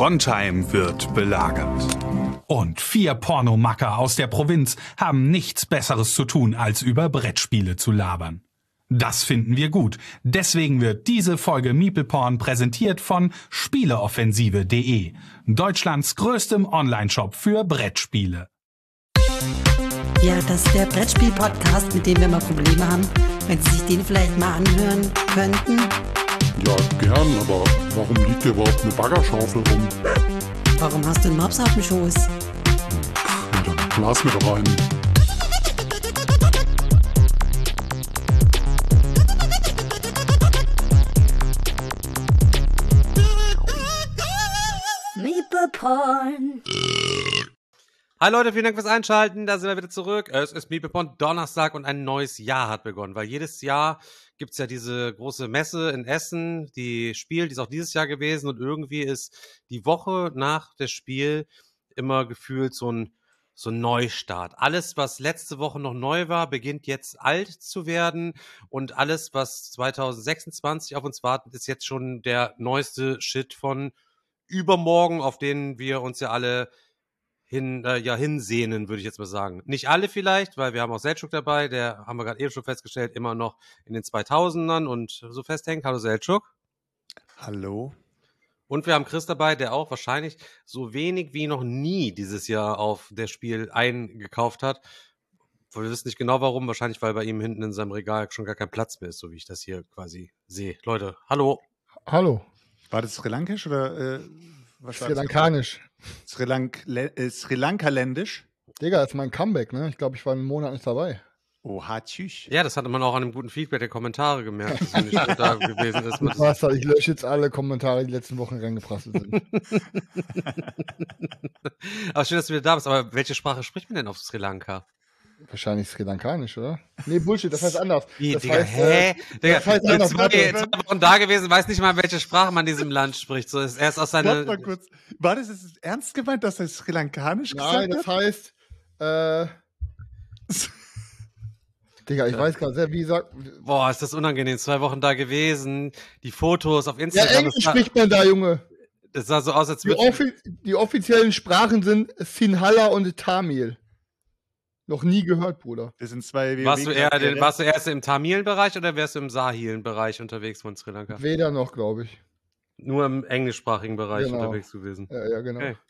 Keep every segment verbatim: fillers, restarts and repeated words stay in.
Trondheim wird belagert. Und vier Pornomacker aus der Provinz haben nichts Besseres zu tun, als über Brettspiele zu labern. Das finden wir gut. Deswegen wird diese Folge MeeplePorn präsentiert von Spieleoffensive punkt de, Deutschlands größtem Onlineshop für Brettspiele. Ja, das ist der Brettspiel-Podcast, mit dem wir mal Probleme haben. Wenn Sie sich den vielleicht mal anhören könnten. Ja, gern, aber warum liegt hier überhaupt eine Baggerschaufel rum? Warum hast du einen Mops auf dem Schoß? Ja, dann blas mir doch einen. MeeplePorn. Hi Leute, vielen Dank fürs Einschalten, da sind wir wieder zurück. Es ist MeeplePorn Donnerstag und ein neues Jahr hat begonnen, weil jedes Jahr gibt es ja diese große Messe in Essen, die Spiel, die ist auch dieses Jahr gewesen und irgendwie ist die Woche nach dem Spiel immer gefühlt so ein, so ein Neustart. Alles, was letzte Woche noch neu war, beginnt jetzt alt zu werden und alles, was zwanzig sechsundzwanzig auf uns wartet, ist jetzt schon der neueste Shit von übermorgen, auf den wir uns ja alle hin, äh, ja, hinsehnen, würde ich jetzt mal sagen. Nicht alle vielleicht, weil wir haben auch Selçuk dabei, der, haben wir gerade eben schon festgestellt, immer noch in den zweitausendern und so festhängt. Hallo Selçuk. Hallo. Und wir haben Chris dabei, der auch wahrscheinlich so wenig wie noch nie dieses Jahr auf das Spiel eingekauft hat. Wir wissen nicht genau warum, wahrscheinlich weil bei ihm hinten in seinem Regal schon gar kein Platz mehr ist, so wie ich das hier quasi sehe. Leute, hallo. Hallo. War das Sri Lankisch oder äh, was Sri Lankanisch. Sri, Lank äh, Sri Lanka-ländisch? Digga, das ist mein Comeback, ne? Ich glaube, ich war einen Monat nicht dabei. Oha, tschüss. Ja, das hatte man auch an einem guten Feedback der Kommentare gemerkt, dass nicht da gewesen ist. Das war's halt. Ich lösche jetzt alle Kommentare, die die letzten Wochen reingeprasselt sind. Aber schön, dass du wieder da bist. Aber welche Sprache spricht man denn auf Sri Lanka? Wahrscheinlich Sri Lankanisch, oder? Nee, Bullshit, das heißt anders. Wie, das Digga, heißt, hä? Äh, Digga, das heißt ich bin anders. zwei, Warte, zwei Wochen da gewesen, weiß nicht mal, welche Sprache man in diesem Land spricht. So ist erst aus Warte seiner. mal kurz. War das jetzt ernst gemeint, dass er Sri Lankanisch Nein, gesagt das heißt, äh, Digga, ich Ja. weiß gerade sehr, wie gesagt. Boah, ist das unangenehm. Zwei Wochen da gewesen. Die Fotos auf Ja, Instagram. Englisch das, sah, spricht man da, Junge. das sah so aus, als Die, würde. offi die offiziellen Sprachen sind Sinhala und Tamil. Noch nie gehört, Bruder. Das sind zwei W O Warst du, eher, Charaktere. den, warst du erst im Tamilen-Bereich oder wärst du im Sahilen-Bereich unterwegs von Sri Lanka? Weder noch, glaube ich. Nur im englischsprachigen Bereich Genau. unterwegs gewesen. Ja, ja, genau. Okay.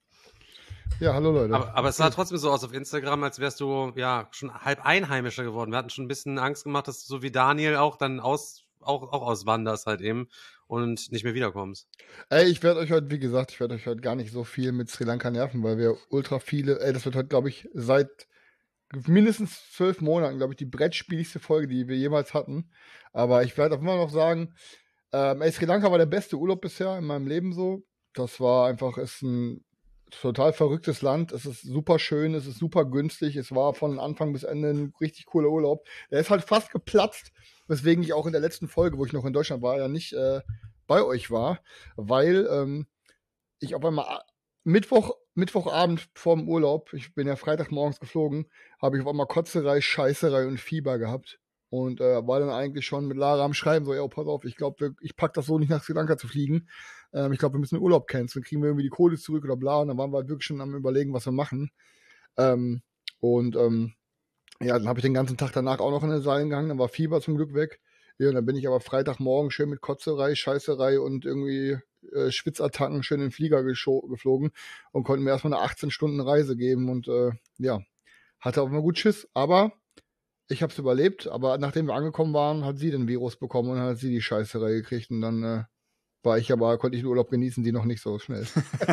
Ja, hallo Leute. Aber, aber es sah trotzdem so aus auf Instagram, als wärst du ja schon halb Einheimischer geworden. Wir hatten schon ein bisschen Angst gemacht, dass du so wie Daniel auch dann aus, auch, auch auswanderst halt eben und nicht mehr wiederkommst. Ey, ich werde euch heute, wie gesagt, ich werde euch heute gar nicht so viel mit Sri Lanka nerven, weil wir ultra viele, ey, das wird heute, glaube ich, seit mindestens zwölf Monaten, glaube ich, die brettspieligste Folge, die wir jemals hatten. Aber ich werde auch immer noch sagen, ähm, ey, Sri Lanka war der beste Urlaub bisher in meinem Leben so. Das war einfach, ist ein total verrücktes Land. Es ist super schön, es ist super günstig. Es war von Anfang bis Ende ein richtig cooler Urlaub. Der ist halt fast geplatzt, weswegen ich auch in der letzten Folge, wo ich noch in Deutschland war, ja nicht äh, bei euch war, weil ähm, ich auf einmal Mittwoch, Mittwochabend vorm Urlaub, ich bin ja Freitagmorgens geflogen, habe ich auf einmal Kotzerei, Scheißerei und Fieber gehabt. Und äh, war dann eigentlich schon mit Lara am Schreiben, so, ja, pass auf, ich glaube, ich pack das so nicht nach Sri Lanka zu fliegen. Ähm, ich glaube, wir müssen den Urlaub canceln, kriegen wir irgendwie die Kohle zurück oder bla. Und dann waren wir halt wirklich schon am Überlegen, was wir machen. Ähm, und ähm, ja, dann habe ich den ganzen Tag danach auch noch in den Seilen gegangen, dann war Fieber zum Glück weg. Ja, und dann bin ich aber Freitagmorgen schön mit Kotzerei, Scheißerei und irgendwie äh, Schwitzattacken schön in den Flieger geflogen und konnte mir erstmal eine achtzehn Stunden Reise geben und äh, ja, hatte auch mal gut Schiss, aber ich habe es überlebt, aber nachdem wir angekommen waren, hat sie den Virus bekommen und dann hat sie die Scheißerei gekriegt und dann äh, war ich aber, konnte ich den Urlaub genießen, die noch nicht so schnell.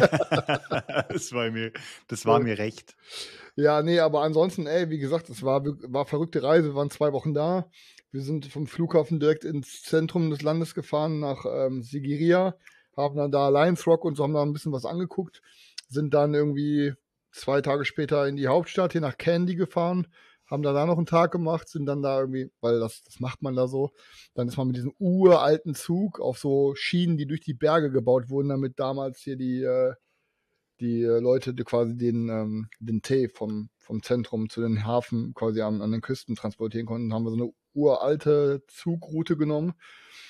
das war mir, das war mir recht. Ja, nee, aber ansonsten, ey, wie gesagt, es war, war verrückte Reise, wir waren zwei Wochen da. Wir sind vom Flughafen direkt ins Zentrum des Landes gefahren, nach ähm, Sigiriya, haben dann da Lions Rock und so, haben da ein bisschen was angeguckt, sind dann irgendwie zwei Tage später in die Hauptstadt, hier nach Kandy gefahren, haben da, da noch einen Tag gemacht, sind dann da irgendwie, weil das, das macht man da so, dann ist man mit diesem uralten Zug auf so Schienen, die durch die Berge gebaut wurden, damit damals hier die, äh, die äh, Leute die quasi den, ähm, den Tee vom, vom Zentrum zu den Hafen quasi an, an den Küsten transportieren konnten, haben wir so eine uralte Zugroute genommen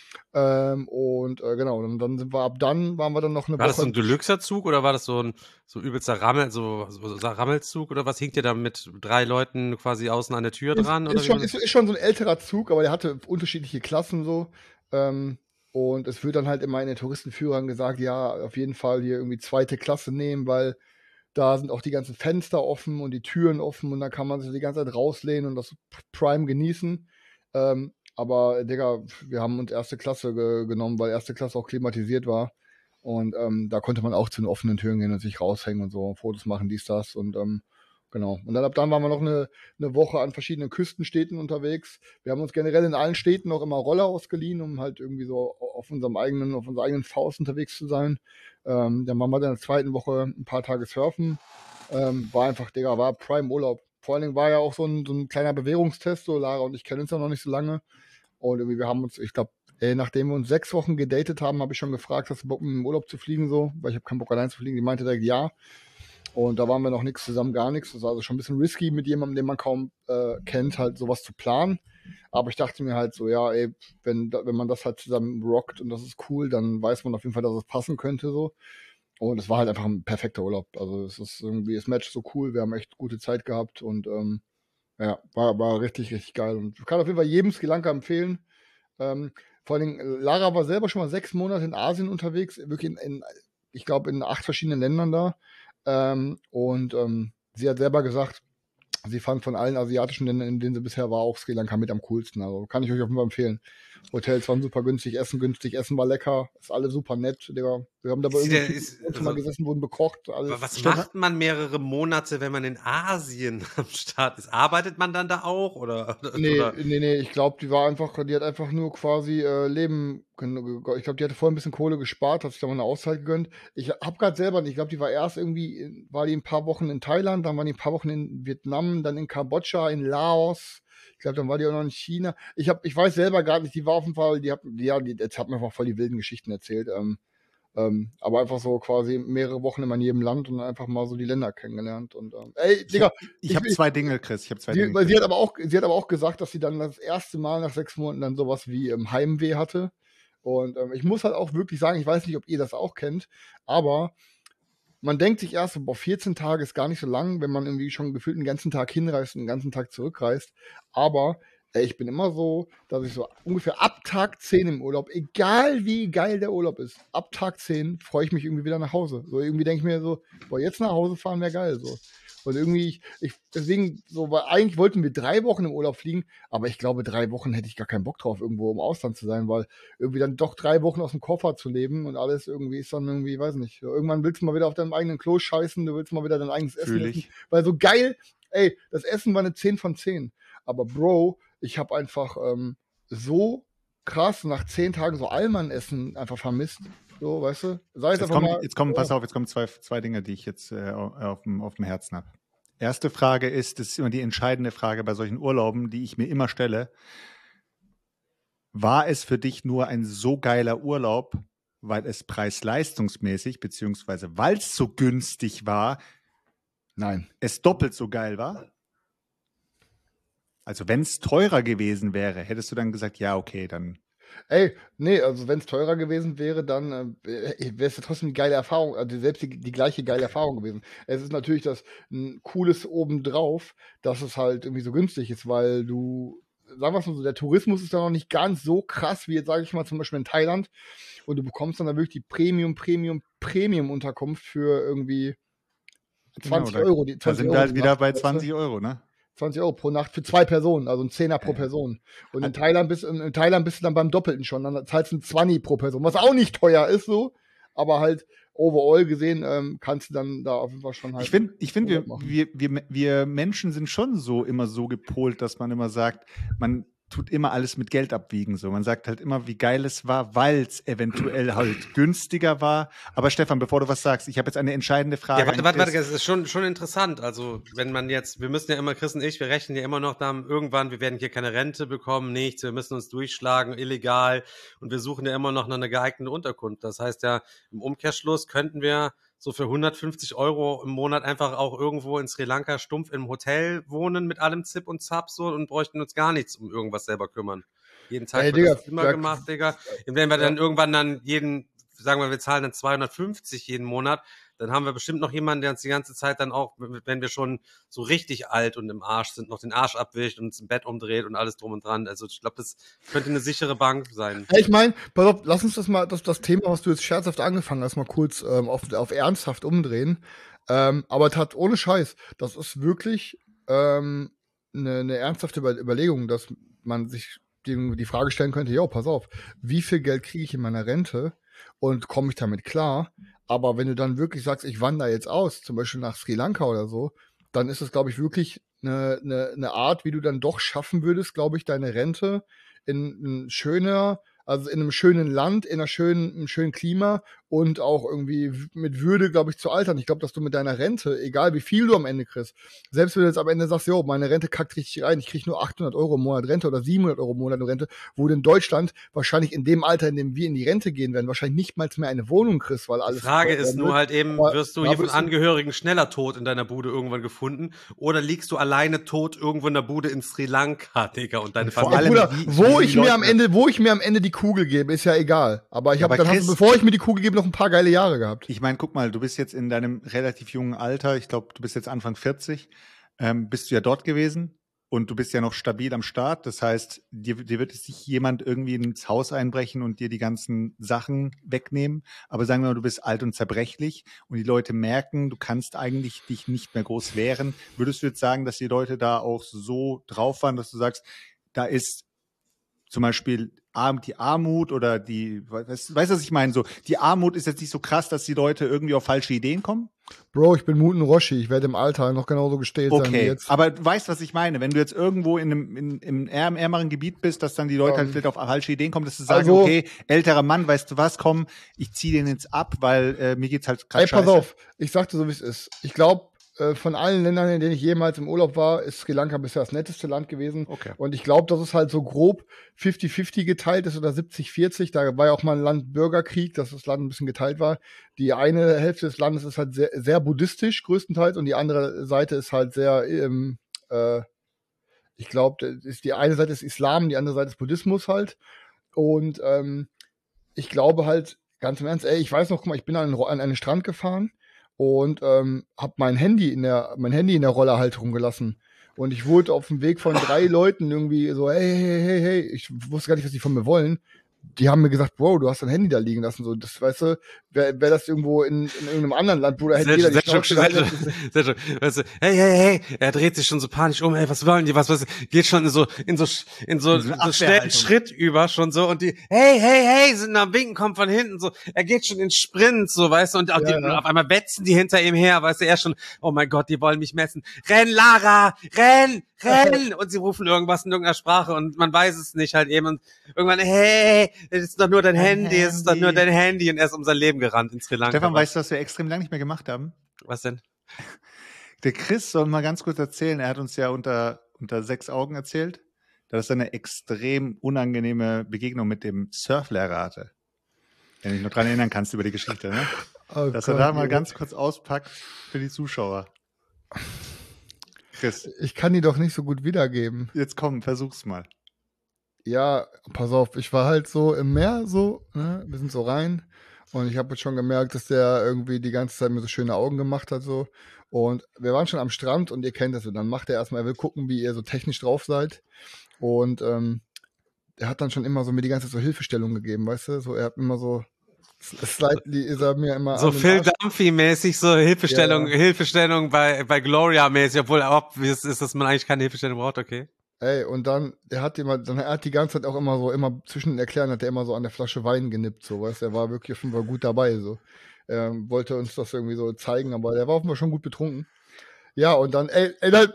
Ähm, und äh, genau, und dann sind wir ab dann, waren wir dann noch eine War Woche. das so ein Deluxer-Zug oder war das so ein so übelster Rammel, so, so so Rammelzug oder was? Hinkt ihr da mit drei Leuten quasi außen an der Tür Ist, dran? Oder ist, wie schon, war ist, das? ist schon so ein älterer Zug, aber der hatte unterschiedliche Klassen so. Ähm, und es wird dann halt immer in den Touristenführern gesagt, ja, auf jeden Fall hier irgendwie zweite Klasse nehmen, weil da sind auch die ganzen Fenster offen und die Türen offen und da kann man sich die ganze Zeit rauslehnen und das Prime genießen. Ähm, aber, Digga, wir haben uns erste Klasse ge genommen, weil erste Klasse auch klimatisiert war. Und ähm, da konnte man auch zu den offenen Türen gehen und sich raushängen und so, Fotos machen, dies, das. Und ähm, genau. Und dann ab dann waren wir noch eine, eine Woche an verschiedenen Küstenstädten unterwegs. Wir haben uns generell in allen Städten auch immer Roller ausgeliehen, um halt irgendwie so auf unserem eigenen, auf unserer eigenen Faust unterwegs zu sein. Ähm, dann waren wir dann in der zweiten Woche ein paar Tage surfen. Ähm, war einfach, Digga, war Prime-Urlaub. Vor allen Dingen war ja auch so ein, so ein kleiner Bewährungstest, so Lara und ich kennen uns ja noch nicht so lange. Und irgendwie, wir haben uns, ich glaube, nachdem wir uns sechs Wochen gedatet haben, habe ich schon gefragt, hast du Bock, mit dem Urlaub zu fliegen, so? Weil ich habe keinen Bock, allein zu fliegen. Die meinte direkt ja. Und da waren wir noch nichts zusammen, gar nichts. Das war also schon ein bisschen risky, mit jemandem, den man kaum äh, kennt, halt sowas zu planen. Aber ich dachte mir halt so, ja, ey, wenn, wenn man das halt zusammen rockt und das ist cool, dann weiß man auf jeden Fall, dass es passen könnte, so. Und es war halt einfach ein perfekter Urlaub. Also es ist irgendwie, das Match so cool, wir haben echt gute Zeit gehabt und ähm, ja, war, war richtig, richtig geil. Und ich kann auf jeden Fall jedem Sri Lanka empfehlen. Ähm, vor allen Dingen, Lara war selber schon mal sechs Monate in Asien unterwegs, wirklich in, in ich glaube, in acht verschiedenen Ländern da. Ähm, und ähm, sie hat selber gesagt, sie fand von allen asiatischen Ländern, in denen sie bisher war, auch Sri Lanka mit am coolsten. Also kann ich euch auf jeden Fall empfehlen. Hotels waren super günstig, Essen günstig, Essen war lecker, ist alle super nett, Digga. Wir haben da bei Ist der- irgendwie ist- schon mal also- gesessen, wurden bekocht, alles. Was Stefan- macht man mehrere Monate, wenn man in Asien am Start ist? Arbeitet man dann da auch? Oder, Nee, oder? nee, nee, ich glaube, die war einfach, die hat einfach nur quasi äh, Leben, gen- ich glaube, die hatte vorher ein bisschen Kohle gespart, hat sich da mal eine Auszeit gegönnt. Ich habe gerade selber, ich glaube, die war erst irgendwie, in- war die ein paar Wochen in Thailand, dann war die ein paar Wochen in Vietnam, dann in Kambodscha, in Laos. Ich glaube, dann war die auch noch in China. Ich hab, ich weiß selber gar nicht, die war auf jeden Fall, die hat, die, ja, die, jetzt hat mir einfach voll die wilden Geschichten erzählt. Ähm, ähm, aber einfach so quasi mehrere Wochen immer in jedem Land und einfach mal so die Länder kennengelernt. Und ähm, ey, Digga, Ich habe ich- zwei Dinge, Chris. Ich habe zwei Sie, Dinge. weil sie hat aber auch, sie hat aber auch gesagt, dass sie dann das erste Mal nach sechs Monaten dann sowas wie ähm, Heimweh hatte. Und ähm, ich muss halt auch wirklich sagen, ich weiß nicht, ob ihr das auch kennt, aber man denkt sich erst, so, boah, vierzehn Tage ist gar nicht so lang, wenn man irgendwie schon gefühlt einen ganzen Tag hinreist und einen ganzen Tag zurückreist. Aber ey, ich bin immer so, dass ich so ungefähr ab Tag zehn im Urlaub, egal wie geil der Urlaub ist, ab Tag zehn freue ich mich irgendwie wieder nach Hause. So irgendwie denke ich mir so, boah, jetzt nach Hause fahren wäre geil. So. Und irgendwie, ich, ich, deswegen, so, weil eigentlich wollten wir drei Wochen im Urlaub fliegen, aber ich glaube, drei Wochen hätte ich gar keinen Bock drauf, irgendwo im Ausland zu sein, weil irgendwie dann doch drei Wochen aus dem Koffer zu leben und alles irgendwie ist dann irgendwie, weiß nicht, irgendwann willst du mal wieder auf deinem eigenen Klo scheißen, du willst mal wieder dein eigenes Essen Fühl essen, ich. weil so geil, ey, das Essen war eine zehn von zehn, aber Bro, ich habe einfach ähm, so krass nach zehn Tagen so Allmann-Essen einfach vermisst, so, weißt du, sei es Jetzt einfach kommen, mal, jetzt kommen, pass ja. auf, jetzt kommen zwei, zwei Dinge, die ich jetzt äh, auf, dem, auf dem Herzen habe. Erste Frage ist, das ist immer die entscheidende Frage bei solchen Urlauben, die ich mir immer stelle. War es für dich nur ein so geiler Urlaub, weil es preis-leistungsmäßig, beziehungsweise weil es so günstig war, Nein. es doppelt so geil war? Also wenn es teurer gewesen wäre, hättest du dann gesagt, ja, okay, dann Ey, nee, also wenn es teurer gewesen wäre, dann äh, wäre es ja trotzdem die geile Erfahrung, also selbst die, die gleiche geile Erfahrung gewesen. Es ist natürlich das ein cooles obendrauf, dass es halt irgendwie so günstig ist, weil du, sagen wir es mal so, der Tourismus ist da noch nicht ganz so krass, wie jetzt sage ich mal zum Beispiel in Thailand und du bekommst dann da wirklich die Premium, Premium, Premium-Unterkunft für irgendwie zwanzig Genau, da- Euro. Die da zwanzig sind Euro wir halt die wieder Nacht, bei weißt du? zwanzig Euro, ne? zwanzig Euro pro Nacht für zwei Personen, also ein Zehner pro Ja. Person. Und in Thailand, bist, in, in Thailand bist du dann beim Doppelten schon, dann zahlst du ein zwanzig pro Person, was auch nicht teuer ist so, aber halt overall gesehen ähm, kannst du dann da auf jeden Fall schon halt. Ich finde, ich find, wir, Urlaub machen. wir, wir, wir Menschen sind schon so immer so gepolt, dass man immer sagt, man tut immer alles mit Geld abwiegen. So. Man sagt halt immer, wie geil es war, weil es eventuell halt günstiger war. Aber Stefan, bevor du was sagst, ich habe jetzt eine entscheidende Frage. Ja, warte, an warte, warte, Chris. das ist schon, schon interessant. Also, wenn man jetzt, wir müssen ja immer, Chris und ich, wir rechnen ja immer noch dann irgendwann, wir werden hier keine Rente bekommen, nichts, wir müssen uns durchschlagen, illegal und wir suchen ja immer noch nach einer geeigneten Unterkunft. Das heißt ja, im Umkehrschluss könnten wir so für hundertfünfzig Euro im Monat einfach auch irgendwo in Sri Lanka stumpf im Hotel wohnen mit allem Zip und Zap so und bräuchten uns gar nichts um irgendwas selber kümmern. Jeden Tag Ey, wird Digga, das immer da- gemacht, Digga. Und wenn wir dann irgendwann dann jeden, sagen wir, wir zahlen dann zweihundertfünfzig jeden Monat, dann haben wir bestimmt noch jemanden, der uns die ganze Zeit dann auch, wenn wir schon so richtig alt und im Arsch sind, noch den Arsch abwischt und uns im Bett umdreht und alles drum und dran. Also ich glaube, das könnte eine sichere Bank sein. Ey, ich meine, pass auf, lass uns das mal, das, das Thema, was du jetzt scherzhaft angefangen hast, mal kurz ähm, auf, auf ernsthaft umdrehen. Ähm, aber tat ohne Scheiß, das ist wirklich ähm, eine, eine ernsthafte Über Überlegung, dass man sich die, die Frage stellen könnte, jo, pass auf, wie viel Geld kriege ich in meiner Rente und komme ich damit klar? Aber wenn du dann wirklich sagst, ich wandere jetzt aus, zum Beispiel nach Sri Lanka oder so, dann ist es, glaube ich, wirklich eine, eine, eine Art, wie du dann doch schaffen würdest, glaube ich, deine Rente in ein schöner, also in einem schönen Land, in einer schönen, einem schönen Klima und auch irgendwie mit Würde, glaube ich, zu altern. Ich glaube, dass du mit deiner Rente, egal wie viel du am Ende kriegst, selbst wenn du jetzt am Ende sagst, jo, meine Rente kackt richtig rein, ich kriege nur achthundert Euro im Monat Rente oder siebenhundert Euro im Monat Rente, wo du in Deutschland wahrscheinlich in dem Alter, in dem wir in die Rente gehen werden, wahrscheinlich nicht mal mehr eine Wohnung kriegst, weil Die alles... Frage ist nur halt eben, Aber wirst du da hier von wirst du- Angehörigen schneller tot in deiner Bude irgendwann gefunden oder liegst du alleine tot irgendwo in der Bude in Sri Lanka, Digga, und deine Vor Ey, Familie? allem, Bruder, wie- wo wie ich die mir am Leute- Ende, wo ich mir am Ende die Kugel gebe, ist ja egal. Aber ich Ja, habe aber dann hast Chris- du, bevor ich mir die Kugel gebe, noch ein paar geile Jahre gehabt. Ich meine, guck mal, du bist jetzt in deinem relativ jungen Alter, ich glaube, du bist jetzt Anfang vierzig, ähm, bist du ja dort gewesen und du bist ja noch stabil am Start. Das heißt, dir, dir wird jetzt nicht jemand irgendwie ins Haus einbrechen und dir die ganzen Sachen wegnehmen. Aber sagen wir mal, du bist alt und zerbrechlich und die Leute merken, du kannst eigentlich dich nicht mehr groß wehren. Würdest du jetzt sagen, dass die Leute da auch so drauf waren, dass du sagst, da ist zum Beispiel Arm, die Armut oder die, weißt du, was ich meine? So, die Armut ist jetzt nicht so krass, dass die Leute irgendwie auf falsche Ideen kommen? Bro, ich bin Muten Roshi, ich werde im Alter noch genauso gestählt sein wie Okay, jetzt. aber du weißt, was ich meine. Wenn du jetzt irgendwo in einem in, im ärm, ärmeren Gebiet bist, dass dann die Leute Ähm, halt vielleicht auf falsche Ideen kommen, dass sie sagen, also- okay, älterer Mann, weißt du was, komm, ich zieh den jetzt ab, weil äh, mir geht's halt gerade Ey, scheiße. pass auf, ich sagte so, wie es ist. Ich glaube, äh, von allen Ländern, in denen ich jemals im Urlaub war, ist Sri Lanka bisher das netteste Land gewesen. Okay. Und ich glaube, dass es halt so grob fünfzig fünfzig geteilt ist oder siebzig vierzig. Da war ja auch mal ein Land Bürgerkrieg, dass das Land ein bisschen geteilt war. Die eine Hälfte des Landes ist halt sehr, sehr buddhistisch größtenteils und die andere Seite ist halt sehr, ähm, äh, ich glaube, ist die eine Seite ist Islam, die andere Seite ist Buddhismus halt. Und ähm, ich glaube halt, ganz im Ernst, ey, ich weiß noch, guck mal, ich bin an einen, Ro- an einen Strand gefahren und ähm, hab mein Handy in der mein Handy in der Rolle halt rumgelassen und ich wurde auf dem Weg von drei Leuten irgendwie so hey hey hey hey, ich wusste gar nicht, was die von mir wollen. Die haben mir gesagt, Bro, du hast dein Handy da liegen lassen, so das, weißt du, wäre wär das irgendwo in, in irgendeinem anderen Land, Bruder, hätte Sehr, jeder sehr, die schön, Schnauze sehr, gehalten. schön, sehr schön. Weißt du, hey, hey, hey, er dreht sich schon so panisch um, ey, was wollen die, was, was, geht schon in so, in so, in so, In so eine so schnellen Abwehrhaltung. Schritt über schon so und die, hey, hey, hey, sind am Winken, kommt von hinten so, er geht schon in Sprint, so, weißt du, und auf, Ja, die, ja. auf einmal wetzen die hinter ihm her, weißt du, er schon, oh mein Gott, die wollen mich messen, renn, Lara, renn, renn, und sie rufen irgendwas in irgendeiner Sprache und man weiß es nicht halt eben und irgendwann, hey, es ist doch nur dein Handy, es ist doch nur dein Handy und er ist um sein Leben gerannt in Sri Lanka. Stefan, weißt du, was wir extrem lange nicht mehr gemacht haben? Was denn? Der Chris soll mal ganz kurz erzählen, er hat uns ja unter, unter sechs Augen erzählt, dass er eine extrem unangenehme Begegnung mit dem Surflehrer hatte. Wenn du dich noch dran erinnern kannst über die Geschichte, ne? Oh Dass er Gott, da mal Junge. ganz kurz auspackt für die Zuschauer. Chris, Ich kann die doch nicht so gut wiedergeben. jetzt komm, versuch's mal. Ja, pass auf, ich war halt so im Meer so, ne? Wir sind so rein und ich habe jetzt schon gemerkt, dass der irgendwie die ganze Zeit mir so schöne Augen gemacht hat so und wir waren schon am Strand und ihr kennt das so, dann macht er erstmal, er will gucken, wie ihr so technisch drauf seid und ähm, er hat dann schon immer so mir die ganze Zeit so Hilfestellung gegeben, weißt du, so er hat immer so slightly ist er mir immer So an den Phil Arsch- Dunphy-mäßig, so Hilfestellung, Ja. Hilfestellung bei, bei Gloria-mäßig, obwohl obvious ist, dass man eigentlich keine Hilfestellung braucht, okay. Ey, und dann, der hat immer, dann er hat die ganze Zeit auch immer so, immer zwischen den Erklären hat er immer so an der Flasche Wein genippt, so, weißt du, er war wirklich auf jeden Fall gut dabei, so. Er wollte uns das irgendwie so zeigen, aber der war offenbar schon gut betrunken. Ja, und dann, ey, ey, dann,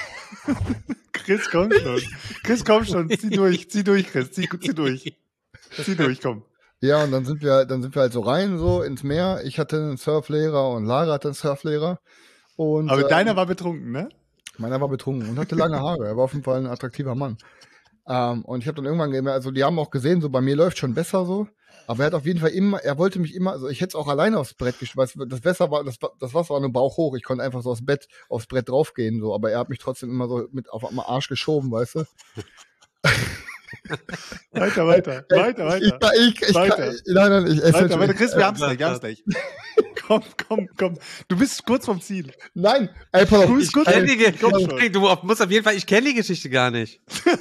Chris, komm schon. Chris, komm schon. Zieh durch, zieh durch, Chris. Zieh, zieh durch. Zieh durch, komm. ja, und dann sind wir, dann sind wir halt so rein, so, ins Meer. Ich hatte einen Surflehrer und Lara hatte einen Surflehrer. Und, Aber ähm, deiner war betrunken, ne? meiner war betrunken und hatte lange Haare. Er war auf jeden Fall ein attraktiver Mann. Ähm, und ich habe dann irgendwann gemerkt, also die haben auch gesehen, so bei mir läuft schon besser so. Aber er hat auf jeden Fall immer, er wollte mich immer, also ich hätte es auch alleine aufs Brett geschmissen, weil das Wasser war, das, das Wasser war nur Bauch hoch. Ich konnte einfach so aufs Bett, aufs Brett draufgehen, so. Aber er hat mich trotzdem immer so mit auf am Arsch geschoben, weißt du? Weiter, weiter, weiter, weiter. Ich, ich, ich, Weiter. Kann, nein, nein, ich esse Weiter, weiter, natürlich. Chris, wir haben's gleich, wir haben's gleich. Komm, komm, komm. Du bist kurz vom Ziel. Nein, ey, pass auf. Du Ich, bist kurz Kenn vom die, Ziel. Komm schon. du musst auf jeden Fall, ich kenne die Geschichte gar nicht.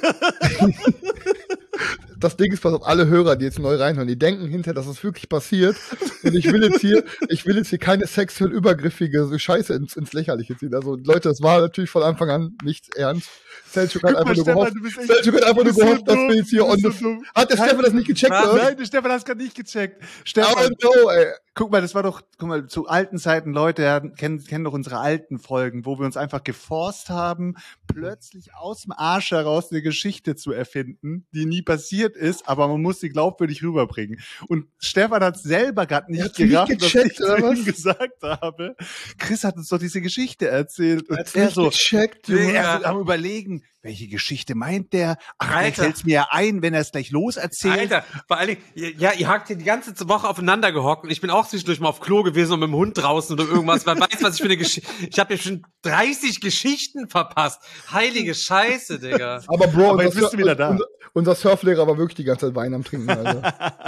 das Ding ist, pass auf, alle Hörer, die jetzt neu reinhören, die denken hinterher, dass es wirklich passiert. Und ich will jetzt hier, ich will jetzt hier keine sexuell übergriffige so Scheiße ins, ins Lächerliche ziehen. Also, Leute, das war natürlich von Anfang an nicht ernst. Selchuk hat Guck einfach mal, nur Stefan, gehofft, du bist echt- Selchuk hat einfach du nur bist so gehofft, dass dumm, wir jetzt hier du on bist the... so dumm. Hat der Stefan das nicht gecheckt, Was? oder? Nein, der Stefan hat es gerade nicht gecheckt. Oh Stefan, no, ey. guck mal, das war doch, guck mal, zu alten Zeiten, Leute ja, kennen, kennen doch unsere alten Folgen, wo wir uns einfach geforst haben, plötzlich aus dem Arsch heraus eine Geschichte zu erfinden, die nie passiert ist, aber man muss sie glaubwürdig rüberbringen. Und Stefan hat selber gerade nicht hat's nicht gerafft, was gecheckt, ich zu oder ihm was? gesagt habe. Chris hat uns doch diese Geschichte erzählt. Und Hat's er nicht so, gecheckt, wir Junge. erst am Überlegen, welche Geschichte meint der? Ach, vielleicht Alter. fällt's mir ja ein, wenn er es gleich los erzählt. Alter, vor allen Dingen, ja, ihr hakt hier die ganze Woche aufeinander gehockt und ich bin auch zwischendurch mal auf Klo gewesen und mit dem Hund draußen oder irgendwas. Wer weiß, was ich für eine Geschichte. Ich habe ja schon dreißig Geschichten verpasst. Heilige Scheiße, Digga. Aber Bro, Aber unser, jetzt bist du wieder da. Unser, unser Surflehrer war wirklich die ganze Zeit Wein am Trinken, also.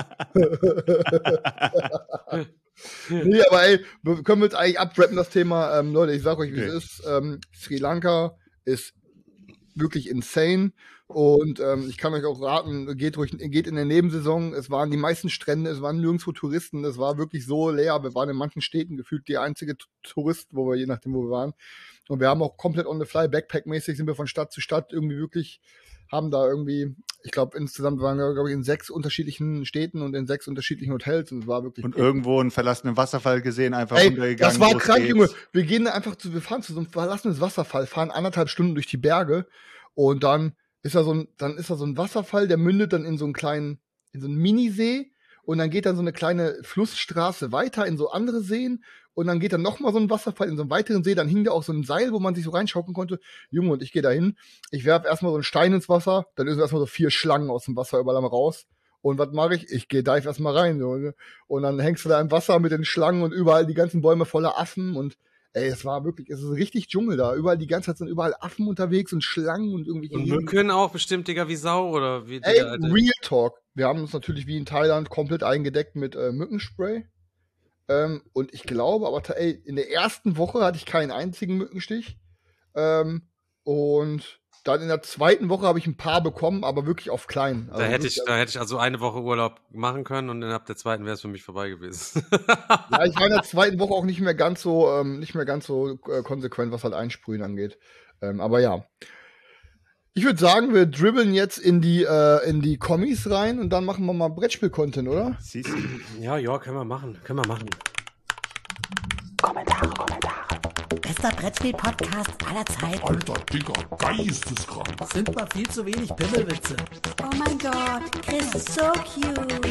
Nee, aber ey, wir können wir jetzt eigentlich abrappen, das Thema. Ähm, Leute, ich sag euch, wie Okay. es ist. Ähm, Sri Lanka ist wirklich insane. Und ähm, ich kann euch auch raten, geht ruhig, geht in der Nebensaison. Es waren die meisten Strände, es waren nirgendwo Touristen. Es war wirklich so leer. Wir waren in manchen Städten gefühlt die einzige T- Touristen, wo wir, je nachdem, wo wir waren. Und wir haben auch komplett on the fly, Backpack-mäßig sind wir von Stadt zu Stadt irgendwie wirklich, haben da irgendwie, ich glaube, insgesamt waren wir, glaube ich, in sechs unterschiedlichen Städten und in sechs unterschiedlichen Hotels. Und es war wirklich Und irgendwo einen verlassenen Wasserfall gesehen, einfach Ey, runtergegangen. das war los krank, geht's. Junge. Wir gehen da einfach zu, wir fahren zu so einem verlassenen Wasserfall, fahren anderthalb Stunden durch die Berge und dann ist da so ein, dann ist da so ein Wasserfall, der mündet dann in so einen kleinen, in so einen Minisee und dann geht dann so eine kleine Flussstraße weiter in so andere Seen und dann geht dann nochmal so ein Wasserfall in so einen weiteren See, dann hing da auch so ein Seil, wo man sich so reinschaukeln konnte. Junge, und ich gehe da hin, ich werfe erstmal so einen Stein ins Wasser, dann ist erstmal so vier Schlangen aus dem Wasser überall mal raus. Und was mache ich? Ich gehe dive erstmal rein. So, ne? Und dann hängst du da im Wasser mit den Schlangen und überall die ganzen Bäume voller Affen. Und ey, es war wirklich, es ist richtig Dschungel da. Überall die ganze Zeit sind überall Affen unterwegs und Schlangen und irgendwie. Und Mücken auch bestimmt, Digga, wie Sau oder wie, Ey, Digga, Alter. Real Talk. Wir haben uns natürlich wie in Thailand komplett eingedeckt mit äh, Mückenspray. Ähm, und ich glaube, aber ta- ey, in der ersten Woche hatte ich keinen einzigen Mückenstich. Ähm, und dann in der zweiten Woche habe ich ein paar bekommen, aber wirklich auf klein. Da hätte ich, wirklich, da hätte ich also eine Woche Urlaub machen können und ab der zweiten wäre es für mich vorbei gewesen. Ja, ich war in der zweiten Woche auch nicht mehr ganz so, ähm, nicht mehr ganz so äh, konsequent, was halt Einsprühen angeht. Ähm, aber ja. Ich würde sagen, wir dribbeln jetzt in die, äh, in die Kommis rein und dann machen wir mal Brettspiel-Content, oder? Siehst du? Ja, ja, können wir machen, können wir machen. Kommentare, Kommentare. Bester Brettspiel-Podcast aller Zeiten. Alter, Digga, geisteskrank. Sind mal viel zu wenig Pimmelwitze. Oh mein Gott, Chris ist so cute.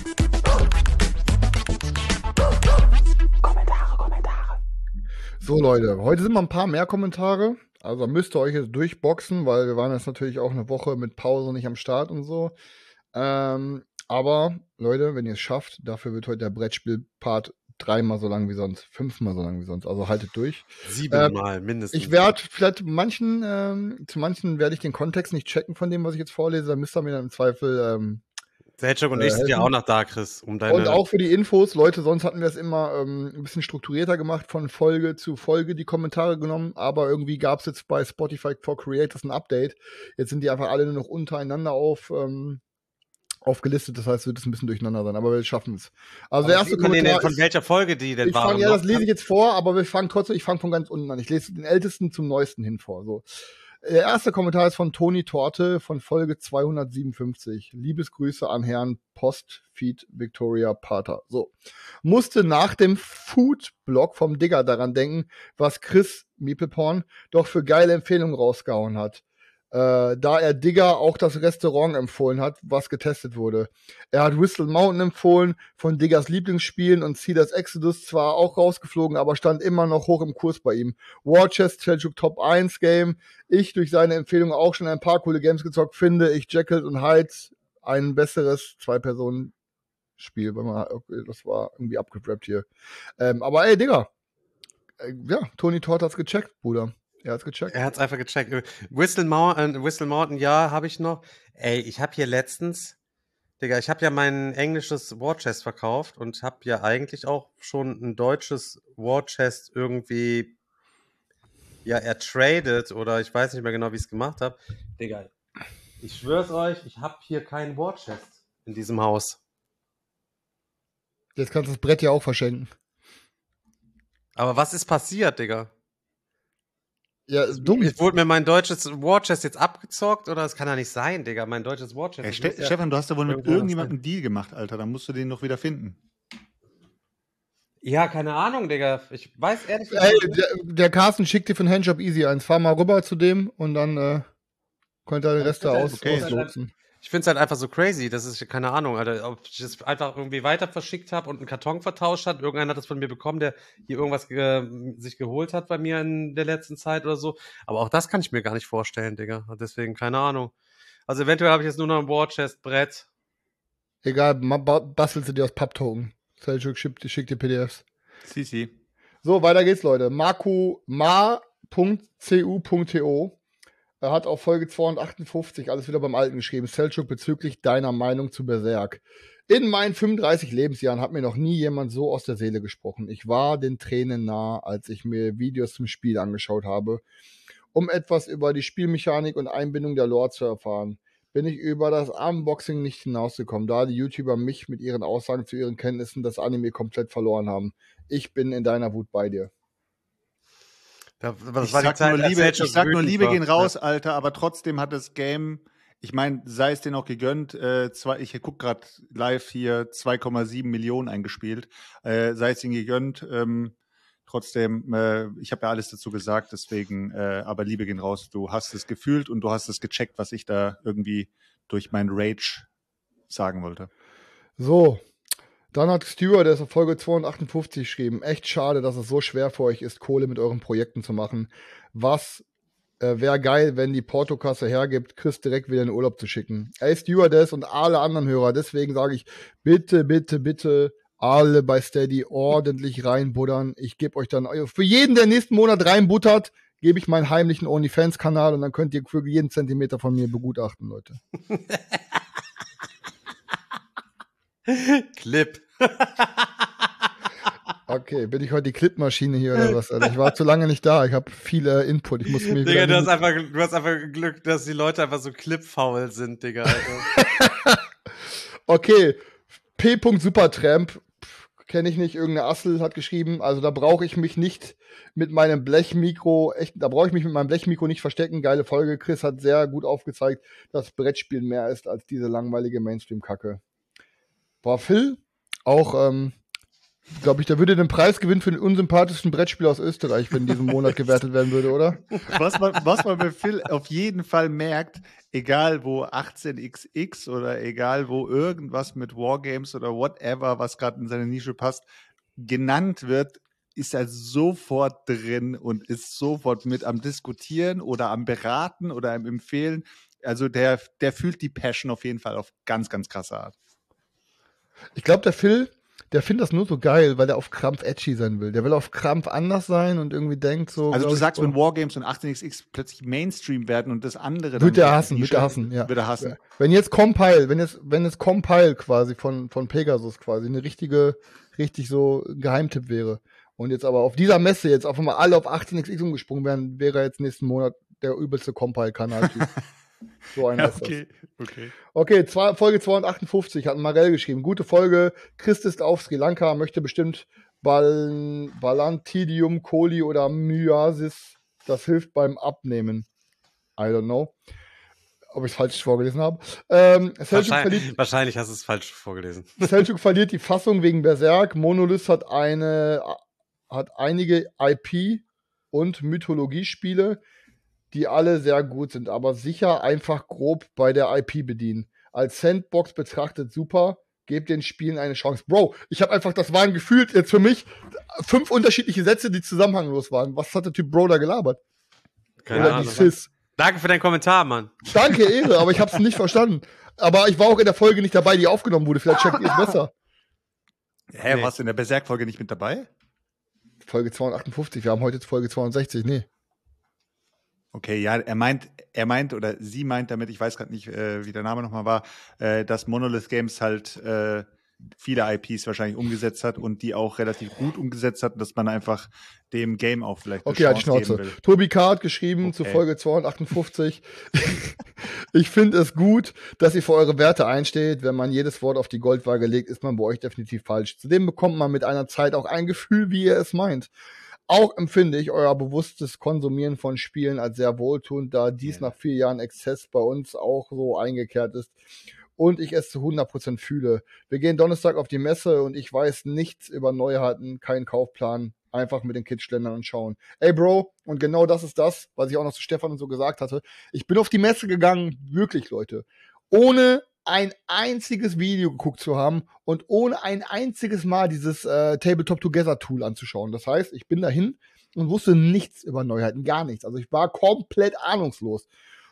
Kommentare, Kommentare. So, Leute, heute sind mal ein paar mehr Kommentare. Also müsst ihr euch jetzt durchboxen, weil wir waren jetzt natürlich auch eine Woche mit Pause nicht am Start und so. Ähm, aber, Leute, wenn ihr es schafft, dafür wird heute der Brettspiel-Part dreimal so lang wie sonst, fünfmal so lang wie sonst. Also haltet durch. Siebenmal mindestens. Ich werde vielleicht manchen, ähm, zu manchen werde ich den Kontext nicht checken von dem, was ich jetzt vorlese. Da müsst ihr mir dann im Zweifel ähm, Selchuk und äh, ich sind ja helfen. auch noch da, Chris, um deine. und auch für die Infos, Leute, sonst hatten wir es immer ähm, ein bisschen strukturierter gemacht, von Folge zu Folge die Kommentare genommen, aber irgendwie gab es jetzt bei Spotify for Creators ein Update. Jetzt sind die einfach alle nur noch untereinander auf, ähm, aufgelistet, das heißt, wird es ein bisschen durcheinander sein, aber wir schaffen es. Also der Aber erste sieht man den denn, Kommentar von ist, welcher Folge die denn ich waren? fange, ja, das noch? lese ich jetzt vor, aber wir fangen trotzdem, ich fange von ganz unten an. Ich lese den ältesten zum neuesten hin vor. So. Der erste Kommentar ist von Toni Torte von Folge zweihundertsiebenundfünfzig. Liebesgrüße an Herrn Postfeed Victoria Pater. So. Musste nach dem Food-Blog vom Digger daran denken, was Chris Meepleporn doch für geile Empfehlungen rausgehauen hat. Äh, da er Digger auch das Restaurant empfohlen hat, was getestet wurde. Er hat Whistle Mountain empfohlen, von Diggers Lieblingsspielen, und Cedars Exodus zwar auch rausgeflogen, aber stand immer noch hoch im Kurs bei ihm. War Chest, Selchuk Top eins Game. Ich durch seine Empfehlung auch schon ein paar coole Games gezockt, finde ich Jekyll und Hyde ein besseres Zwei-Personen-Spiel. Wenn man, okay, das war irgendwie abgerappt hier. Ähm, aber ey, Digga. Äh, ja, Toni Tort hat's gecheckt, Bruder. Er hat's gecheckt. Er hat's einfach gecheckt. Whistle, Mou- äh, Whistle Mountain, ja, habe ich noch. Ey, ich habe hier letztens, Digga, ich habe ja mein englisches War Chest verkauft und habe ja eigentlich auch schon ein deutsches War Chest irgendwie, ja, ertradet oder ich weiß nicht mehr genau, wie ich es gemacht habe. Digga, ich schwör's euch, ich habe hier keinen War Chest in diesem Haus. Jetzt kannst du das Brett ja auch verschenken. Aber was ist passiert, Digga? Ja, dumm. Ich wurde mir mein deutsches War Chest jetzt abgezockt oder das kann ja nicht sein, Digga. Mein deutsches War Chest. Ey, das Ste muss ja Stefan, du hast ja wohl mit irgendwo irgendjemandem noch einen Deal gemacht, Alter. Dann musst du den noch wieder finden. Ja, keine Ahnung, Digga. Ich weiß ehrlich Ey, nicht. der, der Carsten schickt dir von Handjob Easy eins. Fahr mal rüber zu dem und dann äh, könnt ihr den Rest da aus, Okay. auslotsen. Ich find's halt einfach so crazy. Das ist keine Ahnung, Alter. Ob ich das einfach irgendwie weiter verschickt habe und einen Karton vertauscht hat. Irgendeiner hat das von mir bekommen, der hier irgendwas ge sich geholt hat bei mir in der letzten Zeit oder so. Aber auch das kann ich mir gar nicht vorstellen, Digga. Deswegen, keine Ahnung. Also eventuell habe ich jetzt nur noch ein War Chest Brett. Egal, ma- ba- bastelst du dir aus Papptoken. Selchuk schickt, schickt dir P D Fs. Sisi. So, weiter geht's, Leute. Marco ma punkt c u punkt t o Er hat auf Folge zweihundertachtundfünfzig alles wieder beim Alten geschrieben. Selchuk, bezüglich deiner Meinung zu Berserk. In meinen fünfunddreißig Lebensjahren hat mir noch nie jemand so aus der Seele gesprochen. Ich war den Tränen nah, als ich mir Videos zum Spiel angeschaut habe, um etwas über die Spielmechanik und Einbindung der Lore zu erfahren. Bin ich über das Unboxing nicht hinausgekommen, da die YouTuber mich mit ihren Aussagen zu ihren Kenntnissen das Anime komplett verloren haben. Ich bin in deiner Wut bei dir. Da, das Ich war die sag, Zeit, nur als Liebe, Selchuk ich sag nur, wütend Liebe war. gehen raus, Alter, aber trotzdem hat das Game, ich meine, sei es denen auch gegönnt, äh, zwei, ich guck gerade live hier zwei Komma sieben Millionen eingespielt, äh, sei es ihnen gegönnt, ähm, trotzdem, äh, ich habe ja alles dazu gesagt, deswegen, äh, aber Liebe gehen raus, du hast es gefühlt und du hast es gecheckt, was ich da irgendwie durch meinen Rage sagen wollte. So, dann hat Stuart, der ist auf Folge zweihundertachtundfünfzig geschrieben, echt schade, dass es so schwer für euch ist, Kohle mit euren Projekten zu machen. Was äh, wäre geil, wenn die Portokasse hergibt, Chris direkt wieder in den Urlaub zu schicken. Ey, Stewardess und alle anderen Hörer, deswegen sage ich, bitte, bitte, bitte alle bei Steady ordentlich reinbuttern. Ich gebe euch dann, für jeden, der nächsten Monat reinbuttert, gebe ich meinen heimlichen OnlyFans-Kanal und dann könnt ihr für jeden Zentimeter von mir begutachten, Leute. Clip. Okay, bin ich heute die Clipmaschine hier oder was? Alter? Ich war zu lange nicht da. Ich habe viel äh, Input. Ich muss mir Digga, wieder du hast, einfach, du hast einfach Glück, dass die Leute einfach so clipfaul sind, Digga. Alter. Okay, P. Supertramp, kenne ich nicht, irgendeine Assel hat geschrieben, also da brauche ich mich nicht mit meinem Blechmikro, echt, da brauche ich mich mit meinem Blechmikro nicht verstecken. Geile Folge. Chris hat sehr gut aufgezeigt, dass Brettspielen mehr ist als diese langweilige Mainstream-Kacke. Boah, Phil, auch, ähm, glaube ich, der würde den Preis gewinnen für den unsympathischsten Brettspiel aus Österreich, wenn diesen Monat gewertet werden würde, oder? Was man, was man bei Phil auf jeden Fall merkt, egal wo achtzehn X X oder egal wo irgendwas mit Wargames oder whatever, was gerade in seine Nische passt, genannt wird, ist er sofort drin und ist sofort mit am Diskutieren oder am Beraten oder am Empfehlen. Also der, der fühlt die Passion auf jeden Fall auf ganz, ganz krasse Art. Ich glaube, der Phil, der findet das nur so geil, weil er auf Krampf edgy sein will. Der will auf Krampf anders sein und irgendwie denkt so. Also du glaub ich, sagst, oh, wenn Wargames und achtzehn X X plötzlich Mainstream werden und das andere Wird dann er hassen, wird Nische, er hassen, ja. Wird er hassen. Wenn jetzt Compile, wenn jetzt, wenn jetzt Compile quasi von, von Pegasus quasi eine richtige, richtig so Geheimtipp wäre und jetzt aber auf dieser Messe jetzt auf einmal alle auf achtzehn X X umgesprungen wären, wäre er jetzt nächsten Monat der übelste Compile-Kanal-Typ. So einer Ja, ist das. okay, okay. Okay, zwei, Folge zweihundertachtundfünfzig hat Marell geschrieben. Gute Folge. Christ ist auf Sri Lanka, möchte bestimmt Bal Balantidium, Coli oder Myasis. Das hilft beim Abnehmen. I don't know, ob ich es falsch vorgelesen habe. Ähm, Selchuk Wahrscheinlich, verliert, wahrscheinlich hast du es falsch vorgelesen. Selchuk verliert die Fassung wegen Berserk. Monolith hat eine, hat einige I P und Mythologiespiele, die alle sehr gut sind, aber sicher einfach grob bei der I P bedienen. Als Sandbox betrachtet super, gebt den Spielen eine Chance. Bro, ich habe einfach, das waren gefühlt jetzt für mich fünf unterschiedliche Sätze, die zusammenhanglos waren. Was hat der Typ Bro da gelabert? Keine Oder Ahnung. die Sis. Danke für deinen Kommentar, Mann. Danke, Ehre, aber ich habe es nicht verstanden. Aber ich war auch in der Folge nicht dabei, die aufgenommen wurde. Vielleicht checkt ihr es besser. Hä, Nee. warst du in der Berserk-Folge nicht mit dabei? Folge zweihundertachtundfünfzig, wir haben heute Folge zweiundsechzig, nee. Okay, ja, er meint, er meint oder sie meint damit, ich weiß gerade nicht, äh, wie der Name nochmal war, äh, dass Monolith Games halt äh, viele I Ps wahrscheinlich umgesetzt hat und die auch relativ gut umgesetzt hat, dass man einfach dem Game auch vielleicht eine Okay, halt die Chance Schnauze. geben will. Tobi K. hat geschrieben Okay. zu Folge zweihundertachtundfünfzig. Ich finde es gut, dass ihr für eure Werte einsteht. Wenn man jedes Wort auf die Goldwaage legt, ist man bei euch definitiv falsch. Zudem bekommt man mit einer Zeit auch ein Gefühl, wie ihr es meint. Auch empfinde ich euer bewusstes Konsumieren von Spielen als sehr wohltuend, da dies Ja. nach vier Jahren Exzess bei uns auch so eingekehrt ist und ich es zu hundert Prozent fühle. Wir gehen Donnerstag auf die Messe und ich weiß nichts über Neuheiten, keinen Kaufplan, einfach mit den Kids schlendern und schauen. Ey Bro, und genau das ist das, was ich auch noch zu Stefan und so gesagt hatte. Ich bin auf die Messe gegangen, wirklich Leute, ohne ein einziges Video geguckt zu haben und ohne ein einziges Mal dieses äh, Tabletop Together Tool anzuschauen. Das heißt, ich bin dahin und wusste nichts über Neuheiten, gar nichts. Also ich war komplett ahnungslos.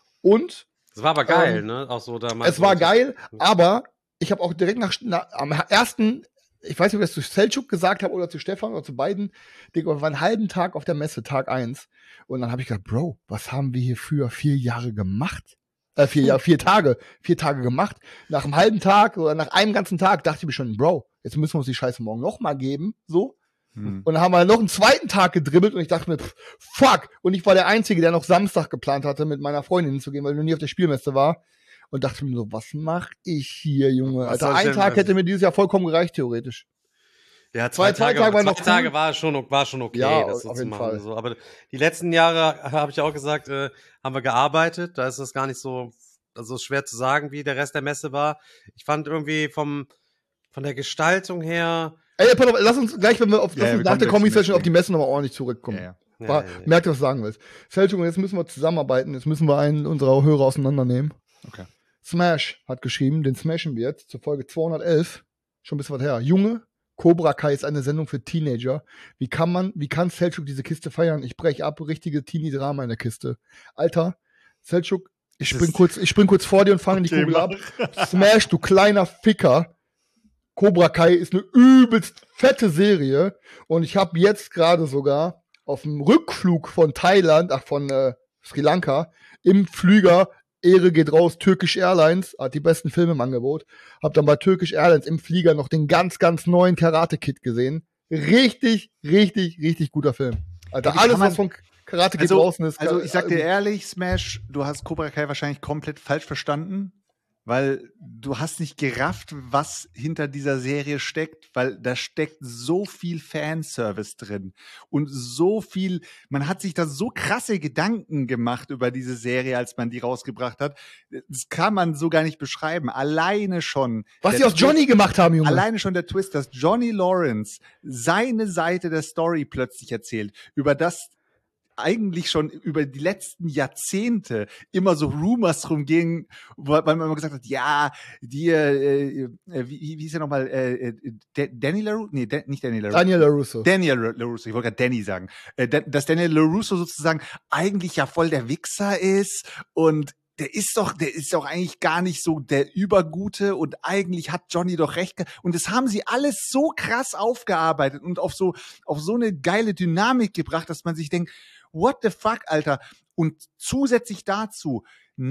Und Das war aber geil, Ähm, ne? Auch so damals. es war geil, aber ich habe auch direkt nach, nach am ersten, ich weiß nicht, ob ich das zu Selçuk gesagt habe oder zu Stefan oder zu beiden, Digga, wir waren einen halben Tag auf der Messe, Tag eins. Und dann habe ich gedacht, Bro, was haben wir hier für vier Jahre gemacht? Äh, vier Jahre, vier Tage, vier Tage gemacht. Nach einem halben Tag oder nach einem ganzen Tag dachte ich mir schon, Bro, jetzt müssen wir uns die Scheiße morgen noch mal geben, so. Hm. Und dann haben wir noch einen zweiten Tag gedribbelt und ich dachte mir, pff, fuck. Und ich war der Einzige, der noch Samstag geplant hatte, mit meiner Freundin hinzugehen, weil ich noch nie auf der Spielmesse war. Und dachte mir so, was mach ich hier, Junge? Was Alter, soll ich ein denn- Tag hätte mir dieses Jahr vollkommen gereicht, theoretisch. Ja, Zwei- zwei, zwei Tage, Tage waren zwei noch cool. Tage war schon, war schon okay, Ja, das so auf zu jeden machen. Fall. So. Aber die letzten Jahre, habe ich auch gesagt, äh, haben wir gearbeitet. Da ist das gar nicht so, also schwer zu sagen, wie der Rest der Messe war. Ich fand irgendwie vom, von der Gestaltung her. Ey, pass auf, lass uns gleich, wenn wir auf, Ja, lass ja, uns wir nach kommen der gleich Comic-Session zum auf die Messe nochmal ordentlich zurückkommen. Ja, ja. War, Ja, ja, ja. Merkt, was du sagen willst. Selchuk, jetzt müssen wir zusammenarbeiten. Jetzt müssen wir einen unserer Hörer auseinandernehmen. Okay. Smash hat geschrieben, den smashen wir jetzt zur Folge zweihundertelf. Schon ein bisschen was her. Junge, Cobra Kai ist eine Sendung für Teenager. Wie kann man, wie kann Selchuk diese Kiste feiern? Ich brech ab, richtige Teenie-Drama in der Kiste. Alter, Selchuk, ich Das spring ist- kurz, ich spring kurz vor dir und fange die Okay, Kugel ab. mach. Smash, du kleiner Ficker. Cobra Kai ist eine übelst fette Serie und ich habe jetzt gerade sogar auf dem Rückflug von Thailand, ach von äh, Sri Lanka, im Flüger, Ehre geht raus, Turkish Airlines, hat die besten Filme im Angebot, hab dann bei Turkish Airlines im Flieger noch den ganz, ganz neuen Karate Kid gesehen. Richtig, richtig, richtig guter Film. Alter, Ey, wie kann alles, man- was von Karate Kid Also, draußen ist. also kann- ich sag dir ehrlich, Smash, du hast Cobra Kai wahrscheinlich komplett falsch verstanden, weil du hast nicht gerafft, was hinter dieser Serie steckt, weil da steckt so viel Fanservice drin und so viel, man hat sich da so krasse Gedanken gemacht über diese Serie, als man die rausgebracht hat. Das kann man so gar nicht beschreiben. Alleine schon. was der die aus Twist- Johnny gemacht haben, Junge. Alleine schon der Twist, dass Johnny Lawrence seine Seite der Story plötzlich erzählt, über das eigentlich schon über die letzten Jahrzehnte immer so Rumors rumgingen, wo- weil man immer gesagt hat, ja, die, äh, äh, wie, wie hieß er nochmal, äh, äh, Da- Danny LaRusso? Nee, Da- nicht Danny LaRusso. Daniel LaRusso. Daniel LaRusso, ich wollte gerade Danny sagen, äh, da- dass Daniel LaRusso sozusagen eigentlich ja voll der Wichser ist und der ist doch, der ist doch eigentlich gar nicht so der Übergute und eigentlich hat Johnny doch recht. ge- Und das haben sie alles so krass aufgearbeitet und auf so, auf so eine geile Dynamik gebracht, dass man sich denkt, what the fuck, Alter? Und zusätzlich dazu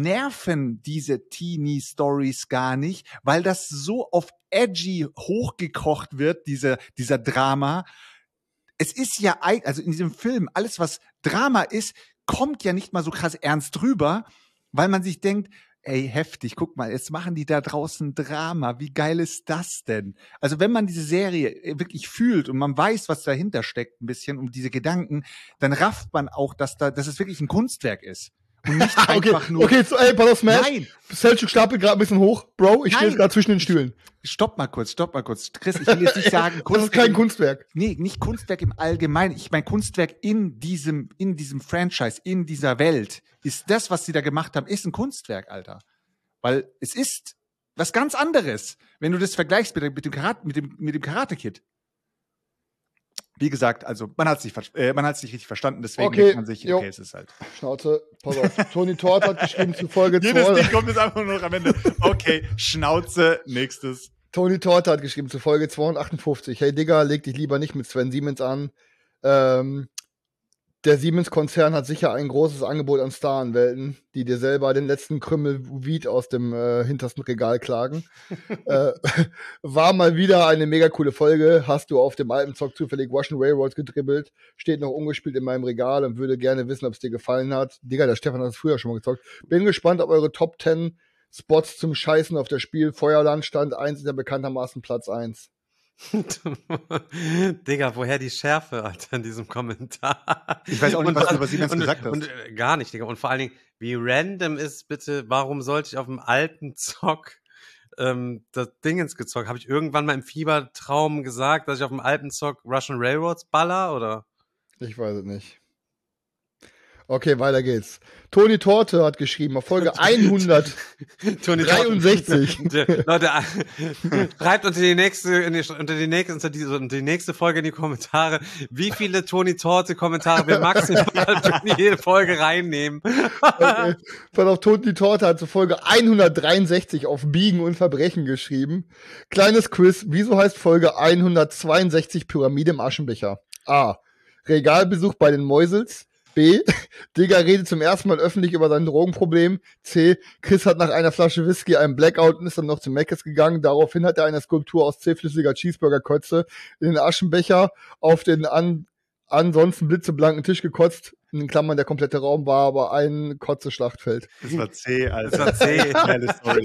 nerven diese Teenie-Stories gar nicht, weil das so auf edgy hochgekocht wird, diese, dieser Drama. Es ist ja, eig- also in diesem Film, alles was Drama ist, kommt ja nicht mal so krass ernst rüber, weil man sich denkt, ey, heftig, guck mal, jetzt machen die da draußen Drama. Wie geil ist das denn? Also wenn man diese Serie wirklich fühlt und man weiß, was dahinter steckt, ein bisschen um diese Gedanken, dann rafft man auch, dass da, dass es wirklich ein Kunstwerk ist. Und nicht Okay, einfach nur. okay, so, ey, pass auf, Smash. Nein, Selchuk stapelt gerade ein bisschen hoch. Bro, ich stehe Nein. gerade zwischen den Stühlen. stopp mal kurz, stopp mal kurz. Chris, ich will jetzt nicht sagen, Das ist kein Kunstwerk. Nee, nicht Kunstwerk im Allgemeinen. Ich meine Kunstwerk in diesem, in diesem Franchise, in dieser Welt. Ist das, was sie da gemacht haben, ist ein Kunstwerk, Alter. Weil es ist was ganz anderes, wenn du das vergleichst mit, dem- mit dem Karate, mit dem, mit dem Karate-Kid. Wie gesagt, also man hat es nicht, ver- äh, man hat's nicht richtig verstanden, deswegen Okay, denkt man sich, jo. okay, es ist halt. Schnauze, pass auf. Tony Tort hat geschrieben zu Folge Jedes zwei. Ding kommt jetzt einfach nur noch am Ende. Okay, Schnauze, nächstes. Tony Tort hat geschrieben zu Folge zweihundertachtundfünfzig. Hey Digga, leg dich lieber nicht mit Sven Siemens an. Ähm, Der Siemens-Konzern hat sicher ein großes Angebot an Staranwälten, die dir selber den letzten Krümmel Weed aus dem äh, hintersten Regal klagen. äh, war mal wieder eine mega coole Folge. Hast du auf dem Alpenzock zufällig Russian Railroads gedribbelt? Steht noch ungespielt in meinem Regal und würde gerne wissen, ob es dir gefallen hat. Digga, der Stefan hat es früher schon mal gezockt. Bin gespannt auf eure Top zehn Spots zum Scheißen auf der Spiel. Feuerland Stand eins ist ja bekanntermaßen Platz eins. Digga, woher die Schärfe, Alter, in diesem Kommentar? Ich weiß auch nicht, Und was du was- über Siemens und, gesagt hast. Und äh, gar nicht, Digga. Und vor allen Dingen, wie random ist bitte, warum sollte ich auf dem alten Zock ähm, das Dingens gezockt? Habe ich irgendwann mal im Fiebertraum gesagt, dass ich auf dem alten Zock Russian Railroads baller, oder? Ich weiß es nicht. Okay, weiter geht's. Toni Torte hat geschrieben, auf Folge hundert. Toni dreiundsechzig. Torte. Leute, äh, schreibt unter die nächste, in die, unter die nächste, unter die, unter die nächste Folge in die Kommentare, wie viele Toni Torte Kommentare wir maximal in jede Folge reinnehmen. Okay. Pass auf, Toni Torte hat zur Folge hundertdreiundsechzig auf Biegen und Verbrechen geschrieben. Kleines Quiz, wieso heißt Folge hundertzweiundsechzig Pyramide im Aschenbecher? A. Regalbesuch bei den Mäusels. B. Digga redet zum ersten Mal öffentlich über sein Drogenproblem. C. Chris hat nach einer Flasche Whisky einen Blackout und ist dann noch zu Mc's gegangen. Daraufhin hat er eine Skulptur aus zähflüssiger Cheeseburger-Kotze in den Aschenbecher auf den an, ansonsten blitzeblanken Tisch gekotzt. In Klammern, der komplette Raum war aber ein Kotze-Schlachtfeld. Das war C, Alter. Das war C. Geile Story.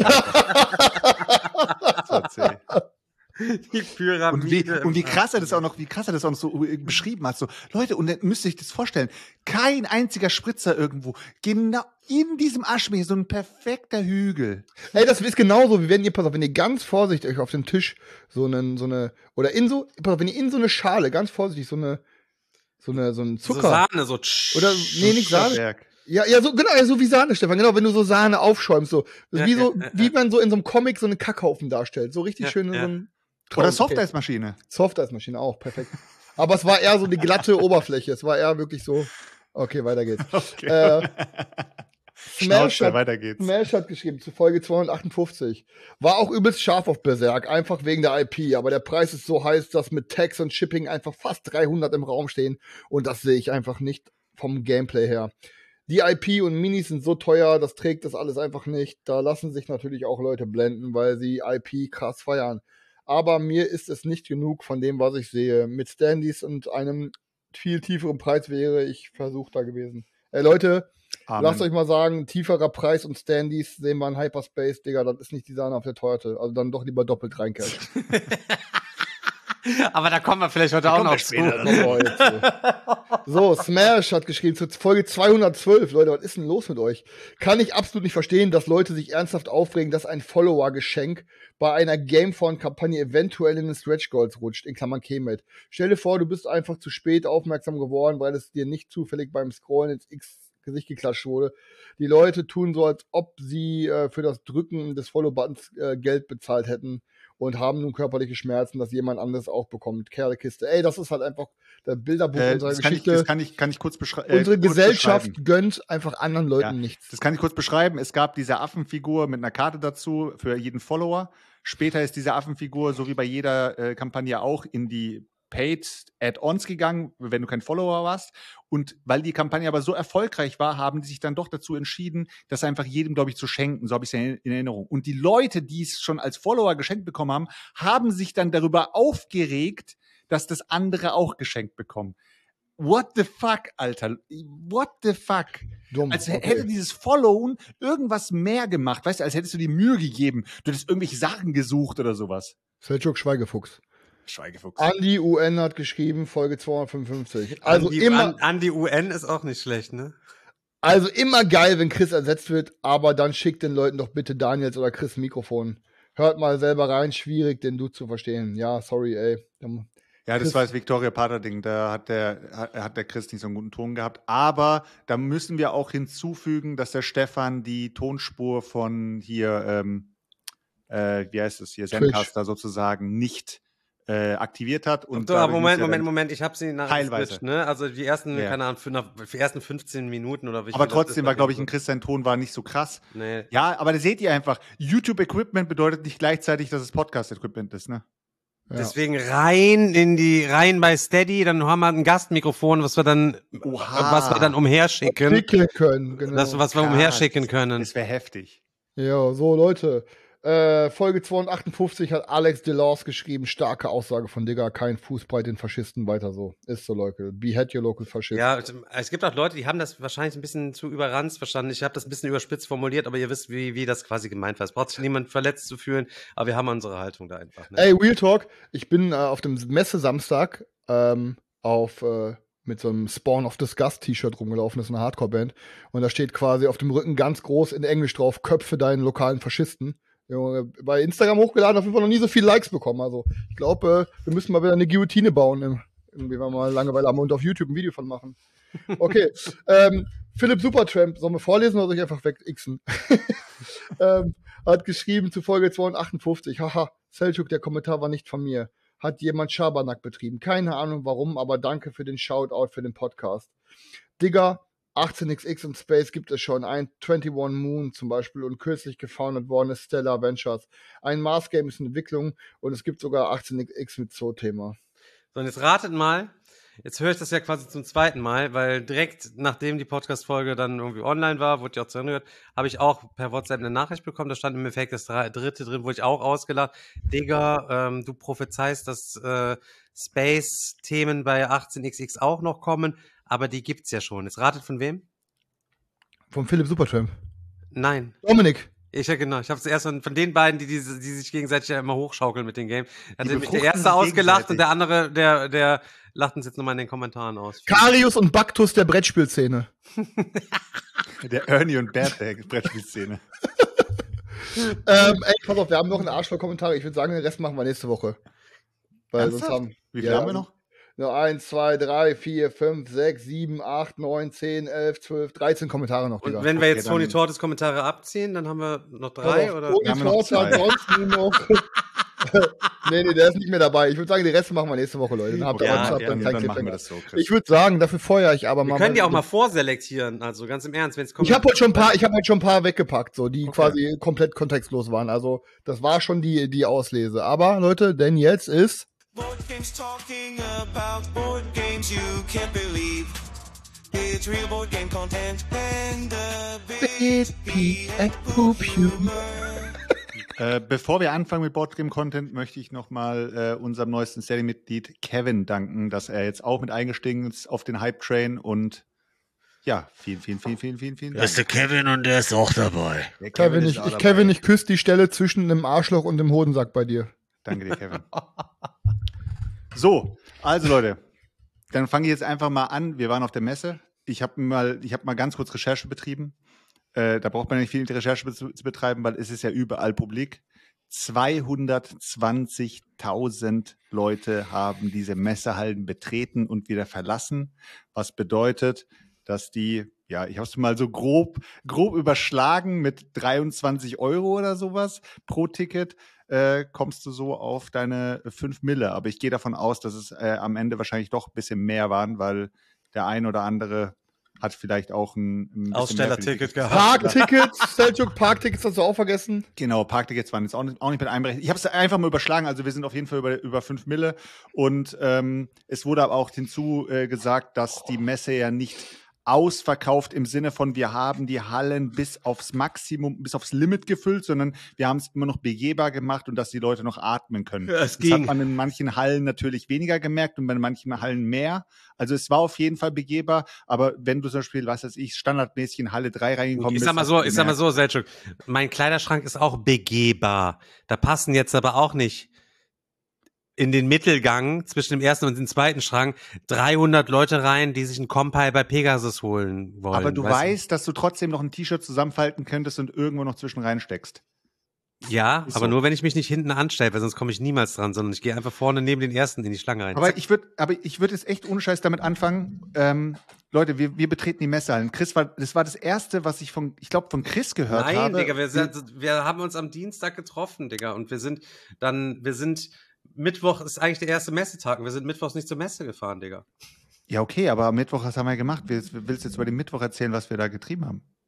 Das war C. Die Pyramide. Und wie, und wie im krass er das auch noch, wie krass er das auch noch so äh, beschrieben hat. So, Leute, und dann müsst ihr euch das vorstellen. Kein einziger Spritzer irgendwo. Genau in diesem Aschenbecher, so ein perfekter Hügel. Ey, das ist genauso, wie wenn ihr, pass auf, wenn ihr ganz vorsichtig euch auf dem Tisch so einen, so eine, oder in so, pass auf, wenn ihr in so eine Schale, ganz vorsichtig, so eine, so eine, so ein So Zucker. Sahne, so tsch. Oder, nee, nicht Sahne. Berg. Ja, ja, so, genau, ja, so wie Sahne, Stefan, genau, wenn du so Sahne aufschäumst, so. Das ist wie Ja, so, ja, ja, wie man so in so einem Comic so einen Kackhaufen darstellt. So richtig Ja, schön in ja. so einem Oder Traum- Softeismaschine. Softeismaschine auch, perfekt. Aber es war eher so die glatte Oberfläche. Es war eher wirklich so. Okay, weiter geht's. Okay. Äh, Smash Schnauze, hat, weiter geht's. Smash hat geschrieben zu Folge zweihundertachtundfünfzig. War auch übelst scharf auf Berserk, einfach wegen der I P. Aber der Preis ist so heiß, dass mit Tax und Shipping einfach fast dreihundert im Raum stehen. Und das sehe ich einfach nicht vom Gameplay her. Die I P und Minis sind so teuer, das trägt das alles einfach nicht. Da lassen sich natürlich auch Leute blenden, weil sie I P krass feiern. Aber mir ist es nicht genug von dem, was ich sehe. Mit Standys und einem viel tieferen Preis wäre ich versuchter gewesen. Ey, Leute, Amen. lasst euch mal sagen, tieferer Preis und Standys sehen wir in Hyperspace, Digga, das ist nicht die Sahne auf der Torte. Also dann doch lieber doppelt reincashen. Aber da kommen wir vielleicht heute auch noch zu. So, Smash hat geschrieben zu Folge zweihundertzwölf. Leute, was ist denn los mit euch? Kann ich absolut nicht verstehen, dass Leute sich ernsthaft aufregen, dass ein Follower-Geschenk bei einer Gamephone-Kampagne eventuell in den Stretch Goals rutscht, in Klammern K-Mate. Stell dir vor, du bist einfach zu spät aufmerksam geworden, weil es dir nicht zufällig beim Scrollen ins X Gesicht geklatscht wurde. Die Leute tun so, als ob sie äh, für das Drücken des Follow-Buttons äh, Geld bezahlt hätten und haben nun körperliche Schmerzen, dass jemand anderes auch bekommt. Kerlekiste. Ey, das ist halt einfach der Bilderbuch Äh, unserer das, kann ich, Geschichte. das kann ich, kann ich kurz beschreiben. Unsere Gesellschaft gönnt einfach anderen Leuten Ja, nichts. Das kann ich kurz beschreiben. Es gab diese Affenfigur mit einer Karte dazu für jeden Follower. Später ist diese Affenfigur, so wie bei jeder äh, Kampagne auch, in die Paid Add-ons gegangen, wenn du kein Follower warst. Und weil die Kampagne aber so erfolgreich war, haben die sich dann doch dazu entschieden, das einfach jedem, glaube ich, zu schenken. So habe ich es in in Erinnerung. Und die Leute, die es schon als Follower geschenkt bekommen haben, haben sich dann darüber aufgeregt, dass das andere auch geschenkt bekommen. What the fuck, Alter? What the fuck? Dumm. Als okay. hätte dieses Followen irgendwas mehr gemacht, weißt du, als hättest du dir Mühe gegeben. Du hättest irgendwelche Sachen gesucht oder sowas. Selçuk Schweigefuchs. Schweigefuchs. Andi U N hat geschrieben, Folge zweihundertfünfundfünfzig. Also Andi, immer, An, Andi U N ist auch nicht schlecht, ne? also immer geil, wenn Chris ersetzt wird, aber dann schickt den Leuten doch bitte Daniels oder Chris ein Mikrofon. Hört mal selber rein, schwierig, den du zu verstehen. Ja, sorry, ey. Ja, das Chris- war das Victoria Pater-Ding. Da hat der, hat, hat der Chris nicht so einen guten Ton gehabt. Aber da müssen wir auch hinzufügen, dass der Stefan die Tonspur von hier, ähm, äh, wie heißt es hier, Twitch. Zencaster sozusagen nicht äh, aktiviert hat. Und Und aber dadurch Moment, muss er Moment, dann- Moment, ich habe sie nachher Teilweise. geswitcht, ne? Also die ersten, Ja. keine Ahnung, für, nach, für die ersten fünfzehn Minuten oder wie Aber viel das trotzdem ist, war, glaube ich, so. ein Chris, sein Ton war nicht so krass. Nee. Ja, aber da seht ihr einfach, YouTube-Equipment bedeutet nicht gleichzeitig, dass es Podcast-Equipment ist, ne? Ja. Deswegen rein in die, rein bei Steady, dann haben wir ein Gastmikrofon, was wir dann, Oha. was wir dann umherschicken. Wickeln können, genau. Das, was wir Krass. umherschicken können. Das wäre heftig. Ja, so Leute. Äh, Folge zweihundertachtundfünfzig hat Alex Delors geschrieben, starke Aussage von Digga, kein Fuß bei den Faschisten, weiter so. Ist so, Leute. Behead your local Faschist. Ja, es gibt auch Leute, die haben das wahrscheinlich ein bisschen zu überranzt verstanden. Ich habe das ein bisschen überspitzt formuliert, aber ihr wisst, wie, wie das quasi gemeint war. Es braucht sich niemand verletzt zu fühlen, aber wir haben unsere Haltung da einfach. Ne? Ey, Real Talk, ich bin äh, auf dem Messe-Samstag ähm, auf äh, mit so einem Spawn of Disgust T-Shirt rumgelaufen, das ist eine Hardcore-Band. Und da steht quasi auf dem Rücken ganz groß in Englisch drauf, Köpfe deinen lokalen Faschisten. Junge, bei Instagram hochgeladen, auf jeden Fall noch nie so viele Likes bekommen. Also ich glaube, äh, wir müssen mal wieder eine Guillotine bauen. Im, irgendwie, wenn wir mal Langeweile haben und auf YouTube ein Video von machen. Okay, ähm, Philipp Supertramp, sollen wir vorlesen oder soll ich einfach wegixen? ähm, hat geschrieben zu Folge zweihundertachtundfünfzig, haha, Selçuk, der Kommentar war nicht von mir. Hat jemand Schabernack betrieben. Keine Ahnung warum, aber danke für den Shoutout für den Podcast. Digga, achtzehn X X und Space gibt es schon. Ein einundzwanzig Moon zum Beispiel und kürzlich gefoundet worden ist Stellar Ventures. Ein Mars Game ist in Entwicklung und es gibt sogar achtzehn X X mit Zoo-Thema. So, und jetzt ratet mal, jetzt höre ich das ja quasi zum zweiten Mal, weil direkt nachdem die Podcast-Folge dann irgendwie online war, wurde ja auch zu Ende gehört, habe ich auch per WhatsApp eine Nachricht bekommen, da stand im Effekt das dritte drin, wurde ich auch ausgelacht. Digga, ähm, du prophezeist, dass äh, Space-Themen bei achtzehn X X auch noch kommen, aber die gibt's ja schon. Jetzt ratet von wem? Vom Philipp Supertramp. Nein. Dominik. Ich, ja genau, ich habe es erst von, von den beiden, die, die, die sich gegenseitig ja immer hochschaukeln mit dem Game. Da hat Die nämlich der befruchten erste sich ausgelacht und gegenseitig. der andere, der, der lacht uns jetzt nochmal in den Kommentaren aus. Karius und Baktus der Brettspielszene. Der Ernie und Bert der Brettspielszene. ähm, ey, pass auf, wir haben noch einen Arschloch-Kommentar. Ich würde sagen, den Rest machen wir nächste Woche. Weil Ernsthaft? sonst haben Wie viel ja, haben wir noch? Nur eins, zwei, drei, vier, fünf, sechs, sieben, acht, neun, zehn, elf, zwölf, dreizehn Kommentare noch, Digga. Und wenn wir Okay, jetzt dann- Tony Tortes Kommentare abziehen, dann haben wir noch drei, oder? Toni Wir haben noch Torte hat zwei. sonst nur noch. nee, nee, der ist nicht mehr dabei. Ich würde sagen, die Reste machen wir nächste Woche, Leute. Dann habt ihr Ja, uns- habt okay, ihr dann, keinen dann machen wir Cliffhanger. das so, Chris. Ich würde sagen, dafür feuere ich aber Wir mal. können die auch mal vorselektieren, also ganz im Ernst, wenn es kommt. Ich habe heute schon ein paar, ich habe heute schon ein paar weggepackt, so die Okay. quasi komplett kontextlos waren. Also das war schon die die Auslese. Aber Leute, denn jetzt ist Board games talking about board games you can't believe. It's real board game content and a bit pee and poop humor. Äh, bevor wir anfangen mit Boardgame-Content, möchte ich nochmal äh, unserem neuesten Steady-Mitglied Kevin danken, dass er jetzt auch mit eingestiegen ist auf den Hype-Train und ja, vielen, vielen, vielen, vielen, vielen, vielen Dank. Das ist der Kevin und der ist auch dabei. Der Kevin, ist ich, auch ich dabei. Kevin, ich küsse die Stelle zwischen dem Arschloch und dem Hodensack bei dir. Danke dir, Kevin. So, also Leute, dann fange ich jetzt einfach mal an. Wir waren auf der Messe. Ich habe mal, ich habe mal ganz kurz Recherche betrieben. Äh, da braucht man nicht viel Recherche zu, zu betreiben, weil es ist ja überall publik. zweihundertzwanzigtausend Leute haben diese Messehallen betreten und wieder verlassen, was bedeutet, dass die, ja, ich habe es mal so grob, grob überschlagen mit dreiundzwanzig Euro oder sowas pro Ticket, äh, kommst du so auf deine fünf Mille. Aber ich gehe davon aus, dass es äh, am Ende wahrscheinlich doch ein bisschen mehr waren, weil der ein oder andere hat vielleicht auch ein, ein bisschen Ausstellerticket mehr für die- gehabt. Parktickets, Selçuk, Parktickets hast du auch vergessen. Genau, Parktickets waren jetzt auch nicht, auch nicht mit einberechnet. Ich habe es einfach mal überschlagen, also wir sind auf jeden Fall über, über fünf Mille. Und ähm, es wurde aber auch hinzu äh, gesagt, dass die Messe ja nicht ausverkauft im Sinne von, wir haben die Hallen bis aufs Maximum, bis aufs Limit gefüllt, sondern wir haben es immer noch begehbar gemacht und dass die Leute noch atmen können. Ja, es das hat ging. man in manchen Hallen natürlich weniger gemerkt und bei manchen Hallen mehr. Also es war auf jeden Fall begehbar, aber wenn du zum Beispiel, was weiß ich, standardmäßig in Halle drei reingekommen Ich bist. sag mal hast so, du ich sag mal gemerkt, so, Selçuk, mein Kleiderschrank ist auch begehbar. Da passen jetzt aber auch nicht in den Mittelgang zwischen dem ersten und dem zweiten Schrank dreihundert Leute rein, die sich einen Compile bei Pegasus holen wollen. aber du weißt weißt, dass du trotzdem noch ein T-Shirt zusammenfalten könntest und irgendwo noch zwischen reinsteckst. Ja, Ist aber so. nur, wenn ich mich nicht hinten anstelle, weil sonst komme ich niemals dran, sondern ich gehe einfach vorne neben den ersten in die Schlange rein. Aber ich würde, aber ich würde jetzt echt ohne Scheiß damit anfangen. Ähm, Leute, wir, wir betreten die Messehallen. Chris war, das war das erste, was ich von, ich glaube, von Chris gehört Nein, habe. Digga, wir, sind, wir haben uns am Dienstag getroffen, Digga, und wir sind dann, wir sind, Mittwoch ist eigentlich der erste Messetag und wir sind mittwochs nicht zur Messe gefahren, Digga. Ja, okay, aber am Mittwoch, was haben wir gemacht? Willst, willst du jetzt über den Mittwoch erzählen, was wir da getrieben haben?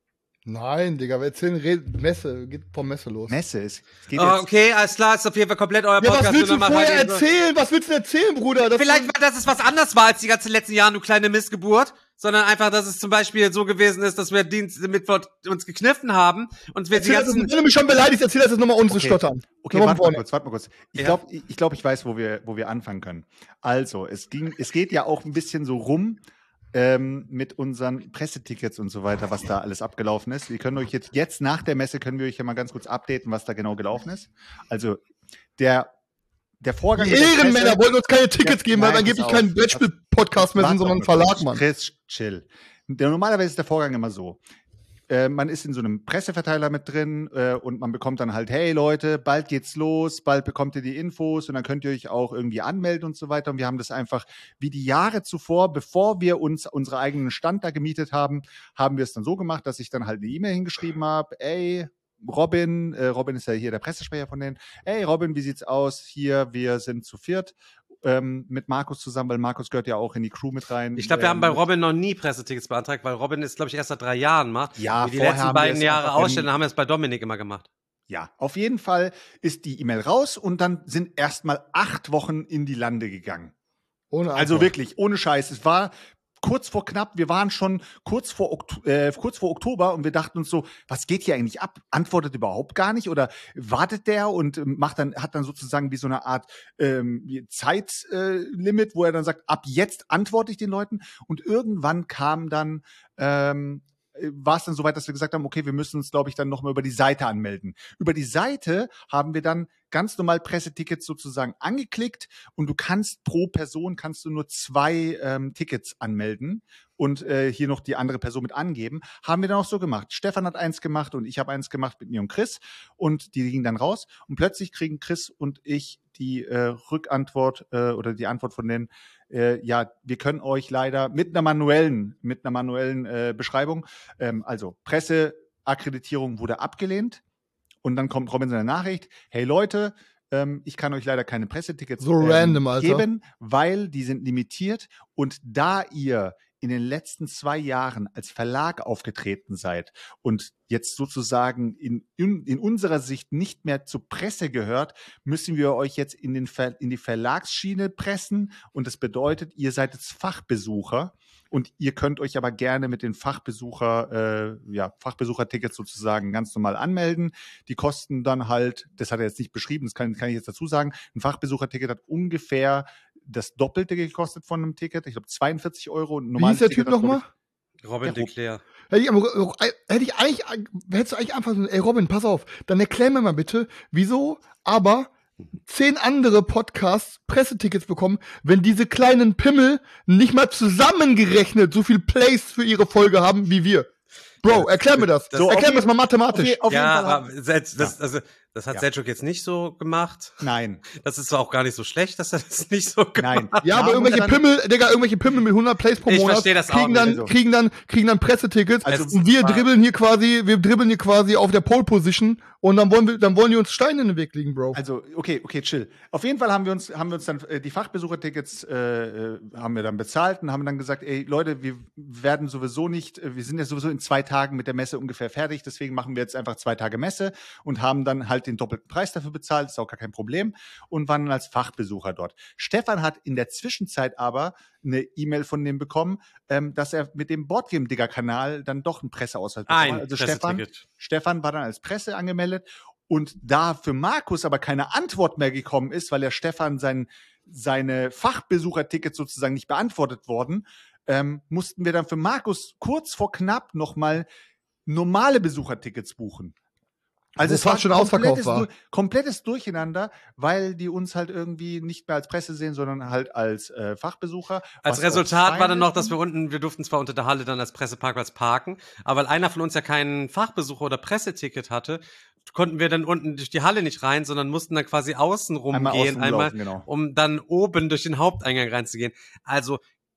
Nein, Digga, wir erzählen Red Messe, geht vom Messe los. Messe ist. Es geht Oh, jetzt, okay, alles klar, ist auf jeden Fall komplett euer Ja, Podcast. was willst du Nur noch mal vorher rein- erzählen? Was willst du erzählen, Bruder? Das Vielleicht, weil das es was anders war als die ganzen letzten Jahre, du kleine Missgeburt. Sondern einfach, dass es zum Beispiel so gewesen ist, dass wir Dienst Mittwoch uns gekniffen haben und wir die Erzähl das, ganzen... wenn du mich schon beleidigst, erzähl das jetzt nochmal uns zu Okay. stottern. okay, Nochmal warte von mal vorne. kurz, warte mal kurz. Ich Ja. glaube, ich, ich, glaub, ich weiß, wo wir, wo wir anfangen können. Also, es ging, es geht ja auch ein bisschen so rum ähm, mit unseren Pressetickets und so weiter, was da alles abgelaufen ist. Wir können euch jetzt, jetzt nach der Messe können wir euch ja mal ganz kurz updaten, was da genau gelaufen ist. Also, der, der Vorgang. Die mit der Ehrenmänner Presse- wollten uns keine Tickets Ja, geben, weil nein, wir angeblich pass auf. kein Brettspiel-Podcast mehr sind, Warte sondern ein doch mal Verlag, kurz. Mann. Chris, chill. Der, normalerweise ist der Vorgang immer so. Äh, man ist in so einem Presseverteiler mit drin äh, und man bekommt dann halt, hey Leute, bald geht's los, bald bekommt ihr die Infos und dann könnt ihr euch auch irgendwie anmelden und so weiter. Und wir haben das einfach wie die Jahre zuvor, bevor wir uns unsere eigenen Stand da gemietet haben, haben wir es dann so gemacht, dass ich dann halt eine E-Mail hingeschrieben habe, ey, Robin, äh, Robin ist ja hier der Pressesprecher von denen, ey Robin, wie sieht's aus? Hier, wir sind zu viert. Ähm, mit Markus zusammen, weil Markus gehört ja auch in die Crew mit rein. Ich glaube, wir ähm, haben bei mit- Robin noch nie Pressetickets beantragt, weil Robin ist, glaube ich, erst seit drei Jahren macht. Ja, Wie die vorher letzten haben wir beiden es Jahre einfach in- ausstellen, haben wir es bei Dominik immer gemacht. Ja, auf jeden Fall ist die E-Mail raus und dann sind erstmal acht Wochen in die Lande gegangen. Ohne Also Antwort. wirklich, ohne Scheiß. Es war kurz vor knapp, wir waren schon kurz vor, Okt äh, kurz vor Oktober und wir dachten uns so, was geht hier eigentlich ab? Antwortet überhaupt gar nicht oder wartet der und ähm, macht dann, hat dann sozusagen wie so eine Art ähm, Zeitlimit, äh, Limit, wo er dann sagt, ab jetzt antworte ich den Leuten und irgendwann kam dann ähm, war es dann so weit, dass wir gesagt haben, okay, wir müssen uns, glaube ich, dann nochmal über die Seite anmelden. Über die Seite haben wir dann ganz normal Pressetickets sozusagen angeklickt und du kannst pro Person kannst du nur zwei ähm, Tickets anmelden und äh, hier noch die andere Person mit angeben. Haben wir dann auch so gemacht. Stefan hat eins gemacht und ich habe eins gemacht mit mir und Chris und die gingen dann raus und plötzlich kriegen Chris und ich die äh, Rückantwort äh, oder die Antwort von denen, äh, ja, wir können euch leider mit einer manuellen, mit einer manuellen äh, Beschreibung, ähm, also Presseakkreditierung wurde abgelehnt und dann kommt Robin seine Nachricht, hey Leute, ähm, ich kann euch leider keine Pressetickets So ähm, random, Alter. geben, weil die sind limitiert und da ihr in den letzten zwei Jahren als Verlag aufgetreten seid und jetzt sozusagen in, in, in unserer Sicht nicht mehr zur Presse gehört, müssen wir euch jetzt in, den Ver, in die Verlagsschiene pressen und das bedeutet, ihr seid jetzt Fachbesucher und ihr könnt euch aber gerne mit den Fachbesucher, äh, ja, Fachbesuchertickets sozusagen ganz normal anmelden. Die kosten dann halt, das hat er jetzt nicht beschrieben, das kann, kann ich jetzt dazu sagen, ein Fachbesucherticket hat ungefähr das Doppelte gekostet von einem Ticket. Ich glaube zweiundvierzig Euro. Ein Wie normales hieß der Ticket Typ hat, glaub nochmal? Robin Ja, Rob- Declare. Hätte ich, aber- hätte ich eigentlich, hättest du eigentlich einfach so, ey Robin, pass auf, dann erklär mir mal bitte, wieso aber zehn andere Podcasts Pressetickets bekommen, wenn diese kleinen Pimmel nicht mal zusammengerechnet so viel Plays für ihre Folge haben wie wir. Bro, erklär mir das. das- erklär auf mir das mal mathematisch. Auf, auf Ja, jeden Fall. aber Sel- das, also, das hat Ja. Selchuk jetzt nicht so gemacht. Nein, Das ist zwar auch gar nicht so schlecht, dass er das nicht so gemacht nein. hat. Ja, aber Da irgendwelche muss er dann- Pimmel, Digga, irgendwelche Pimmel mit hundert Plays pro Ich Monat versteh das auch kriegen, nicht, dann, also. kriegen dann kriegen dann Pressetickets Also, und wir war- dribbeln hier quasi, wir dribbeln hier quasi auf der Pole Position und dann wollen wir, dann wollen die uns Steine in den Weg legen, Bro. Also, okay, okay, chill. Auf jeden Fall haben wir uns, haben wir uns dann äh, die Fachbesuchertickets äh, äh, haben wir dann bezahlt und haben dann gesagt, ey Leute, wir werden sowieso nicht, äh, wir sind ja sowieso in zwei Tagen mit der Messe ungefähr fertig, deswegen machen wir jetzt einfach zwei Tage Messe und haben dann halt den doppelten Preis dafür bezahlt, ist auch gar kein Problem und waren dann als Fachbesucher dort. Stefan hat in der Zwischenzeit aber eine E-Mail von dem bekommen, ähm, dass er mit dem Boardgame-Digger-Kanal dann doch einen Presseausweis bekommen Ein hat. Also Stefan, Presseticket. Stefan war dann als Presse angemeldet und da für Markus aber keine Antwort mehr gekommen ist, weil der Stefan sein, seine Fachbesuchertickets sozusagen nicht beantwortet wurden, ähm, mussten wir dann für Markus kurz vor knapp nochmal normale Besuchertickets buchen. Also Wo es war fast schon ausverkauft komplettes, war. Du- komplettes Durcheinander, weil die uns halt irgendwie nicht mehr als Presse sehen, sondern halt als äh, Fachbesucher. Als was Resultat auch war dann fein noch, dass ist. wir unten, wir durften zwar unter der Halle dann als Presseparkplatz parken, aber weil einer von uns ja keinen Fachbesucher oder Presseticket hatte, konnten wir dann unten durch die Halle nicht rein, sondern mussten dann quasi außen Einmal rumgehen, außen einmal, rumlaufen, genau. um dann oben durch den Haupteingang reinzugehen. Also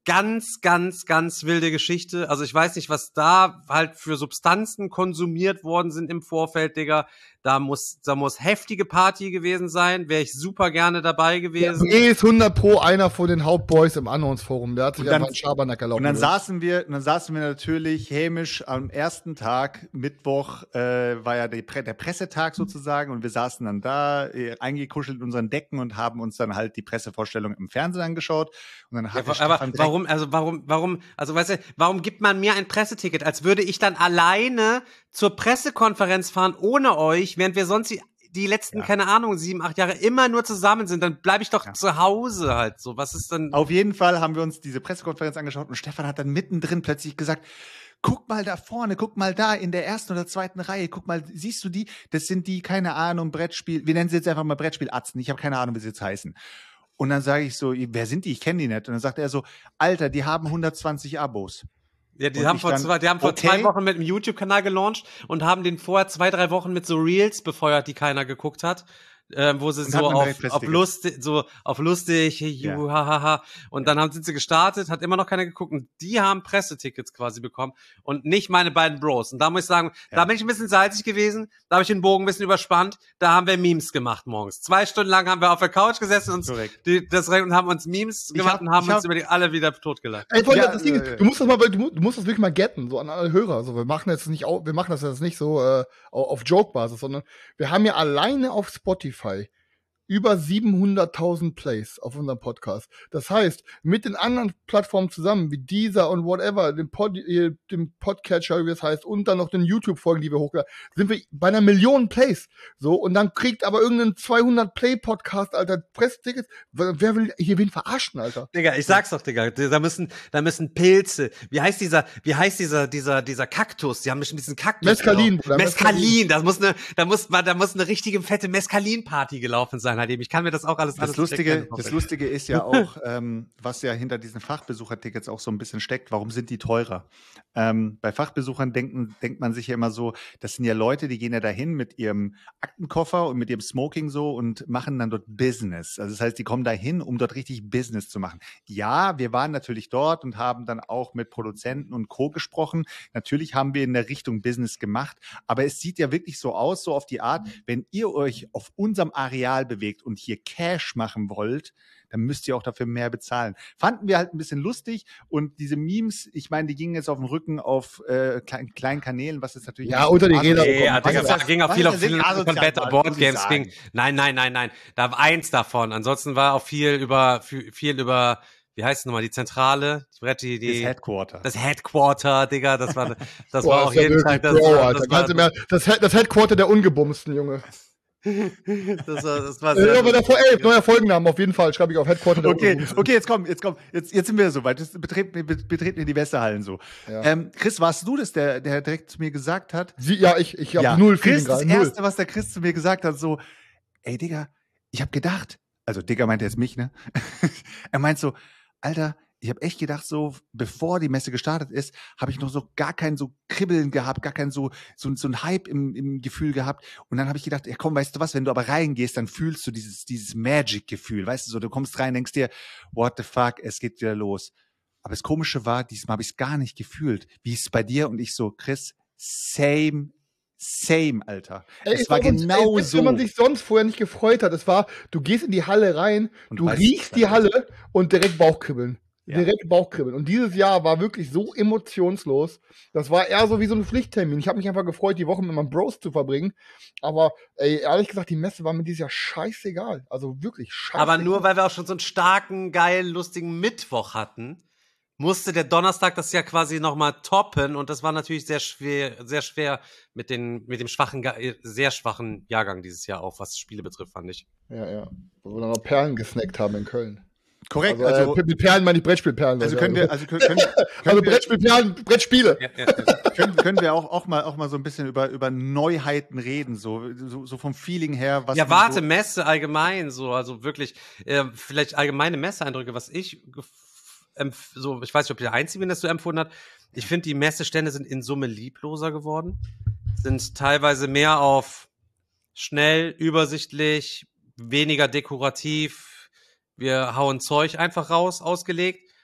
ganz, ganz, ganz wilde Geschichte. Also ich weiß nicht, was da halt für Substanzen konsumiert worden sind im Vorfeld, Digga. Da muss, da muss heftige Party gewesen sein. Wäre ich super gerne dabei gewesen. Der ist hundert Pro einer von den Hauptboys im Annons-Forum. Der hat sich Und dann- einfach einen Schabernack erlaubt. Und dann saßen wir, und dann saßen wir natürlich hämisch am ersten Tag, Mittwoch, äh, war ja die Pre- der Pressetag sozusagen, und wir saßen dann da, äh, eingekuschelt in unseren Decken und haben uns dann halt die Pressevorstellung im Fernsehen angeschaut. Und dann hat Ja, der aber Stefan direkt- warum, also warum, warum, also weißt du, warum gibt man mir ein Presseticket, als würde ich dann alleine zur Pressekonferenz fahren ohne euch, während wir sonst die, die letzten, Ja. keine Ahnung, sieben, acht Jahre immer nur zusammen sind, dann bleibe ich doch Ja. zu Hause halt so. Was ist denn? Auf jeden Fall haben wir uns diese Pressekonferenz angeschaut und Stefan hat dann mittendrin plötzlich gesagt, guck mal da vorne, guck mal da in der ersten oder zweiten Reihe, guck mal, siehst du die? Das sind die, keine Ahnung, Brettspiel, wir nennen sie jetzt einfach mal Brettspielatzen, ich habe keine Ahnung, wie sie jetzt heißen. Und dann sage ich so, wer sind die? Ich kenne die nicht. Und dann sagt er so, Alter, die haben hundertzwanzig Abos. Ja, die Und haben ich vor dann, zwei, die haben vor okay. zwei Wochen mit einem YouTube-Kanal gelauncht und haben den vorher zwei, drei Wochen mit so Reels befeuert, die keiner geguckt hat. Ähm, wo sie Und so hatten dann auf, direkt auf Presstickets. lustig, so auf lustig, Ja. juhu, hahaha. Und dann haben, sind sie gestartet, hat immer noch keiner geguckt und die haben Pressetickets quasi bekommen und nicht meine beiden Bros. Und da muss ich sagen, Ja. da bin ich ein bisschen salzig gewesen, da habe ich den Bogen ein bisschen überspannt, da haben wir Memes gemacht morgens. Zwei Stunden lang haben wir auf der Couch gesessen und uns Korrekt. die, das und haben uns Memes Ich gemacht hab- und haben ich uns hab- über die alle wieder totgelacht. Ey, Freunde, Ja, das Ding äh, ist, du musst das mal, du musst, du musst das wirklich mal getten, so an alle Hörer. Also wir machen jetzt nicht, au- wir machen das jetzt nicht so äh, au- auf Joke-Basis, sondern wir haben ja alleine auf Spotify über siebenhunderttausend Plays auf unserem Podcast. Das heißt, mit den anderen Plattformen zusammen, wie Deezer und whatever, dem, Pod, äh, dem Podcatcher, wie es heißt, und dann noch den YouTube-Folgen, die wir hochladen, sind wir bei einer Million Plays. So, und dann kriegt aber irgendein zweihundert Play-Podcast, Alter, Presstickets. Wer wer will hier wen verarschen, Alter? Digga, ich sag's doch, Digga, da müssen, da müssen Pilze. Wie heißt dieser, wie heißt dieser, dieser, dieser Kaktus? Die haben bestimmt diesen Kaktus. Mescalin, drauf. Bruder, Mescalin. Das muss eine, da muss man, da muss eine richtige fette Mescalin-Party gelaufen sein, halt eben. Ich kann mir das auch alles, alles Das Lustige, direkt das vorstellen. Lustige ist ja auch, ähm, was ja hinter diesen Fachbesuchertickets auch so ein bisschen steckt, warum sind die teurer? Ähm, bei Fachbesuchern denken, denkt man sich ja immer so, das sind ja Leute, die gehen ja dahin mit ihrem Aktenkoffer und mit ihrem Smoking so und machen dann dort Business. Also das heißt, die kommen dahin, um dort richtig Business zu machen. Ja, wir waren natürlich dort und haben dann auch mit Produzenten und Co. gesprochen. Natürlich haben wir in der Richtung Business gemacht, aber es sieht ja wirklich so aus, so auf die Art, wenn ihr euch auf unserem Areal bewegt und hier Cash machen wollt, dann müsst ihr auch dafür mehr bezahlen. Fanden wir halt ein bisschen lustig und diese Memes, ich meine, die gingen jetzt auf den Rücken auf äh, kleinen, kleinen Kanälen, was ist natürlich... Ja, unter die Räder Nee, ja, Was Digga, ist da das- ging auch was viel ist auf das viel asozial, von Better Mann, Board muss ich Games sagen. ging. Nein, nein, nein, nein. Da war eins davon. Ansonsten war auch viel über, viel, viel über, wie heißt es nochmal, die Zentrale, die Brett, die, Das die, Headquarter. das Headquarter, Digga, das war, das Boah, war auch ist ja jeden wirklich Tag, das Bro, war, Alter. das Kannst du war, mir- das, Head- das Headquarter der Ungebumsten, Junge. das war, das war Ja, sehr, aber davor, ey, neuer Folgennamen auf jeden Fall. Schreibe ich auf Headquarter der Okay, Ungebumsten. okay, jetzt komm, jetzt komm, jetzt, jetzt sind wir soweit. Jetzt betreten, wir- betreten wir die Westerhallen so. Ja. Ähm, Chris, warst du das, der, der direkt zu mir gesagt hat? Sie, ja, ich, ich habe Ja, null Chris, Feeling das gerade. Null. Erste, was der Chris zu mir gesagt hat, so, ey, Digga, ich hab gedacht, also Digga meint jetzt mich, ne? Er meint so, Alter, ich habe echt gedacht, so, bevor die Messe gestartet ist, habe ich noch so gar kein so Kribbeln gehabt, gar kein so, so, so ein Hype im, im Gefühl gehabt. Und dann habe ich gedacht, ja komm, weißt du was, wenn du aber reingehst, dann fühlst du dieses, dieses Magic-Gefühl, weißt du, so, du kommst rein, denkst dir, what the fuck, es geht wieder los. Aber das Komische war, diesmal habe ich es gar nicht gefühlt. Wie ist es bei dir? Und ich so, Chris, same, same, Alter. Ey, es war auch uns- genau ey, selbst so. Wenn man sich sonst vorher nicht gefreut hat, es war, du gehst in die Halle rein, Und du weißt, riechst was die da Halle und direkt Bauchkribbeln. Ja. Direkt Bauchkribbeln. Und dieses Jahr war wirklich so emotionslos. Das war eher so wie so ein Pflichttermin. Ich habe mich einfach gefreut, die Woche mit meinem Bros zu verbringen. Aber ey, ehrlich gesagt, die Messe war mir dieses Jahr scheißegal. Also wirklich scheißegal. aber nur weil wir auch schon so einen starken, geilen, lustigen Mittwoch hatten, musste der Donnerstag das ja quasi nochmal toppen und das war natürlich sehr schwer, sehr schwer mit den, mit dem schwachen, Ga- sehr schwachen Jahrgang dieses Jahr auch, was Spiele betrifft, fand ich. Ja, ja. Wo wir dann noch Perlen gesnackt haben in Köln. Korrekt, Also, also, äh, mit Perlen meine ich Brettspielperlen. also Leute. können wir, also können, können, also können, wir, Brettspielperlen, Brettspiele. Ja, ja, ja. können, können wir auch, auch mal, auch mal so ein bisschen über, über Neuheiten reden, so, so, so vom Feeling her, was Ja, du warte, so, Messe allgemein, so, also wirklich, äh, vielleicht allgemeine Messeeindrücke, was ich gef- empf- so, ich weiß nicht, ob ich der Einzige bin, das so empfunden hat. Ich finde, die Messestände sind in Summe liebloser geworden, sind teilweise mehr auf schnell, übersichtlich, weniger dekorativ, wir hauen Zeug einfach raus, ausgelegt.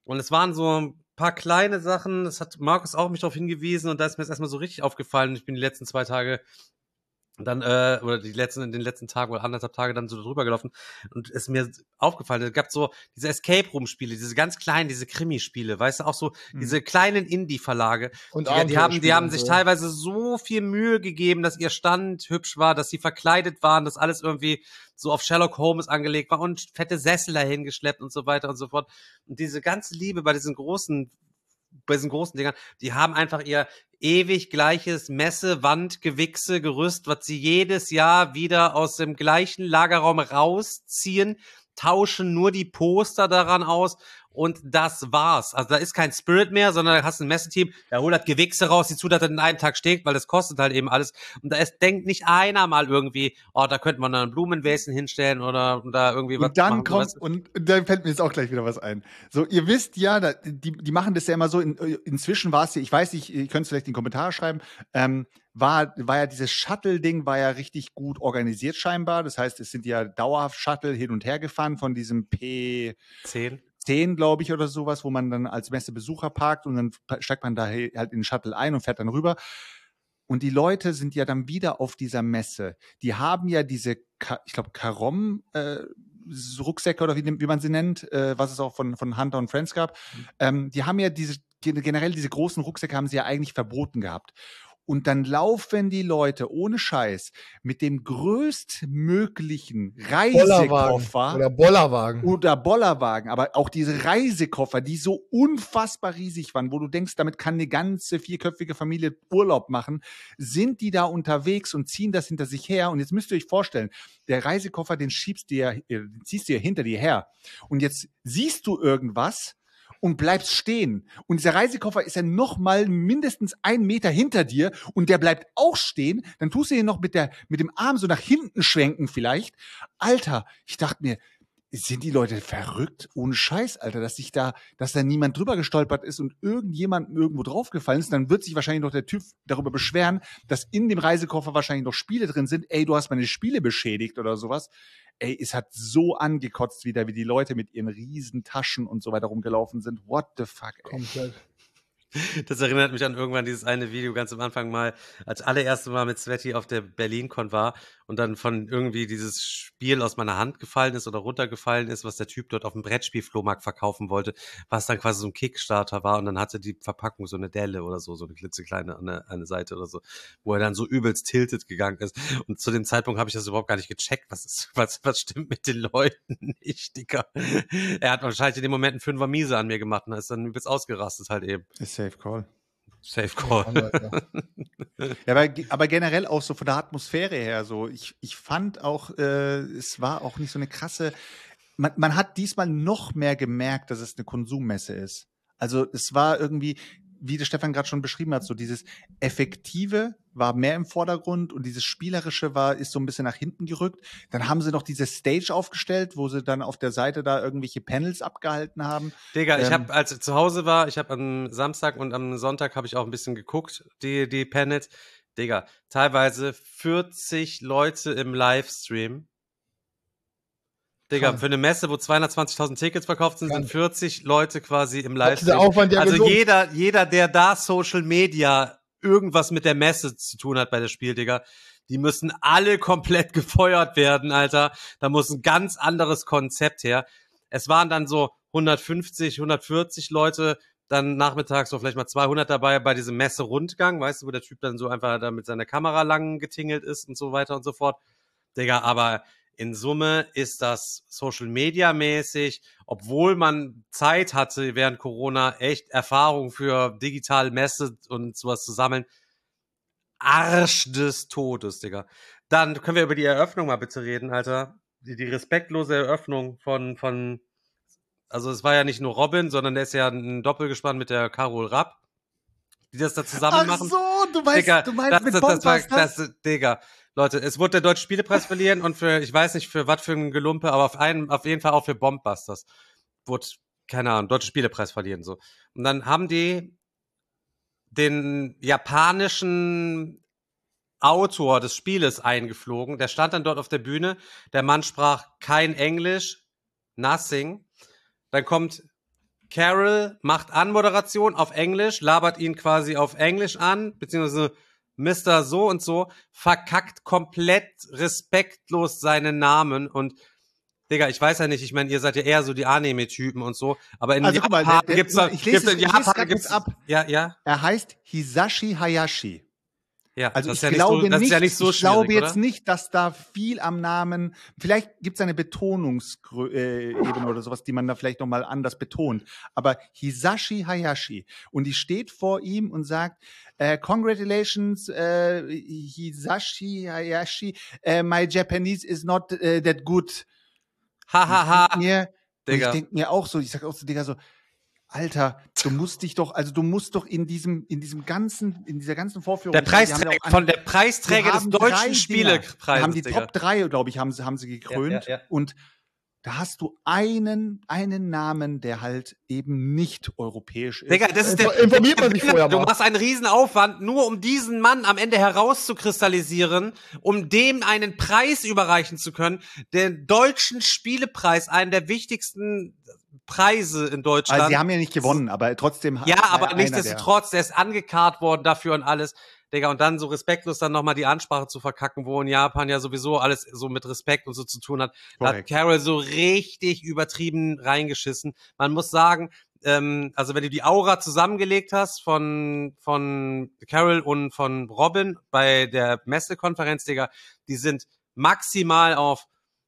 Und es waren so ein paar kleine Sachen, das hat Markus auch mich darauf hingewiesen und da ist mir jetzt erstmal so richtig aufgefallen. Ich bin die letzten zwei Tage dann, äh, oder die letzten, in den letzten Tagen oder anderthalb Tage dann so drüber gelaufen und es ist mir aufgefallen, es gab so diese Escape-Room-Spiele, diese ganz kleinen, diese Krimispiele, weißt du, auch so Mhm. diese kleinen Indie-Verlage. Und Die, die haben, die Abenteuerspiele haben und sich so. teilweise so viel Mühe gegeben, dass ihr Stand hübsch war, dass sie verkleidet waren, dass alles irgendwie so auf Sherlock Holmes angelegt war und fette Sessel dahin geschleppt und so weiter und so fort. Und diese ganze Liebe bei diesen großen, bei diesen großen Dingern, die haben einfach ihr ewig gleiches Messe, Wand, Gewichse, Gerüst, was sie jedes Jahr wieder aus dem gleichen Lagerraum rausziehen, tauschen nur die Poster daran aus und das war's. Also da ist kein Spirit mehr, sondern da hast du ein Messeteam, der holt das Gewichse raus, die Zutat in einem Tag steht, weil das kostet halt eben alles. Und da ist, denkt nicht einer mal irgendwie, oh, da könnte man dann ein Blumenwesen hinstellen oder da irgendwie was Und dann machen. kommt, So, weißt und, und da fällt mir jetzt auch gleich wieder was ein. So, ihr wisst ja, da, die, die machen das ja immer so, in, inzwischen war es ja, ich weiß nicht, ihr könnt es vielleicht in die Kommentare schreiben, ähm, war, war ja dieses Shuttle-Ding, war ja richtig gut organisiert scheinbar. Das heißt, es sind ja dauerhaft Shuttle hin und her gefahren von diesem P zehn. zehn, glaube ich, oder sowas, wo man dann als Messebesucher parkt und dann steigt man da halt in den Shuttle ein und fährt dann rüber. Und die Leute sind ja dann wieder auf dieser Messe. Die haben ja diese, Ka- ich glaube, Karom, äh, Rucksäcke oder wie, wie man sie nennt, äh, was es auch von, von Hunter und Friends gab. Ähm, die haben ja diese, generell diese großen Rucksäcke haben sie ja eigentlich verboten gehabt. Und dann laufen die Leute ohne Scheiß mit dem größtmöglichen Bollerwagen Reisekoffer oder Bollerwagen. oder Bollerwagen, aber auch diese Reisekoffer, die so unfassbar riesig waren, wo du denkst, damit kann eine ganze vierköpfige Familie Urlaub machen, sind die da unterwegs und ziehen das hinter sich her. Und jetzt müsst ihr euch vorstellen, der Reisekoffer, den schiebst du ja, äh, den ziehst du ja hinter dir her. Und jetzt siehst du irgendwas und bleibst stehen. Und dieser Reisekoffer ist ja noch mal mindestens einen Meter hinter dir und der bleibt auch stehen. Dann tust du ihn noch mit, der, mit dem Arm so nach hinten schwenken vielleicht. Alter, ich dachte mir, sind die Leute verrückt? Ohne Scheiß, Alter, dass sich da, dass da niemand drüber gestolpert ist und irgendjemand irgendwo draufgefallen ist. Dann wird sich wahrscheinlich noch der Typ darüber beschweren, dass in dem Reisekoffer wahrscheinlich noch Spiele drin sind. Ey, du hast meine Spiele beschädigt oder sowas. Ey, es hat so angekotzt wieder, wie die Leute mit ihren riesen Taschen und so weiter rumgelaufen sind. What the fuck, ey. Komplett. Das erinnert mich an irgendwann dieses eine Video ganz am Anfang mal, als allererste Mal mit Sveti auf der BerlinCon war und dann von irgendwie dieses Spiel aus meiner Hand gefallen ist oder runtergefallen ist, was der Typ dort auf dem Brettspielflohmarkt verkaufen wollte, was dann quasi so ein Kickstarter war und dann hatte die Verpackung so eine Delle oder so, so eine klitzekleine an der, an der Seite oder so, wo er dann so übelst tilted gegangen ist. Und zu dem Zeitpunkt habe ich das überhaupt gar nicht gecheckt, was ist, was, was stimmt mit den Leuten nicht, Digga. Er hat wahrscheinlich in dem Moment einen Fünfer Miese an mir gemacht und ist dann übelst ausgerastet halt eben. Ist Safe Call. Safe Call. Ja, aber, aber generell auch so von der Atmosphäre her so. Ich, ich fand auch, äh, es war auch nicht so eine krasse. Man, man hat diesmal noch mehr gemerkt, dass es eine Konsummesse ist. Also es war irgendwie, wie der Stefan gerade schon beschrieben hat, so dieses Effektive war mehr im Vordergrund und dieses Spielerische war, ist so ein bisschen nach hinten gerückt. Dann haben sie noch diese Stage aufgestellt, wo sie dann auf der Seite da irgendwelche Panels abgehalten haben. Digga, ich Ähm, habe, als ich zu Hause war, ich habe am Samstag und am Sonntag habe ich auch ein bisschen geguckt, die, die Panels. Digga, teilweise vierzig Leute im Livestream. Digga, Krass. für eine Messe, wo zweihundertzwanzigtausend Tickets verkauft sind, sind Krass. vierzig Leute quasi im Hat dieser Livestream. Aufwand ja Also gelohnt. jeder, jeder, der da Social Media irgendwas mit der Messe zu tun hat bei der Spiel, Digga, die müssen alle komplett gefeuert werden, Alter. Da muss ein ganz anderes Konzept her. Es waren dann so hundertfünfzig, hundertvierzig Leute, dann nachmittags so vielleicht mal zweihundert dabei bei diesem Messe-Rundgang, weißt du, wo der Typ dann so einfach da mit seiner Kamera lang getingelt ist und so weiter und so fort. Digga, aber in Summe ist das Social-Media-mäßig, obwohl man Zeit hatte während Corona, echt Erfahrung für digital Messe und sowas zu sammeln. Arsch des Todes, Digga. Dann können wir über die Eröffnung mal bitte reden, Alter. Die, die respektlose Eröffnung von, von, also es war ja nicht nur Robin, sondern der ist ja ein Doppelgespann mit der Carol Rapp, die das da zusammen Ach machen. so, du meinst, Digga, du meinst das, mit das, das war, Bombasters? das, Digga. Leute, es wurde der Deutsche Spielepreis verliehen und für, ich weiß nicht für was für ein Gelumpe, aber auf einen, auf jeden Fall auch für Bombasters wurde, keine Ahnung, Deutsche Spielepreis verliehen, so. Und dann haben die den japanischen Autor des Spieles eingeflogen, der stand dann dort auf der Bühne, der Mann sprach kein Englisch, nothing. Dann kommt Carol macht Anmoderation auf Englisch, labert ihn quasi auf Englisch an, beziehungsweise Mister so und so, verkackt komplett respektlos seinen Namen und Digga, ich weiß ja nicht, ich meine, ihr seid ja eher so die Anime-Typen und so, aber in Also, Japan guck mal, der- der- gibt's da, ich gibt's lese in es- ich lese Japan grad gibt's, kurz ab. ja, ja, Er heißt Hisashi Hayashi. ja, Also das ich ist ja glaube nicht so, das nicht, ist ja nicht so ich glaube schwierig, jetzt oder? nicht, dass da viel am Namen, vielleicht gibt es eine Betonungsebene oder sowas, die man da vielleicht nochmal anders betont. Aber Hisashi Hayashi und die steht vor ihm und sagt, äh, congratulations, äh, Hisashi Hayashi, äh, my Japanese is not äh, that good. Hahaha, Und ich denk mir, und ich Digga. denke mir auch so, ich sag auch so, Digga, so, Alter, du musst dich doch, also du musst doch in diesem, in diesem ganzen, in dieser ganzen Vorführung. Der die haben ja Preisträger, auch an- von der die Preisträger des haben drei deutschen Dinger. Die Spielepreises, haben die Digga. Top drei, glaube ich, haben sie, haben sie gekrönt. Ja, ja, ja. Und da hast du einen, einen Namen, der halt eben nicht europäisch ist. Digga, das ist Info- der, informiert man sich vorher du mal. machst einen riesen Aufwand, nur um diesen Mann am Ende herauszukristallisieren, um dem einen Preis überreichen zu können, den deutschen Spielepreis, einen der wichtigsten Preise in Deutschland. Also sie haben ja nicht gewonnen, aber trotzdem. Ja, war aber einer nichtsdestotrotz, der ist angekarrt worden dafür und alles. Digga, und dann so respektlos dann nochmal die Ansprache zu verkacken, wo in Japan ja sowieso alles so mit Respekt und so zu tun hat. Da hat Korrekt. Carol so richtig übertrieben reingeschissen. Man muss sagen, ähm, also wenn du die Aura zusammengelegt hast von, von Carol und von Robin bei der Messekonferenz, Digga, die sind maximal auf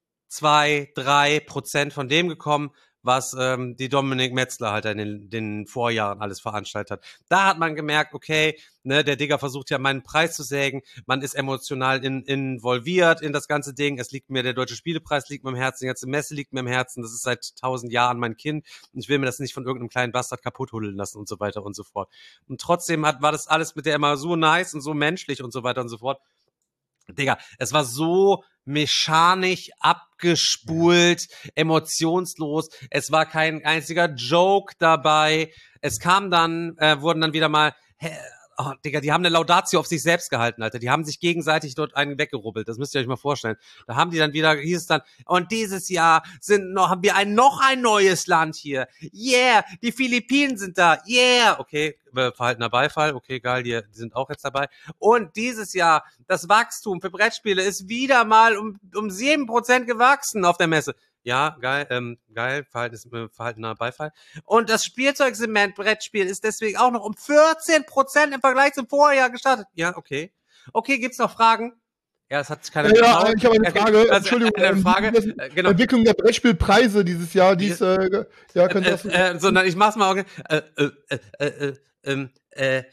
zwei, drei Prozent von dem gekommen, was ähm, die Dominik Metzler halt in den, den Vorjahren alles veranstaltet hat. Da hat man gemerkt, okay, ne, der Digger versucht ja meinen Preis zu sägen, man ist emotional in, involviert in das ganze Ding, es liegt mir, der Deutsche Spielepreis liegt mir am Herzen, die ganze Messe liegt mir am Herzen, das ist seit tausend Jahren mein Kind und ich will mir das nicht von irgendeinem kleinen Bastard kaputt huddeln lassen und so weiter und so fort. Und trotzdem hat, war das alles mit der immer so nice und so menschlich und so weiter und so fort. Digga, es war so mechanisch abgespult, emotionslos. Es war kein einziger Joke dabei. Es kam dann, äh, wurden dann wieder mal, hä, oh, Digga, die haben eine Laudatio auf sich selbst gehalten, Alter. Die haben sich gegenseitig dort einen weggerubbelt. Das müsst ihr euch mal vorstellen. Da haben die dann wieder, hieß es dann, und dieses Jahr sind noch, haben wir ein, noch ein neues Land hier. Yeah, die Philippinen sind da. Yeah, okay, äh, verhaltener Beifall. Okay, geil, die, die sind auch jetzt dabei. Und dieses Jahr, das Wachstum für Brettspiele ist wieder mal um, um sieben Prozent gewachsen auf der Messe. Ja, geil, ähm, geil, verhaltenes, äh, verhaltener Beifall. Und das Spielzeugsegment-Brettspiel ist deswegen auch noch um vierzehn Prozent im Vergleich zum Vorjahr gestartet. Ja, okay. Okay, gibt's noch Fragen? Ja, das hat sich keiner Ja, getraut. ich habe eine Ja, Frage. also, Entschuldigung, eine ähm, Frage. das- Äh, genau. Entwicklung der Brettspielpreise dieses Jahr, dies, äh, ja, könnt ihr das, Äh, äh, sondern ich mach's mal. Äh, äh, äh, äh, äh, ähm, äh,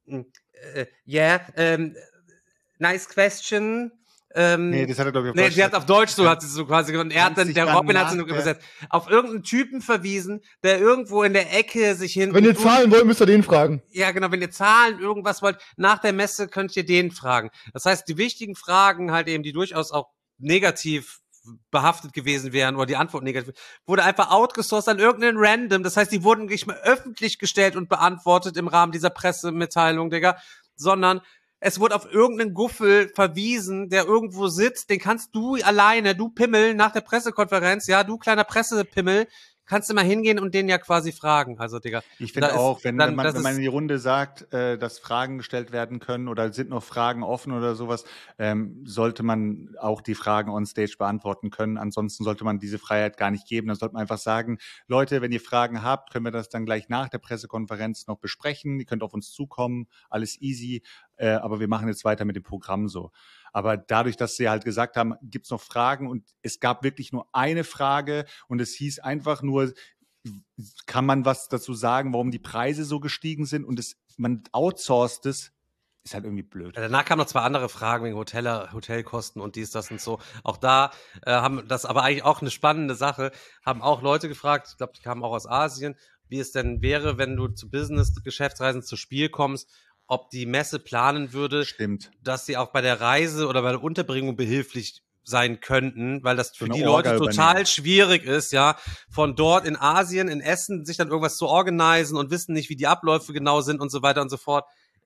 äh, yeah, ähm, nice question. Ähm, Nee, das hat er, glaube ich, auf Nee, Deutsch sie hat gesagt. auf Deutsch so, hat sie so quasi gemacht. Er hat Kannst dann, dich der dann Robin hat sie nach nur der- übersetzt. Auf irgendeinen Typen verwiesen, der irgendwo in der Ecke sich hinten. wenn ihr zahlen wollt, müsst ihr den fragen. Ja, genau, wenn ihr Zahlen irgendwas wollt, nach der Messe könnt ihr den fragen. Das heißt, die wichtigen Fragen halt eben, die durchaus auch negativ behaftet gewesen wären oder die Antwort negativ, wurde einfach outgesourced an irgendeinen Random. Das heißt, die wurden nicht mehr öffentlich gestellt und beantwortet im Rahmen dieser Pressemitteilung, Digga, sondern es wurde auf irgendeinen Guffel verwiesen, der irgendwo sitzt, den kannst du alleine, du Pimmel, nach der Pressekonferenz, ja, du kleiner Pressepimmel, kannst du mal hingehen und den ja quasi fragen. Also, Digga. Ich finde da ist- auch, wenn, dann- wenn, man, das wenn man ist- in die Runde sagt, äh, dass Fragen gestellt werden können oder sind noch Fragen offen oder sowas, ähm, sollte man auch die Fragen on stage beantworten können. Ansonsten sollte man diese Freiheit gar nicht geben. Dann sollte man einfach sagen, Leute, wenn ihr Fragen habt, können wir das dann gleich nach der Pressekonferenz noch besprechen. Ihr könnt auf uns zukommen, alles easy. Äh, aber wir machen jetzt weiter mit dem Programm so. Aber dadurch, dass sie halt gesagt haben, gibt's noch Fragen und es gab wirklich nur eine Frage und es hieß einfach nur, kann man was dazu sagen, warum die Preise so gestiegen sind und es, man outsourced es, ist halt irgendwie blöd. Danach kamen noch zwei andere Fragen wegen Hotel, Hotelkosten und dies, das und so. Auch da äh, haben das aber eigentlich auch eine spannende Sache, haben auch Leute gefragt, ich glaube, die kamen auch aus Asien, wie es denn wäre, wenn du zu Business-Geschäftsreisen zu Spiel kommst, ob die Messe planen würde, Stimmt. dass sie auch bei der Reise oder bei der Unterbringung behilflich sein könnten, weil das So für eine die Leute Orga total übernehmen. schwierig ist, ja, von dort in Asien, in Essen, sich dann irgendwas zu organisieren und wissen nicht, wie die Abläufe genau sind und so weiter und so fort.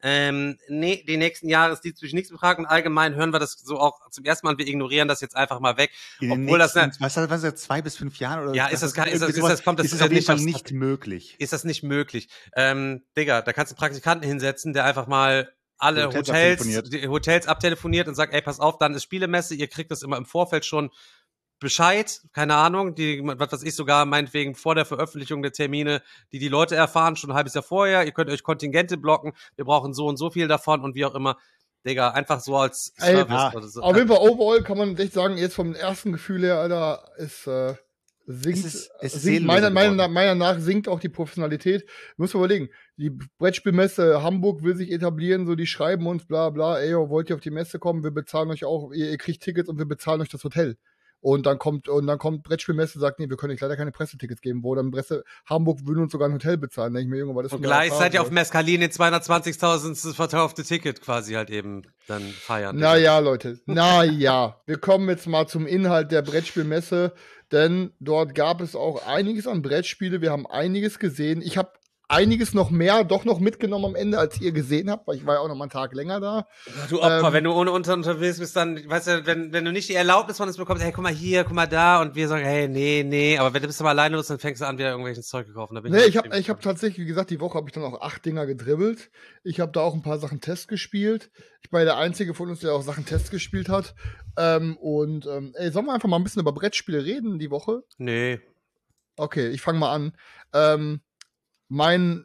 Ähm, nee, die nächsten Jahre ist diesbezüglich nichts befragt und allgemein hören wir das so auch zum ersten Mal und wir ignorieren das jetzt einfach mal weg. In den Obwohl das, nächsten, was, was ist das, zwei bis fünf Jahren? Oder Ja, was, ist das was- gar- ist das- irgendwie ist das- sowas, kommt das ist es auf jeden nicht Fall aus- nicht möglich. ist das nicht möglich. Ähm, Digga, da kannst du einen Praktikanten hinsetzen, der einfach mal alle Die Hotels Hotels, abtelefoniert. die Hotels abtelefoniert und sagt, ey, pass auf, dann ist Spielemesse, ihr kriegt das immer im Vorfeld schon Bescheid, keine Ahnung, die, was weiß ich, sogar meinetwegen vor der Veröffentlichung der Termine, die die Leute erfahren, schon ein halbes Jahr vorher, ihr könnt euch Kontingente blocken, wir brauchen so und so viel davon und wie auch immer. Digga, einfach so als Ey, Service ah, oder so. Auf jeden Fall, overall kann man echt sagen, jetzt vom ersten Gefühl her, Alter, es äh, sinkt, Es ist- es ist sinkt meiner, seelenloser meiner, geworden. meiner nach sinkt auch die Professionalität. Muss man überlegen, die Brettspielmesse Hamburg will sich etablieren, so die schreiben uns bla bla, ey, yo, wollt ihr auf die Messe kommen, wir bezahlen euch auch, ihr, ihr kriegt Tickets und wir bezahlen euch das Hotel. Und dann kommt, und dann kommt Brettspielmesse und sagt, nee, wir können euch leider keine Pressetickets geben, wo dann Presse, Hamburg würde uns sogar ein Hotel bezahlen. Denke ich mir, Junge, was ist Und denn da gleichzeitig auf erfahren, Mescalin den zweihundertzwanzigtausend verkaufte Ticket quasi halt eben dann feiern. Digga. Naja, Leute, naja. Wir kommen jetzt mal zum Inhalt der Brettspielmesse, denn dort gab es auch einiges an Brettspiele. Wir haben einiges gesehen. Ich habe einiges noch mehr doch noch mitgenommen am Ende, als ihr gesehen habt, weil ich war ja auch noch mal einen Tag länger da. Du Opfer, Ähm, wenn du ohne unter unterwegs bist, dann, weißt du, wenn, wenn du nicht die Erlaubnis von uns bekommst, hey, guck mal hier, guck mal da, und wir sagen, hey, nee, nee, aber wenn du bist aber alleine los, dann fängst du an, wieder irgendwelches Zeug zu kaufen. Da bin Nee, ich nicht habe ich hab tatsächlich, wie gesagt, die Woche habe ich dann auch acht Dinger gedribbelt. Ich habe da auch ein paar Sachen Test gespielt. Ich bin der Einzige von uns, der auch Sachen Test gespielt hat. Ähm, und, ähm, ey, sollen wir einfach mal ein bisschen über Brettspiele reden die Woche? Nee. Okay, ich fange mal an. Ähm, mein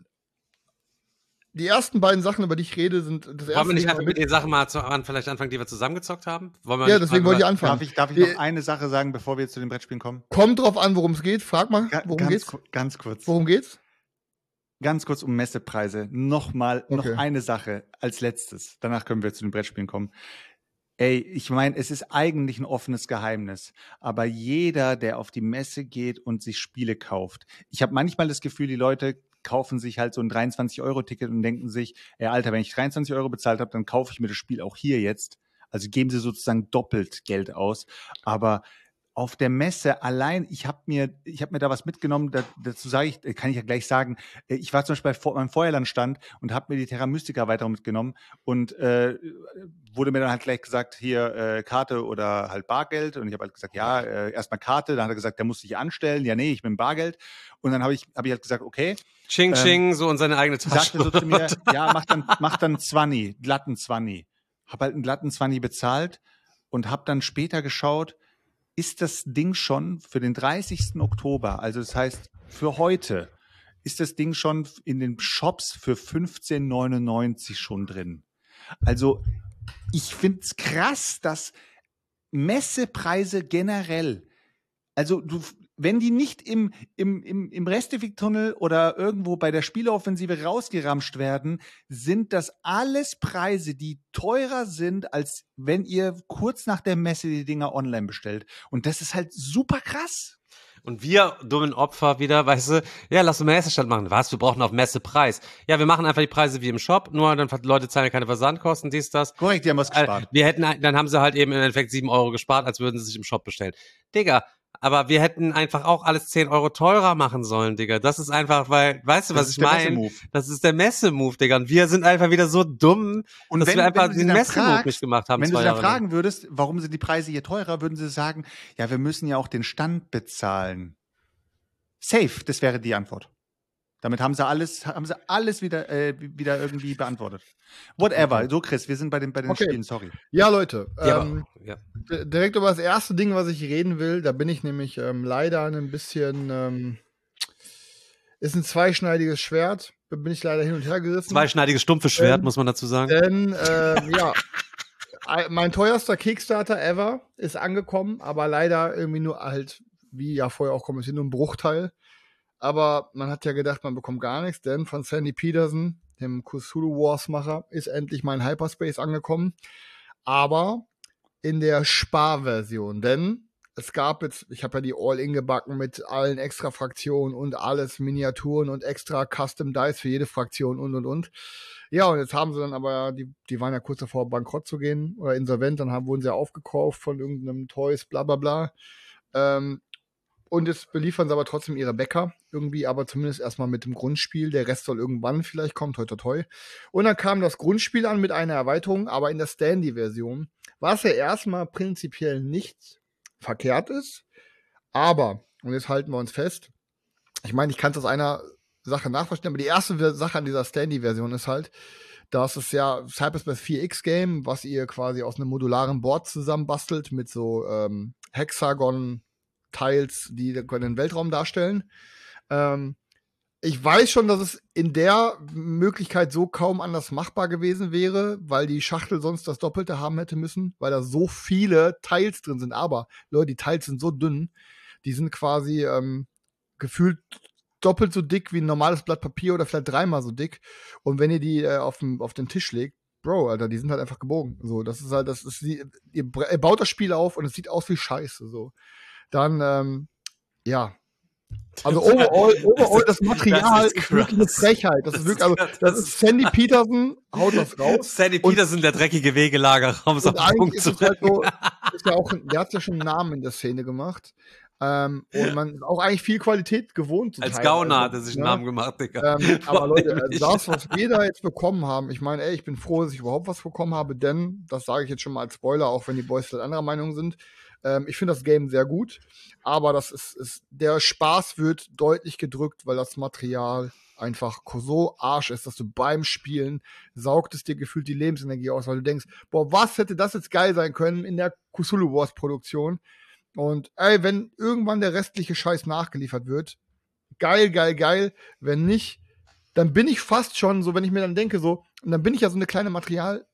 Die ersten beiden Sachen, über die ich rede, sind das erste. Wollen wir nicht Ding einfach war mit mit- den Sachen mal zu, an, vielleicht anfangen, die wir zusammengezockt haben? Wollen wir Ja, nicht deswegen mal wollte ich über- anfangen. Darf ich, darf ich Die- noch eine Sache sagen, bevor wir jetzt zu den Brettspielen kommen? Kommt drauf an, worum es geht. Frag mal, Ga- worum ganz, geht's? ku- ganz kurz. Worum geht's? Ganz kurz um Messepreise. Nochmal, Okay. noch eine Sache als letztes. Danach können wir zu den Brettspielen kommen. Ey, ich meine, es ist eigentlich ein offenes Geheimnis, aber jeder, der auf die Messe geht und sich Spiele kauft, ich habe manchmal das Gefühl, die Leute kaufen sich halt so ein dreiundzwanzig-Euro-Ticket und denken sich, ey, Alter, wenn ich dreiundzwanzig Euro bezahlt habe, dann kaufe ich mir das Spiel auch hier jetzt. Also geben sie sozusagen doppelt Geld aus. Aber auf der Messe allein, ich habe mir, ich habe mir da was mitgenommen, da, dazu sage ich, kann ich ja gleich sagen, äh, ich war zum Beispiel bei meinem Feuerlandstand und habe mir die Terra Mystica Erweiterung mitgenommen und äh, wurde mir dann halt gleich gesagt, hier äh, Karte oder halt Bargeld, und ich habe halt gesagt, ja, äh, erstmal Karte, dann hat er gesagt, der muss sich anstellen, ja nee, ich bin Bargeld, und dann habe ich, hab ich halt gesagt, okay, Ching Ähm, Ching, so in seine eigene Tasche. sagte so zu mir, ja, mach dann, mach dann zwanzig, glatten zwanzig. Hab halt einen glatten zwanzig bezahlt und hab dann später geschaut, ist das Ding schon für den dreißigsten Oktober, also das heißt für heute, ist das Ding schon in den Shops für fünfzehn neunundneunzig schon drin. Also ich find's krass, dass Messepreise generell, also du, wenn die nicht im, im, im, im Restefiktunnel oder irgendwo bei der Spieleoffensive rausgeramscht werden, sind das alles Preise, die teurer sind, als wenn ihr kurz nach der Messe die Dinger online bestellt. Und das ist halt super krass. Und wir dummen Opfer wieder, weißt du, ja, lass uns Messestand machen. Was? Wir brauchen auf Messepreis. Ja, wir machen einfach die Preise wie im Shop, nur dann die Leute zahlen ja keine Versandkosten, dies, das. Korrekt, die haben was Äh, gespart. wir hätten, ein- dann haben sie halt eben im Endeffekt sieben Euro gespart, als würden sie sich im Shop bestellen. Digga, aber wir hätten einfach auch alles zehn Euro teurer machen sollen, Digga. Das ist einfach, weil, weißt du, Das was ist ich der meine? Messemove. Das ist der Messe-Move, Digga. Und wir sind einfach wieder so dumm, Und dass wenn- wir einfach wenn du sie den dann Messe-Move fragst, nicht gemacht haben. Wenn du zwei sie dann Jahre lang. fragen würdest, warum sind die Preise hier teurer, würden sie sagen, ja, wir müssen ja auch den Stand bezahlen. Safe, das wäre die Antwort. Damit haben sie alles, haben sie alles wieder, äh, wieder irgendwie beantwortet. Whatever. So, Chris, wir sind bei den, bei den Okay. Spielen, sorry. Ja, Leute. Ja, ähm, aber, ja. d- direkt über das erste Ding, was ich reden will, da bin ich nämlich ähm, leider ein bisschen, ähm, ist ein zweischneidiges Schwert, da bin ich leider hin und her gerissen. Zweischneidiges stumpfes Schwert, Ähm, muss man dazu sagen. Denn, ähm, ja, ein- mein teuerster Kickstarter ever ist angekommen, aber leider irgendwie nur halt, wie ja vorher auch kommentiert, nur ein Bruchteil. Aber man hat ja gedacht, man bekommt gar nichts, denn von Sandy Peterson, dem Cthulhu Wars Macher, ist endlich mein Hyperspace angekommen. Aber in der Sparversion, denn es gab jetzt, ich habe ja die All-In gebacken mit allen extra Fraktionen und alles, Miniaturen und extra Custom Dice für jede Fraktion und und und. Ja, und jetzt haben sie dann aber, die, die waren ja kurz davor, bankrott zu gehen oder insolvent, dann haben, wurden sie aufgekauft von irgendeinem Toys, bla bla bla. Ähm, und jetzt beliefern sie aber trotzdem ihre Bäcker irgendwie, aber zumindest erstmal mit dem Grundspiel. Der Rest soll irgendwann vielleicht kommen, toi toi toi. Und dann kam das Grundspiel an mit einer Erweiterung, aber in der Standy-Version, was ja erstmal prinzipiell nicht verkehrt ist, aber, und jetzt halten wir uns fest, ich meine, ich kann es aus einer Sache nachvollziehen, aber die erste Sache an dieser Standy-Version ist halt, dass es ja Cyberspace vier X Game, was ihr quasi aus einem modularen Board zusammenbastelt mit so ähm, Hexagon-Tiles, die den Weltraum darstellen. Ähm, ich weiß schon, dass es in der Möglichkeit so kaum anders machbar gewesen wäre, weil die Schachtel sonst das Doppelte haben hätte müssen, weil da so viele Tiles drin sind. Aber, Leute, die Tiles sind so dünn, die sind quasi ähm, gefühlt doppelt so dick wie ein normales Blatt Papier oder vielleicht dreimal so dick. Und wenn ihr die äh, auf, den, auf den Tisch legt, Bro, Alter, die sind halt einfach gebogen. So, das ist halt, das ist die, ihr, ihr baut das Spiel auf und es sieht aus wie Scheiße. So. Dann, ähm, ja. Also overall, overall das Material Das ist ist wirklich eine Frechheit. Das, Das ist wirklich, also, ist- das ist Sandy Peterson, haut das raus. Sandy Und- Peterson, der dreckige Wegelagerraum, ist auf Und den eigentlich Punkt ist zu es halt so, ist ja auch, der hat ja schon einen Namen in der Szene gemacht. Ähm, und man ist auch eigentlich viel Qualität gewohnt. zum Als Teil. Gauner Also, hat er sich ne? einen Namen gemacht, Digga. Ähm, aber Vor Leute, allem äh, nicht. das, was wir da jetzt bekommen haben, ich meine, ey, ich bin froh, dass ich überhaupt was bekommen habe, denn, das sage ich jetzt schon mal als Spoiler, auch wenn die Boys vielleicht anderer Meinung sind, ähm, ich finde das Game sehr gut, aber das ist, ist, der Spaß wird deutlich gedrückt, weil das Material einfach so Arsch ist, dass du beim Spielen saugt es dir gefühlt die Lebensenergie aus, weil du denkst, boah, was hätte das jetzt geil sein können in der Cthulhu Wars Produktion? Und ey, wenn irgendwann der restliche Scheiß nachgeliefert wird, geil, geil, geil. Wenn nicht, dann bin ich fast schon so, wenn ich mir dann denke, so, und dann bin ich ja so eine kleine Material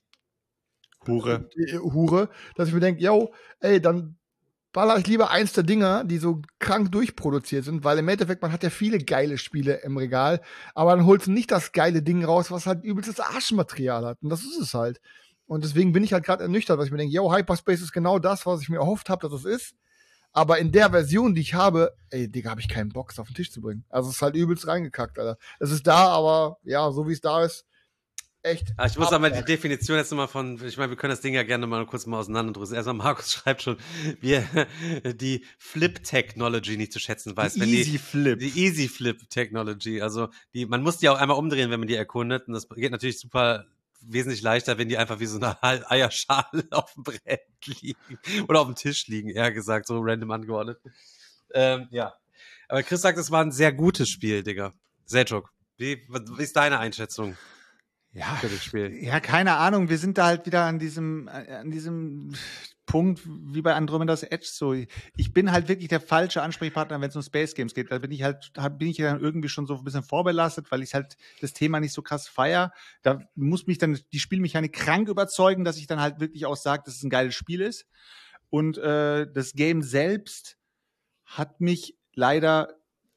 Hure. äh, Hure, dass ich mir denke, yo, ey, dann baller ich lieber eins der Dinger, die so krank durchproduziert sind, weil im Endeffekt, man hat ja viele geile Spiele im Regal, aber dann holst du nicht das geile Ding raus, was halt übelstes Arschmaterial hat. Und das ist es halt. Und deswegen bin ich halt gerade ernüchtert, weil ich mir denke, yo, Hyperspace ist genau das, was ich mir erhofft habe, dass es ist. Aber in der Version, die ich habe, ey, Digga, habe ich keinen Bock, es auf den Tisch zu bringen. Also es ist halt übelst reingekackt, Alter. Es ist da, aber ja, so wie es da ist, echt. Ah, ich muss aber die abfuck. Definition jetzt nochmal von, ich meine, wir können das Ding ja gerne mal kurz mal auseinanderdrücken. Erstmal, Markus schreibt schon, wie er die Flip-Technology nicht zu schätzen weiß. Wenn Easy Flip. Die Easy Flip Technology. Also, die, man muss die auch einmal umdrehen, wenn man die erkundet. Und das geht natürlich super wesentlich leichter, wenn die einfach wie so eine Hal- Eierschale auf dem Brett liegen. Oder auf dem Tisch liegen, eher gesagt, so random angeordnet. Ähm, ja. Aber Chris sagt, es war ein sehr gutes Spiel, Digga. Selchuk, wie, wie ist deine Einschätzung Ja, für das Spiel? ja, keine Ahnung. Wir sind da halt wieder an diesem, an diesem Punkt wie bei Andromeda's Edge. So, ich bin halt wirklich der falsche Ansprechpartner, wenn es um Space Games geht. Da bin ich halt, hab- bin ich dann irgendwie schon so ein bisschen vorbelastet, weil ich halt das Thema nicht so krass feier. Da muss mich dann die Spielmechanik krank überzeugen, dass ich dann halt wirklich auch sage, dass es ein geiles Spiel ist. Und äh, das Game selbst hat mich leider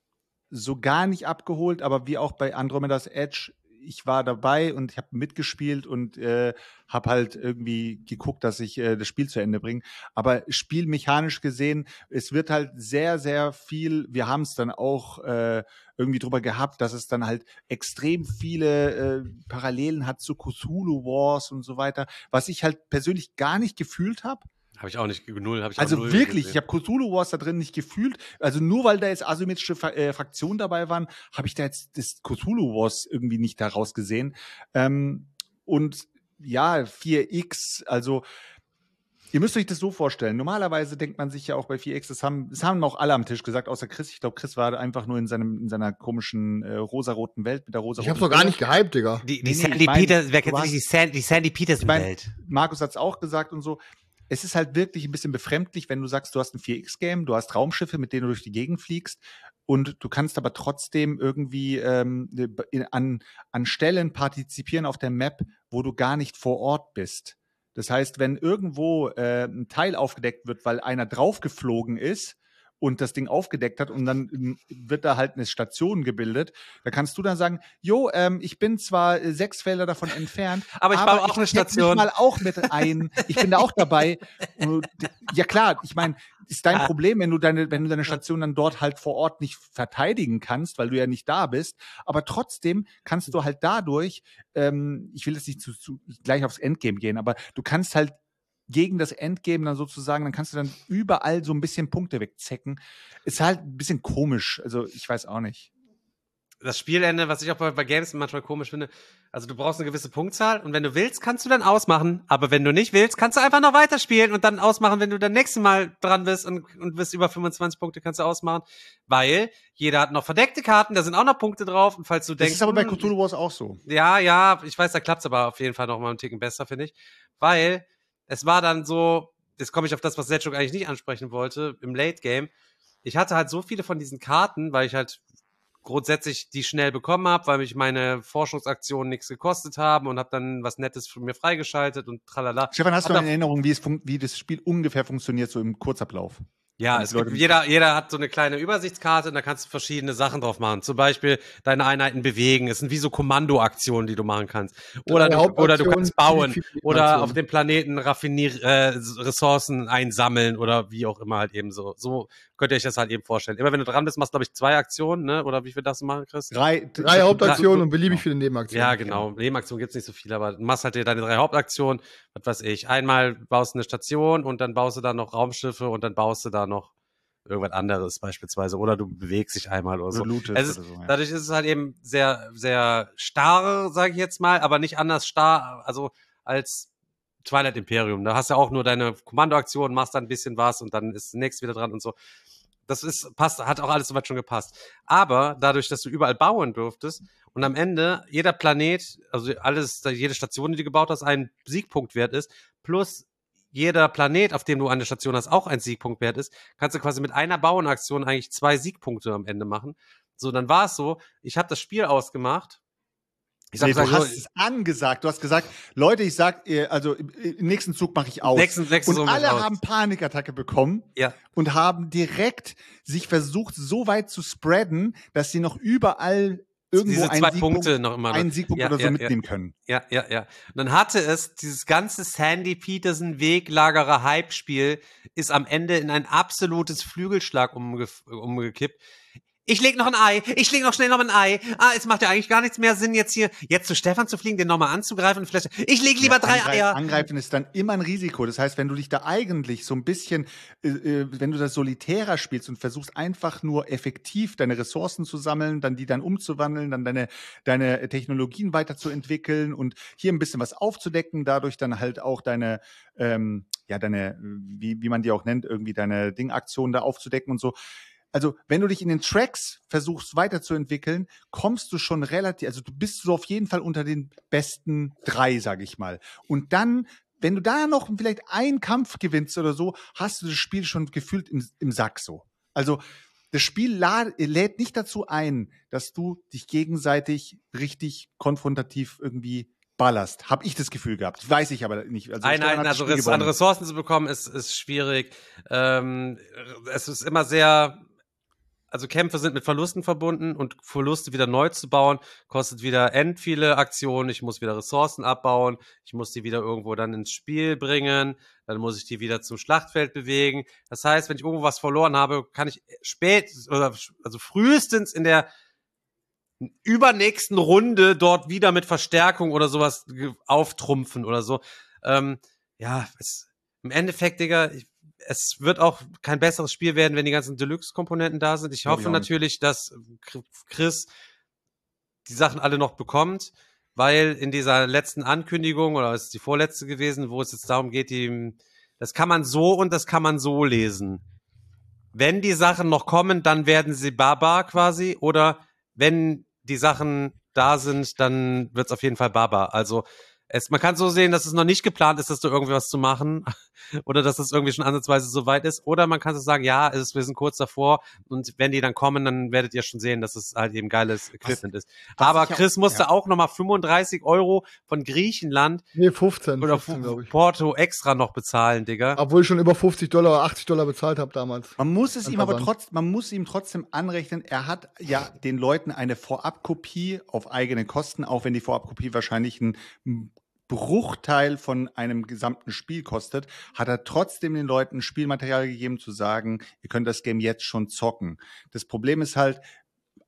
so gar nicht abgeholt, aber wie auch bei Andromeda's Edge, ich war dabei und ich habe mitgespielt und äh, habe halt irgendwie geguckt, dass ich äh, das Spiel zu Ende bringe. Aber spielmechanisch gesehen, es wird halt sehr, sehr viel, wir haben es dann auch äh, irgendwie drüber gehabt, dass es dann halt extrem viele äh, Parallelen hat zu Cthulhu Wars und so weiter, was ich halt persönlich gar nicht gefühlt habe. Habe ich auch nicht, null, habe ich auch Also null wirklich, gesehen. ich habe Cthulhu Wars da drin nicht gefühlt. Also nur weil da jetzt asymmetrische Fa äh, Fraktionen dabei waren, habe ich da jetzt das Cthulhu Wars irgendwie nicht daraus gesehen. Ähm, und ja, vier X, also ihr müsst euch das so vorstellen. Normalerweise denkt man sich ja auch bei vier X, das haben, das haben auch alle am Tisch gesagt, außer Chris. Ich glaube, Chris war einfach nur in, seinem, in seiner komischen äh, rosaroten Welt mit der rosaroten Ich hab's doch gar nicht gehypt, Digga. Die, die Nee, nee, Sandy ich mein, Peters, wer du kennt hast- sich die, San, die Sandy Ich Peterson-Welt? meine, Markus hat es auch gesagt und so. Es ist halt wirklich ein bisschen befremdlich, wenn du sagst, du hast ein vier X Game, du hast Raumschiffe, mit denen du durch die Gegend fliegst und du kannst aber trotzdem irgendwie ähm, in, an, an Stellen partizipieren auf der Map, wo du gar nicht vor Ort bist. Das heißt, wenn irgendwo äh, ein Teil aufgedeckt wird, weil einer draufgeflogen ist und das Ding aufgedeckt hat und dann ähm, wird da halt eine Station gebildet, da kannst du dann sagen, jo, ähm, ich bin zwar äh, sechs Felder davon entfernt, Aber ich baue auch eine deck mich Station. mal auch mit ein. Ich bin da auch dabei. Und, ja klar, ich meine, ist dein Problem, wenn du deine, wenn du deine Station dann dort halt vor Ort nicht verteidigen kannst, weil du ja nicht da bist. Aber trotzdem kannst du halt dadurch, ähm, ich will jetzt nicht zu, zu gleich aufs Endgame gehen, aber du kannst halt gegen das Endgame dann sozusagen, dann kannst du dann überall so ein bisschen Punkte wegzecken. Ist halt ein bisschen komisch, also ich weiß auch nicht. Das Spielende, was ich auch bei, bei Games manchmal komisch finde, also du brauchst eine gewisse Punktzahl und wenn du willst, kannst du dann ausmachen, aber wenn du nicht willst, kannst du einfach noch weiterspielen und dann ausmachen, wenn du dann nächste Mal dran bist und, und bist über fünfundzwanzig Punkte, kannst du ausmachen, weil jeder hat noch verdeckte Karten, da sind auch noch Punkte drauf und falls du Das denkst... ist aber bei hm, Cthulhu Wars auch so. Ja, ja, ich weiß, da klappt's aber auf jeden Fall noch mal einen Ticken besser, finde ich, weil es war dann so, jetzt komme ich auf das, was Setschuk eigentlich nicht ansprechen wollte, im Late Game, ich hatte halt so viele von diesen Karten, weil ich halt grundsätzlich die schnell bekommen habe, weil mich meine Forschungsaktionen nichts gekostet haben und habe dann was Nettes für mir freigeschaltet und tralala. Stefan, hast Hab du da- eine Erinnerung, wie, es fun- wie das Spiel ungefähr funktioniert, so im Kurzablauf? Ja, Und es die Leute- gibt, jeder, jeder hat so eine kleine Übersichtskarte und da kannst du verschiedene Sachen drauf machen. Zum Beispiel deine Einheiten bewegen. Es sind wie so Kommandoaktionen, die du machen kannst. Oder Drei du, oder du Hauptaktionen, kannst bauen. viele, viele Oder Aktionen. auf dem Planeten raffinier äh, Ressourcen einsammeln oder wie auch immer halt eben so. So könnt ihr euch das halt eben vorstellen. Immer wenn du dran bist, machst du, glaube ich, zwei Aktionen, ne? Oder wie viel darfst du machen, Chris? Drei, Drei Hauptaktionen drei- und beliebig viele Nebenaktionen. Ja, genau. Nebenaktionen gibt's nicht so viel, aber du machst halt dir deine drei Hauptaktionen. Was weiß ich. Einmal baust du eine Station und dann baust du da noch Raumschiffe und dann baust du da noch irgendwas anderes beispielsweise. Oder du bewegst dich einmal oder so. Oder lootest Es ist, oder so, ja. Dadurch ist es halt eben sehr, sehr starr, sage ich jetzt mal, aber nicht anders starr, also als Twilight Imperium. Da hast du auch nur deine Kommandoaktionen, machst dann ein bisschen was und dann ist nächstes wieder dran und so. Das ist, passt, hat auch alles soweit schon gepasst. Aber dadurch, dass du überall bauen durftest und am Ende jeder Planet, also alles, jede Station, die du gebaut hast, ein Siegpunkt wert ist, plus jeder Planet, auf dem du eine Station hast, auch ein Siegpunkt wert ist, kannst du quasi mit einer Bauenaktion eigentlich zwei Siegpunkte am Ende machen. So, dann war es so, ich habe das Spiel ausgemacht. Ich sag, Nee, sag du so, hast es angesagt. Du hast gesagt, Leute, ich sag, äh, also im im nächsten Zug mache ich aus. Nächsten- nächsten und Zug mach ich alle aus. haben Panikattacke bekommen ja, und haben direkt sich versucht, so weit zu spreaden, dass sie noch überall irgendwo diese einen zwei Siegpunkt, Punkte noch immer. einen Siegpunkt Ja, oder so ja, mitnehmen können. Ja, ja, ja. Und dann hatte es, dieses ganze Sandy Peterson Weglagerer Hype-Spiel ist am Ende in ein absolutes Flügelschlag umge umgekippt. Ich leg noch ein Ei, ich leg noch schnell noch ein Ei. Ah, es macht ja eigentlich gar nichts mehr Sinn, jetzt hier, jetzt zu Stefan zu fliegen, den nochmal anzugreifen und vielleicht, ich leg lieber Ja, drei Angreif- Eier. Angreifen ist dann immer ein Risiko. Das heißt, wenn du dich da eigentlich so ein bisschen, äh, äh, wenn du das solitärer spielst und versuchst einfach nur effektiv deine Ressourcen zu sammeln, dann die dann umzuwandeln, dann deine, deine Technologien weiterzuentwickeln und hier ein bisschen was aufzudecken, dadurch dann halt auch deine, ähm, ja, deine, wie, wie man die auch nennt, irgendwie deine Dingaktionen da aufzudecken und so. Also, wenn du dich in den Tracks versuchst weiterzuentwickeln, kommst du schon relativ, also du bist so auf jeden Fall unter den besten drei, sag ich mal. Und dann, wenn du da noch vielleicht einen Kampf gewinnst oder so, hast du das Spiel schon gefühlt im, im Sack so. Also, das Spiel lad, lädt nicht dazu ein, dass du dich gegenseitig richtig konfrontativ irgendwie ballerst. Hab ich das Gefühl gehabt. Weiß ich aber nicht. Also, Stefan Einheiten, hat das also Spiel Res an gewonnen. Ressourcen zu bekommen, ist, ist schwierig. Ähm, es ist immer sehr, also Kämpfe sind mit Verlusten verbunden und Verluste wieder neu zu bauen, kostet wieder end viele Aktionen. Ich muss wieder Ressourcen abbauen. Ich muss die wieder irgendwo dann ins Spiel bringen. Dann muss ich die wieder zum Schlachtfeld bewegen. Das heißt, wenn ich irgendwo was verloren habe, kann ich spät, oder also frühestens in der übernächsten Runde dort wieder mit Verstärkung oder sowas ge- auftrumpfen oder so. Ähm, ja, es, im Endeffekt, Digga, ich, es wird auch kein besseres Spiel werden, wenn die ganzen Deluxe-Komponenten da sind. Ich Glaub ich hoffe auch nicht. natürlich, dass Chris die Sachen alle noch bekommt, weil in dieser letzten Ankündigung, oder es ist die vorletzte gewesen, wo es jetzt darum geht, die, das kann man so und das kann man so lesen. Wenn die Sachen noch kommen, dann werden sie Baba quasi, oder wenn die Sachen da sind, dann wird's auf jeden Fall Baba. Also es, man kann so sehen, dass es noch nicht geplant ist, dass du irgendwie was zu machen oder dass es irgendwie schon ansatzweise so weit ist. Oder man kann so sagen, ja, es ist, wir sind kurz davor und wenn die dann kommen, dann werdet ihr schon sehen, dass es halt eben geiles Equipment ist. was Aber ich auch- Chris musste ja. auch nochmal fünfunddreißig Euro von Griechenland Nee, fünfzehn, oder fünfzehn, glaube ich. Porto extra noch bezahlen, Digga. Obwohl ich schon über fünfzig Dollar oder achtzig Dollar bezahlt habe damals. Man muss es Ein ihm aber Versand. trotzdem, man muss ihm trotzdem anrechnen, er hat ja den Leuten eine Vorabkopie auf eigene Kosten, auch wenn die Vorabkopie wahrscheinlich ein Bruchteil von einem gesamten Spiel kostet, hat er trotzdem den Leuten Spielmaterial gegeben, zu sagen, ihr könnt das Game jetzt schon zocken. Das Problem ist halt,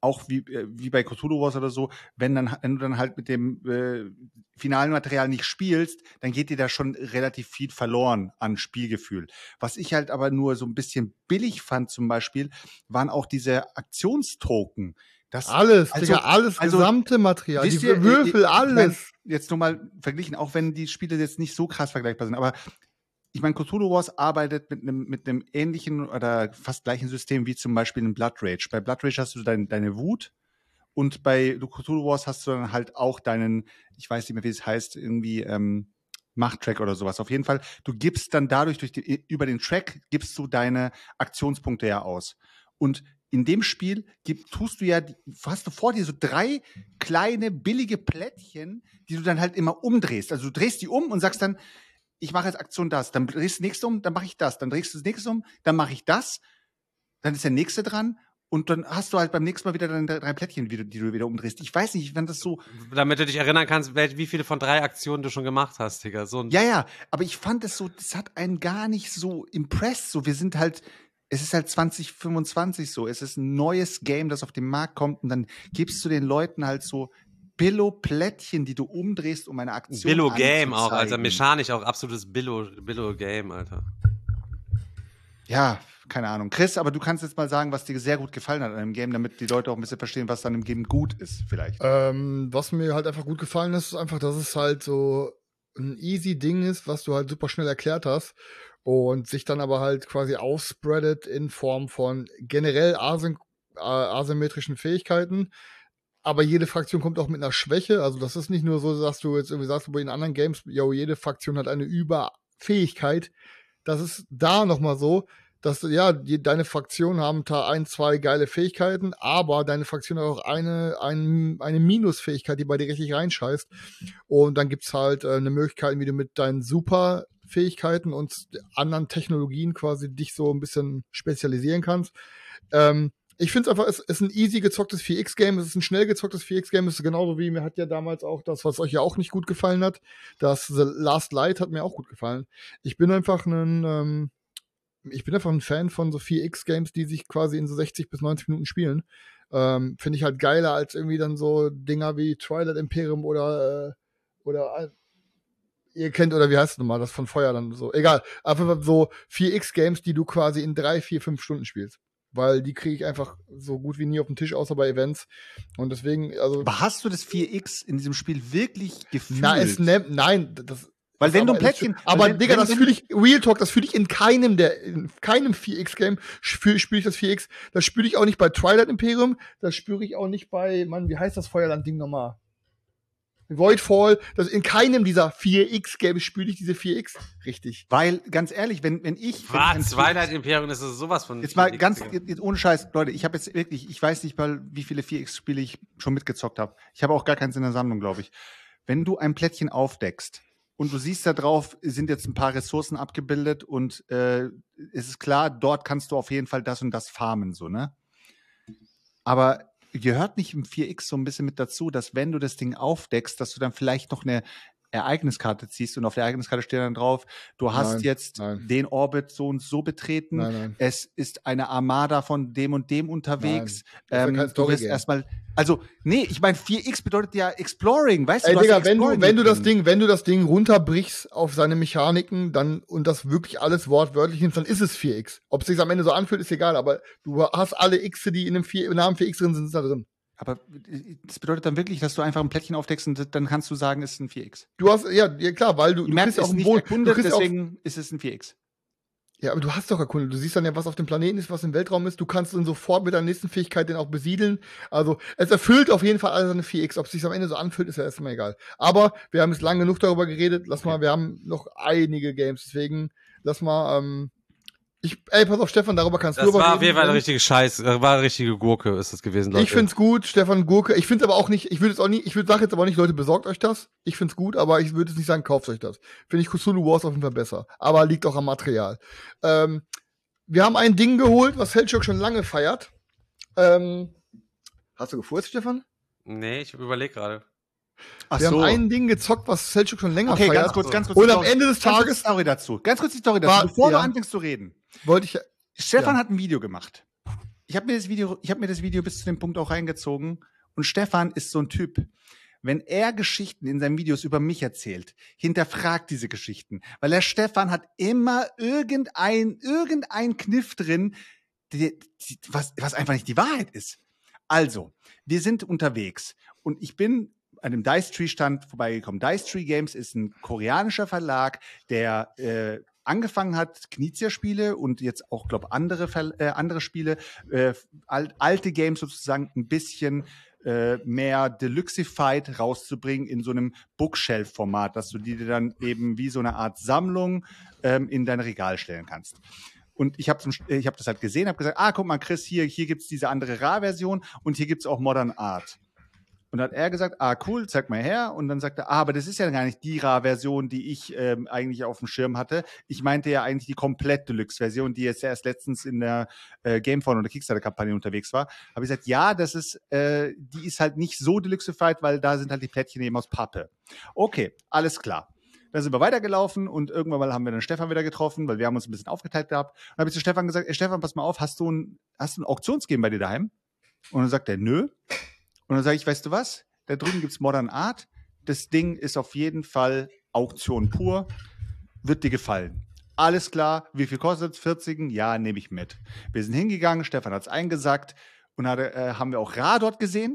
auch wie, äh, wie bei Cthulhu Wars oder so, wenn, dann, wenn du dann halt mit dem äh, finalen Material nicht spielst, dann geht dir da schon relativ viel verloren an Spielgefühl. Was ich halt aber nur so ein bisschen billig fand zum Beispiel, waren auch diese Aktionstoken. Das, Alles, also, Digga, alles, also, gesamte Material, die wisst ihr, Würfel, ich alles. mein, jetzt nochmal verglichen, auch wenn die Spiele jetzt nicht so krass vergleichbar sind, aber ich meine, Cthulhu Wars arbeitet mit einem mit einem ähnlichen oder fast gleichen System wie zum Beispiel in Blood Rage. Bei Blood Rage hast du dein, deine Wut und bei Cthulhu Wars hast du dann halt auch deinen, ich weiß nicht mehr, wie es heißt, irgendwie ähm, Machttrack oder sowas. Auf jeden Fall, du gibst dann dadurch, durch die, über den Track, gibst du deine Aktionspunkte ja aus. Und in dem Spiel gib, tust du ja, hast du vor dir so drei kleine, billige Plättchen, die du dann halt immer umdrehst. Also du drehst die um und sagst dann, ich mache jetzt Aktion das, dann drehst du das nächste um, dann mache ich das, dann drehst du das nächste um, dann mache ich das, dann ist der nächste dran und dann hast du halt beim nächsten Mal wieder deine drei Plättchen, die du, die du wieder umdrehst. Ich weiß nicht, ich fand das so... Damit du dich erinnern kannst, wie viele von drei Aktionen du schon gemacht hast, Digga. So ein ja, ja, aber ich fand es so, das hat einen gar nicht so impressed, so wir sind halt... Es ist halt zwanzig fünfundzwanzig so, es ist ein neues Game, das auf den Markt kommt und dann gibst du den Leuten halt so Billo-Plättchen, die du umdrehst, um eine Aktion Billo-Game auch, anzuzeigen. also mechanisch auch absolutes Billo, Billo-Game, Alter. Ja, keine Ahnung. Chris, aber du kannst jetzt mal sagen, was dir sehr gut gefallen hat an dem Game, damit die Leute auch ein bisschen verstehen, was dann im Game gut ist, vielleicht. Ähm, was mir halt einfach gut gefallen ist, ist einfach, dass es halt so ein easy Ding ist, was du halt super schnell erklärt hast und sich dann aber halt quasi aufspreadet in Form von generell asyn äh, asymmetrischen Fähigkeiten. Aber jede Fraktion kommt auch mit einer Schwäche. Also das ist nicht nur so, dass du jetzt irgendwie sagst, bei den anderen Games, yo, jede Fraktion hat eine Überfähigkeit. Das ist da nochmal so, dass du, ja, die, deine Fraktionen haben da ein, zwei geile Fähigkeiten, aber deine Fraktion hat auch eine, ein, eine Minusfähigkeit, die bei dir richtig reinscheißt. Und dann gibt's halt äh, eine Möglichkeit, wie du mit deinen Superfähigkeiten und anderen Technologien quasi dich so ein bisschen spezialisieren kannst. Ähm, Ich finde es einfach, es ist ein easy gezocktes vier X-Game, es ist ein schnell gezocktes vier X-Game, es ist genauso wie mir hat ja damals auch das, was euch ja auch nicht gut gefallen hat, das The Last Light hat mir auch gut gefallen. Ich bin einfach ein, ähm, ich bin einfach ein Fan von so vier X-Games, die sich quasi in so sechzig bis neunzig Minuten spielen. Ähm, finde ich halt geiler als irgendwie dann so Dinger wie Twilight Imperium oder, äh, oder, äh, ihr kennt, oder wie heißt es nochmal, das von Feuer dann so. Egal, einfach so vier X-Games, die du quasi in drei, vier, fünf Stunden spielst. Weil die kriege ich einfach so gut wie nie auf den Tisch, außer bei Events. Und deswegen, also. Aber hast du das vier X in diesem Spiel wirklich gefühlt? Na, es ne, nein, das. Weil das wenn du ein aber- Plättchen. Aber, wenn, Digga, wenn, das wenn- fühle ich, Real Talk, das fühle ich in keinem der, in keinem vier X-Game spiele ich das vier X. Das spüre ich auch nicht bei Twilight Imperium, das spüre ich auch nicht bei, Mann, wie heißt das Feuerland-Ding nochmal? Voidfall, das in keinem dieser vier X-Games spüre ich diese vier X richtig. Weil, ganz ehrlich, wenn, wenn ich. wenn ich ein Was? Twilight Imperium ist das sowas von. Jetzt mal vier X, ganz, Digga. jetzt, jetzt ohne Scheiß, Leute, ich habe jetzt wirklich, ich weiß nicht mal, wie viele vier X-Spiele ich schon mitgezockt habe. Ich habe auch gar keins in der Sammlung, glaube ich. Wenn du ein Plättchen aufdeckst und du siehst da drauf, sind jetzt ein paar Ressourcen abgebildet und äh, es ist klar, dort kannst du auf jeden Fall das und das farmen, so, ne? Aber gehört nicht im vier X so ein bisschen mit dazu, dass wenn du das Ding aufdeckst, dass du dann vielleicht noch eine Ereigniskarte ziehst und auf der Ereigniskarte steht dann drauf, du hast Nein, jetzt nein. den Orbit so und so betreten, Nein, nein. es ist eine Armada von dem und dem unterwegs. Nein, das ist ja Ähm, kein du Story wirst Game. erstmal, also, nee, ich meine, vier X bedeutet ja Exploring, weißt Ey, du? du Digga, hast wenn du, Exploring wenn du das drin. Ding, wenn du das Ding runterbrichst auf seine Mechaniken, dann, und das wirklich alles wortwörtlich nimmst, dann ist es vier X. Ob es sich am Ende so anfühlt, ist egal, aber du hast alle X, die in dem vier, im Namen vier X drin sind, sind da drin. Aber das bedeutet dann wirklich, dass du einfach ein Plättchen aufdeckst und dann kannst du sagen, es ist ein vier X. Du hast, ja, ja klar, weil du, Die du Map kriegst ja ist auch einen nicht Bonus. Du erkundet, kriegst ja auch, deswegen ist es ein vier X. ja, aber du hast doch erkundet. Du siehst dann ja, was auf dem Planeten ist, was im Weltraum ist. Du kannst dann sofort mit deiner nächsten Fähigkeit den auch besiedeln. Also, es erfüllt auf jeden Fall alle seine vier X. Ob es sich am Ende so anfühlt, ist ja erstmal egal. Aber wir haben jetzt lang genug darüber geredet. Lass mal, wir haben noch einige Games. Deswegen, lass mal, ähm, ich, ey, pass auf, Stefan, darüber kannst Das du aber war reden. auf jeden Fall eine richtige Scheiß, äh, war eine richtige Gurke, ist das gewesen, Leute. Ich find's gut, Stefan Gurke. Ich find's aber auch nicht, ich würde jetzt auch nicht, ich würde sagen jetzt aber nicht, Leute, besorgt euch das. Ich find's gut, aber ich würde jetzt nicht sagen, kauft euch das. Finde ich Cthulhu Wars auf jeden Fall besser. Aber liegt auch am Material. Ähm, wir haben ein Ding geholt, was Hellshock schon lange feiert. Ähm, hast du gefurzt, Stefan? Nee, ich überlege gerade. Ach Wir so. haben ein Ding gezockt, was Hellshock schon länger Okay, feiert. ganz kurz, ganz kurz. Und die am Story. Ende des Ganz kurz die Tages Story dazu. Ganz kurz die Story dazu, War- bevor ja. du anfängst zu reden. wollte ich, Stefan Ja. hat ein Video gemacht. ich habe mir das Video, ich habe mir das Video bis zu dem Punkt auch reingezogen und Stefan ist so ein Typ. Wenn er Geschichten in seinen Videos über mich erzählt, hinterfragt diese Geschichten, weil der Stefan hat immer irgendein irgendein Kniff drin, die, die, was was einfach nicht die Wahrheit ist. Also, wir sind unterwegs und ich bin an einem Dice Tree Stand vorbeigekommen. Dice Tree Games ist ein koreanischer Verlag, der äh, angefangen hat, Knizia-Spiele und jetzt auch, glaube andere Ver- äh, andere Spiele, äh, alt, alte Games sozusagen ein bisschen äh, mehr Deluxified rauszubringen in so einem Bookshelf-Format, dass du die dir dann eben wie so eine Art Sammlung ähm, in dein Regal stellen kannst. Und ich habe ich hab das halt gesehen, habe gesagt, ah, guck mal, Chris, hier, hier gibt's diese andere Ra-Version und hier gibt's auch Modern Art. Und dann hat er gesagt, ah, cool, zeig mal her. Und dann sagte er, ah, aber das ist ja gar nicht die Ra-Version, die ich ähm, eigentlich auf dem Schirm hatte. Ich meinte ja eigentlich die komplett Deluxe-Version, die jetzt erst letztens in der äh, Gamephone oder Kickstarter-Kampagne unterwegs war. Habe ich gesagt, ja, das ist, äh, die ist halt nicht so deluxified, weil da sind halt die Plättchen eben aus Pappe. Okay, alles klar. Dann sind wir weitergelaufen und irgendwann mal haben wir dann Stefan wieder getroffen, weil wir haben uns ein bisschen aufgeteilt gehabt. Und dann habe ich zu Stefan gesagt, ey, Stefan, pass mal auf, hast du ein, hast du ein Auktionsgame bei dir daheim? Und dann sagt er, nö. Und dann sage ich, weißt du was? Da drüben gibt's Modern Art. Das Ding ist auf jeden Fall Auktion pur. Wird dir gefallen. Alles klar. Wie viel kostet's? vierzig? Ja, nehme ich mit. Wir sind hingegangen, Stefan hat's eingesackt und hatte, äh, haben wir auch Ra dort gesehen.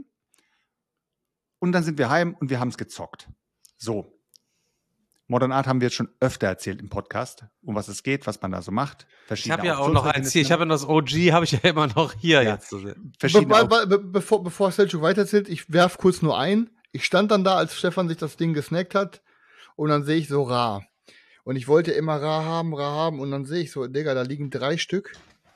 Und dann sind wir heim und wir haben's gezockt. So. Modern Art haben wir jetzt schon öfter erzählt im Podcast, um was es geht, was man da so macht. Ich habe ja auch noch eins hier. Ich habe ja noch das O G, habe ich ja immer noch hier Ja. jetzt zu sehen. Verschiedene Be be be bevor, bevor Selchuk weiterzählt, ich werf kurz nur ein. Ich stand dann da, als Stefan sich das Ding gesnackt hat und dann sehe ich so Ra. Und ich wollte immer Ra haben, Ra haben und dann sehe ich so, Digga, da liegen drei Stück.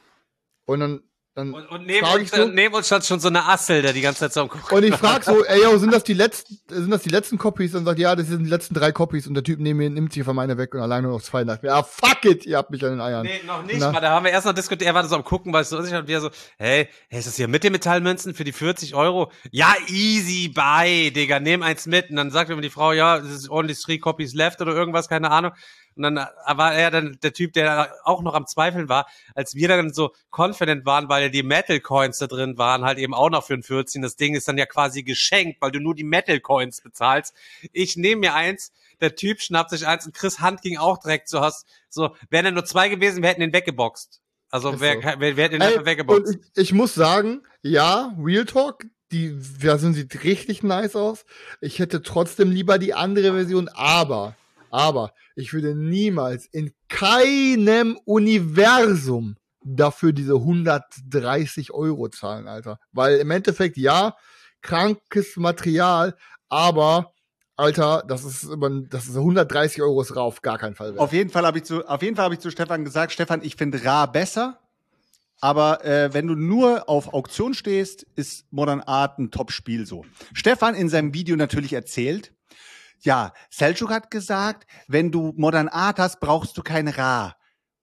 Und dann, dann Und, und neben, frag uns, ich so, neben uns stand schon so eine Assel, der die ganze Zeit so am Gucken und ich war. frag so, ey, yo, sind das die letzten, sind das die letzten Copies? Und sagt, ja, das sind die letzten drei Copies. Und der Typ neben mir nimmt sich von meine weg und alleine nur noch zwei. Und dachte mir, ah, fuck it, ihr habt mich an den Eiern. Nee, noch nicht Na? mal. Da haben wir erst noch diskutiert. Er war so am Gucken, weil es so unsicher und wir so, hey, hey, ist das hier mit den Metallmünzen für die vierzig Euro? Ja, easy buy, Digga, nehm eins mit. Und dann sagt immer die Frau, ja, es ist only three copies left oder irgendwas, keine Ahnung. Und dann war er dann der Typ, der auch noch am Zweifeln war, als wir dann so confident waren, weil ja die Metal Coins da drin waren, halt eben auch noch für ein vierzehn. Das Ding ist dann ja quasi geschenkt, weil du nur die Metal Coins bezahlst. Ich nehme mir eins, der Typ schnappt sich eins und Chris Hand ging auch direkt so, hast, so, wären denn nur zwei gewesen, wir hätten den weggeboxt. Also, Ist wer, so. wer, wer hätte den Ey, einfach weggeboxt? und ich, ich muss sagen, ja, Real Talk, die Version sieht richtig nice aus. Ich hätte trotzdem lieber die andere Version, aber, aber, ich würde niemals in keinem Universum dafür diese hundertdreißig Euro zahlen, Alter. Weil im Endeffekt, ja, krankes Material, aber, Alter, das ist, über, das ist hundertdreißig Euro ist rauf, gar keinen Fall wert. Auf jeden Fall habe ich zu, auf jeden Fall habe ich zu Stefan gesagt, Stefan, ich finde Ra besser, aber äh, wenn du nur auf Auktion stehst, ist Modern Art ein Top-Spiel so. Stefan in seinem Video natürlich erzählt, ja, Selchuk hat gesagt, wenn du Modern Art hast, brauchst du kein Ra.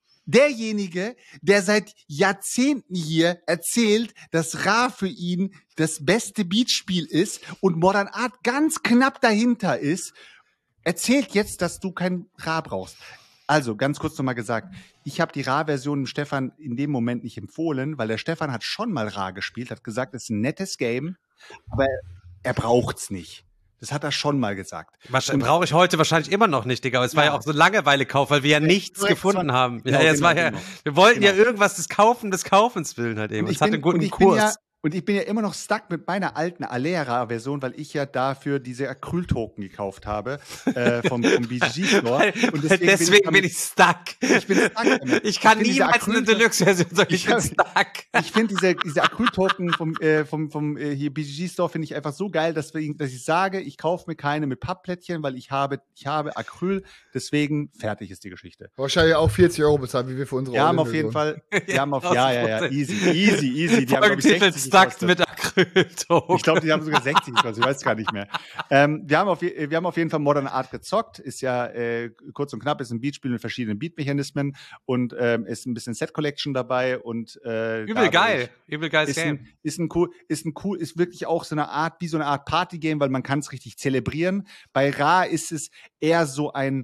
Derjenige, der seit Jahrzehnten hier erzählt, dass Ra für ihn das beste Beatspiel ist und Modern Art ganz knapp dahinter ist, erzählt jetzt, dass du kein Ra brauchst. Also, ganz kurz nochmal gesagt, ich habe die Ra-Version dem Stefan in dem Moment nicht empfohlen, weil der Stefan hat schon mal Ra gespielt, hat gesagt, es ist ein nettes Game, aber er braucht's nicht. Das hat er schon mal gesagt. Wahrscheinlich brauche ich heute wahrscheinlich immer noch nicht, Digga. Aber es war Ja. ja auch so ein Langeweile-Kauf, weil wir ja nichts korrekt, gefunden so- haben. Genau, ja, ja, es genau, war ja, genau. wir wollten ja Genau. irgendwas des Kaufen des Kaufens willen halt eben. Und Es hat einen guten und ich bin Kurs. ja, und ich bin ja immer noch stuck mit meiner alten Alea-Version, weil ich ja dafür diese Acryl-Token gekauft habe äh, vom, vom B G G-Store. Weil- Und deswegen, bin, damit- ich stuck. Ich bin stuck damit. Ich kann Ich bin diese niemals eine Acryl- Deluxe-Version sagen, ich, Ich bin hab- stuck. Ich finde diese, diese Acryl-Token vom, äh, vom, vom äh, hier B G G-Store finde ich einfach so geil, dass, wir, dass ich sage, ich kaufe mir keine mit Pappplättchen, weil ich habe, ich habe Acryl, deswegen fertig ist die Geschichte. Wahrscheinlich auch vierzig Euro bezahlt, wie wir für unsere Wir haben auf jeden All-In-Version. Fall, wir haben auf, ja, ja, ja, tausend easy, easy, easy. Die haben, glaub ich, Folgentitel sechzig stuck gekostet. mit Acryl-Token. Ich glaube, die haben sogar sechzig gekostet, ich weiß gar nicht mehr. Ähm, wir, haben auf, je- wir haben auf jeden Fall Modern Art gezockt, ist ja äh, kurz und knapp, ist ein Beatspiel mit verschiedenen Beatmechanismen und ähm, ist ein bisschen Set-Collection dabei und äh, Übel dadurch geil. Übel geiles Ist Game. ein, ist ein cool, ist ein cool, ist wirklich auch so eine Art, wie so eine Art Party-Game, weil man kann es richtig zelebrieren. Bei Ra ist es eher so ein,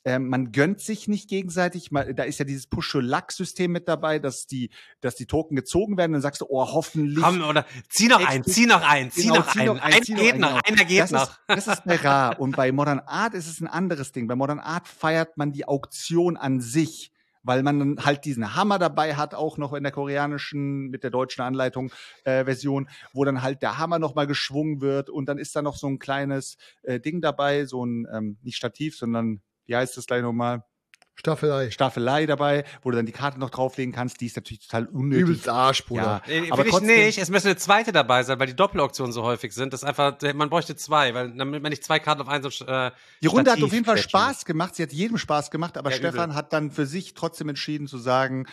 Ähm, man gönnt sich nicht gegenseitig. Man, da ist ja dieses Push-to-Luck-System mit dabei, dass die, dass die Token gezogen werden. Dann sagst du, oh, hoffentlich. Komm, oder zieh noch einen, zieh noch einen, zieh Genau, noch zieh einen. noch einen, Einer zieh noch geht einen, noch, genau. einer geht das noch. Ist, das ist bei Ra. Und bei Modern Art ist es ein anderes Ding. Bei Modern Art feiert man die Auktion an sich, weil man dann halt diesen Hammer dabei hat, auch noch in der koreanischen, mit der deutschen Anleitung äh, Version, wo dann halt der Hammer nochmal geschwungen wird und dann ist da noch so ein kleines äh, Ding dabei, so ein, ähm, nicht Stativ, sondern, wie heißt das gleich nochmal? Staffelei. Staffelei dabei, wo du dann die Karte noch drauflegen kannst, die ist natürlich total unnötig. Übelst Arsch, Bruder. Ja, Nee, aber Finde ich trotzdem, nicht. Es müsste eine zweite dabei sein, weil die Doppelauktionen so häufig sind. Das ist einfach, man bräuchte zwei, weil damit man nicht zwei Karten auf einen so äh, die Runde hat Stativ auf jeden Fall quetschen. Spaß gemacht, sie hat jedem Spaß gemacht, aber Ja, Stefan übel. hat dann für sich trotzdem entschieden zu sagen,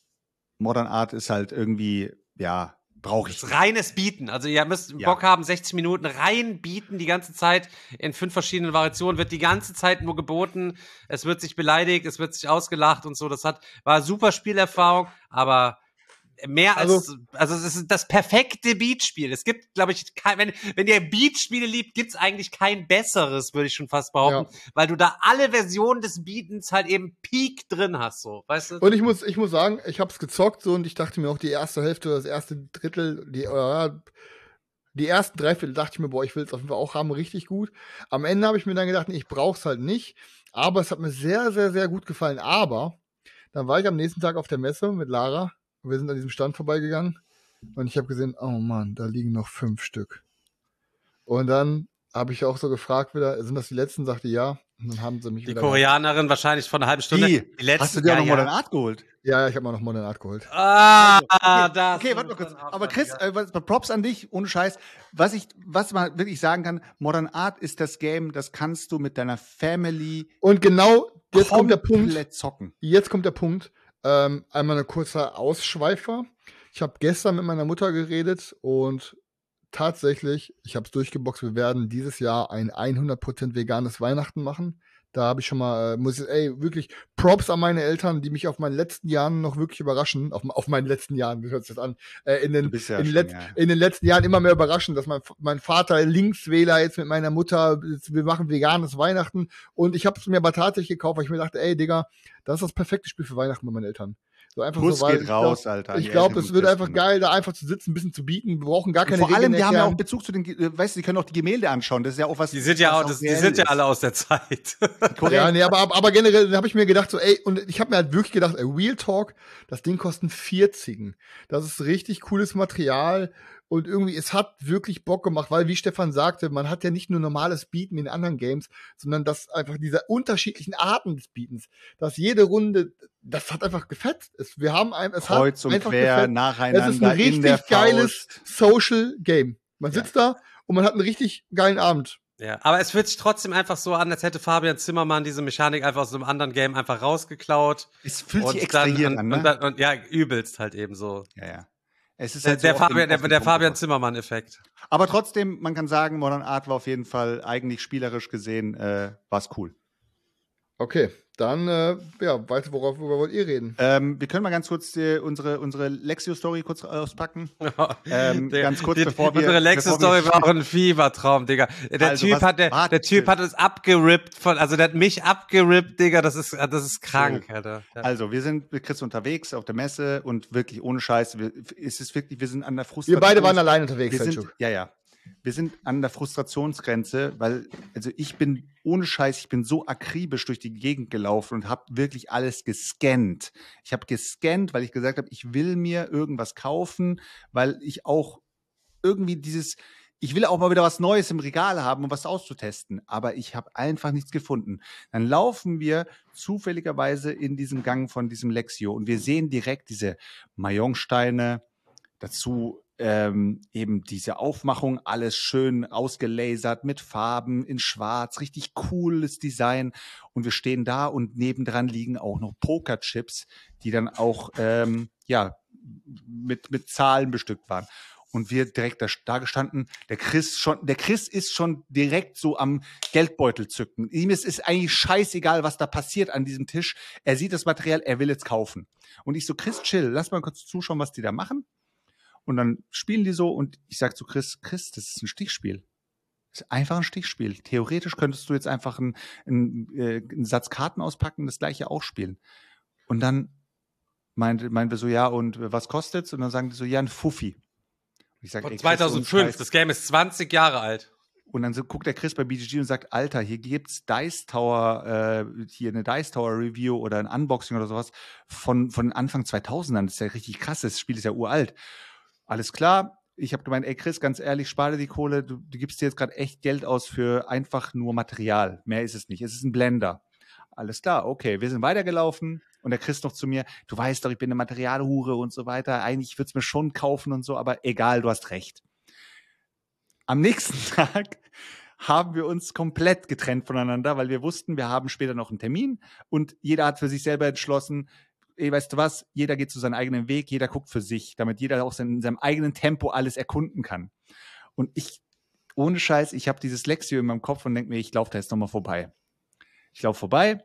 Modern Art ist halt irgendwie, ja, brauche ich. Das ist reines Bieten. Also ihr müsst Ja. Bock haben, sechzig Minuten rein bieten, die ganze Zeit in fünf verschiedenen Variationen, wird die ganze Zeit nur geboten. Es wird sich beleidigt, es wird sich ausgelacht und so. Das hat, war super Spielerfahrung, aber mehr als, Also- also es ist das perfekte Beatspiel. Es gibt, glaube ich, kein, wenn, wenn ihr Beatspiele liebt, gibt's eigentlich kein besseres, würde ich schon fast behaupten, weil du da alle Versionen des Beatens halt eben Peak drin hast, so, weißt du? Und ich muss, ich muss sagen, ich hab's gezockt so und ich dachte mir auch die erste Hälfte, das erste Drittel, die, oder, die ersten drei Viertel dachte ich mir, boah, ich will es auf jeden Fall auch haben, richtig gut. Am Ende habe ich mir dann gedacht, nee, ich brauch's halt nicht. Aber es hat mir sehr, sehr, sehr gut gefallen. Aber dann war ich am nächsten Tag auf der Messe mit Lara. Wir sind an diesem Stand vorbeigegangen und ich habe gesehen, oh Mann, da liegen noch fünf Stück. Und dann habe ich auch so gefragt wieder, sind das die letzten? Sagte ja. Und dann haben sie mich Die wieder. Koreanerin wahrscheinlich von einer halben Stunde. Die, Die letzten, hast du dir auch ja, noch ja. Modern Art geholt? Ja, ja, ich habe mal noch Modern Art geholt. Ah, okay, das. okay, warte mal kurz. Aber Chris, äh, was- Props an dich, ohne Scheiß. Was ich, was man wirklich sagen kann, Modern Art ist das Game, das kannst du mit deiner Family Und genau, jetzt kommt der Punkt. komplett zocken. Jetzt kommt der Punkt. Ähm, einmal ein kurzer Ausschweifer. Ich habe gestern mit meiner Mutter geredet und tatsächlich, ich habe es durchgeboxt, wir werden dieses Jahr ein hundert Prozent veganes Weihnachten machen. Da habe ich schon mal, äh, muss ich, ey, wirklich Props an meine Eltern, die mich auf meinen letzten Jahren noch wirklich überraschen. Auf, auf meinen letzten Jahren, wie hört sich das an? Äh, in, den, Du bist ja in, den schon, Letz-, ja. in den letzten Jahren immer mehr überraschen, dass mein, mein Vater Linkswähler jetzt mit meiner Mutter, wir machen veganes Weihnachten. Und ich habe es mir aber tatsächlich gekauft, weil ich mir dachte, ey, Digga, das ist das perfekte Spiel für Weihnachten bei meinen Eltern. So einfach Kuss so, weil geht ich raus, glaub, Alter. Ich Die glaube, Eltern es sind wird das einfach Ding. geil, da einfach zu sitzen, ein bisschen zu bieten. Wir brauchen gar Und keine vor allem, Regeln wir haben ja auch erklären. Bezug zu den, äh, weißt du, die können auch die Gemälde anschauen. Das ist ja auch was. Die sind ja was auch, das, die reell sind ja ist. alle aus der Zeit. Korrekt. Ja, nee, aber, aber, aber generell habe ich mir gedacht, so, ey, und ich habe mir halt wirklich gedacht, ey, Real Talk, das Ding kostet vierzigen. Das ist richtig cooles Material und irgendwie, es hat wirklich Bock gemacht, weil, wie Stefan sagte, man hat ja nicht nur normales Bieten in anderen Games, sondern das einfach diese unterschiedlichen Arten des Bietens, dass jede Runde, das hat einfach gefetzt. Es, wir haben ein, es Kreuz hat und einfach quer, gefetzt. nacheinander, Es ist ein in der richtig geiles Faust. Social Game. Man Ja. sitzt da und man hat einen richtig geilen Abend. Ja, aber es fühlt sich trotzdem einfach so an, als hätte Fabian Zimmermann diese Mechanik einfach aus einem anderen Game einfach rausgeklaut. Es fühlt sich Und extrahiert dann, an, und, ne? und, dann, und ja, übelst halt eben so. Ja, ja. Es ist Der, halt so der, auf den- Fabian, auf der, den der Punkt Fabian gebracht. Zimmermann-Effekt. Aber trotzdem, man kann sagen, Modern Art war auf jeden Fall eigentlich spielerisch gesehen, äh, war's cool. Okay, dann, äh, ja, weiter, worauf, worüber wollt ihr reden? Ähm, wir können mal ganz kurz äh, unsere, unsere Lexio-Story kurz auspacken. Ähm, Der- ganz kurz, die, bevor wir- Unsere Lexus-Story bevor wir- war auch ein Fiebertraum, Digga. Der Also, Typ was- hat, der, warte, der Typ chill. hat uns abgerippt von, also der hat mich abgerippt, Digga, das ist, das ist krank, Alter. Ja. Also, wir sind mit Chris unterwegs auf der Messe und wirklich ohne Scheiß, wir, es ist wirklich, wir sind an der Wir Frustration. beide waren allein unterwegs, Wir sind, Selçuk. ja, ja. Wir sind an der Frustrationsgrenze, weil, also ich bin ohne Scheiß, ich bin so akribisch durch die Gegend gelaufen und habe wirklich alles gescannt. Ich habe gescannt, weil ich gesagt habe, ich will mir irgendwas kaufen, weil ich auch irgendwie dieses, ich will auch mal wieder was Neues im Regal haben, um was auszutesten, aber ich habe einfach nichts gefunden. Dann laufen wir zufälligerweise in diesem Gang von diesem Lexio und wir sehen direkt diese Mayonsteine, dazu ähm, eben diese Aufmachung, alles schön ausgelasert mit Farben in schwarz, richtig cooles Design. Und wir stehen da und nebendran liegen auch noch Pokerchips, die dann auch ähm, ja mit, mit Zahlen bestückt waren. Und wir direkt da, da gestanden, der Chris schon, der Chris ist schon direkt so am Geldbeutel zücken. Ihm ist, ist eigentlich scheißegal, was da passiert an diesem Tisch. Er sieht das Material, er will jetzt kaufen. Und ich so, Chris, chill, lass mal kurz zuschauen, was die da machen. Und dann spielen die so und ich sag zu Chris, Chris, das ist ein Stichspiel. Ist einfach ein Stichspiel. Theoretisch könntest du jetzt einfach einen, einen, äh, einen Satz Karten auspacken und das gleiche auch spielen. Und dann meinen meinen wir so, ja, und was kostet's? Und dann sagen die so, ja, ein Fuffi. Ich sag, Von ey, Chris, zweitausendfünf, ohne Scheiß. das Game ist zwanzig Jahre alt. Und dann so, guckt der Chris bei B G G und sagt, Alter, hier gibt's Dice Tower, äh, hier eine Dice Tower Review oder ein Unboxing oder sowas von, von Anfang zweitausendern. Das ist ja richtig krass, das Spiel ist ja uralt. Alles klar. Ich habe gemeint, ey Chris, ganz ehrlich, spare dir die Kohle, du, du gibst dir jetzt gerade echt Geld aus für einfach nur Material. Mehr ist es nicht. Es ist ein Blender. Alles klar, okay. Wir sind weitergelaufen und der Chris noch zu mir, du weißt doch, ich bin eine Materialhure und so weiter. Eigentlich würde es mir schon kaufen und so, aber egal, du hast recht. Am nächsten Tag haben wir uns komplett getrennt voneinander, weil wir wussten, wir haben später noch einen Termin und jeder hat für sich selber entschlossen, ey, weißt du was, jeder geht zu seinem eigenen Weg, jeder guckt für sich, damit jeder auch in seinem eigenen Tempo alles erkunden kann. Und ich, ohne Scheiß, ich habe dieses Lexio in meinem Kopf und denke mir, ich laufe da jetzt nochmal vorbei. Ich laufe vorbei,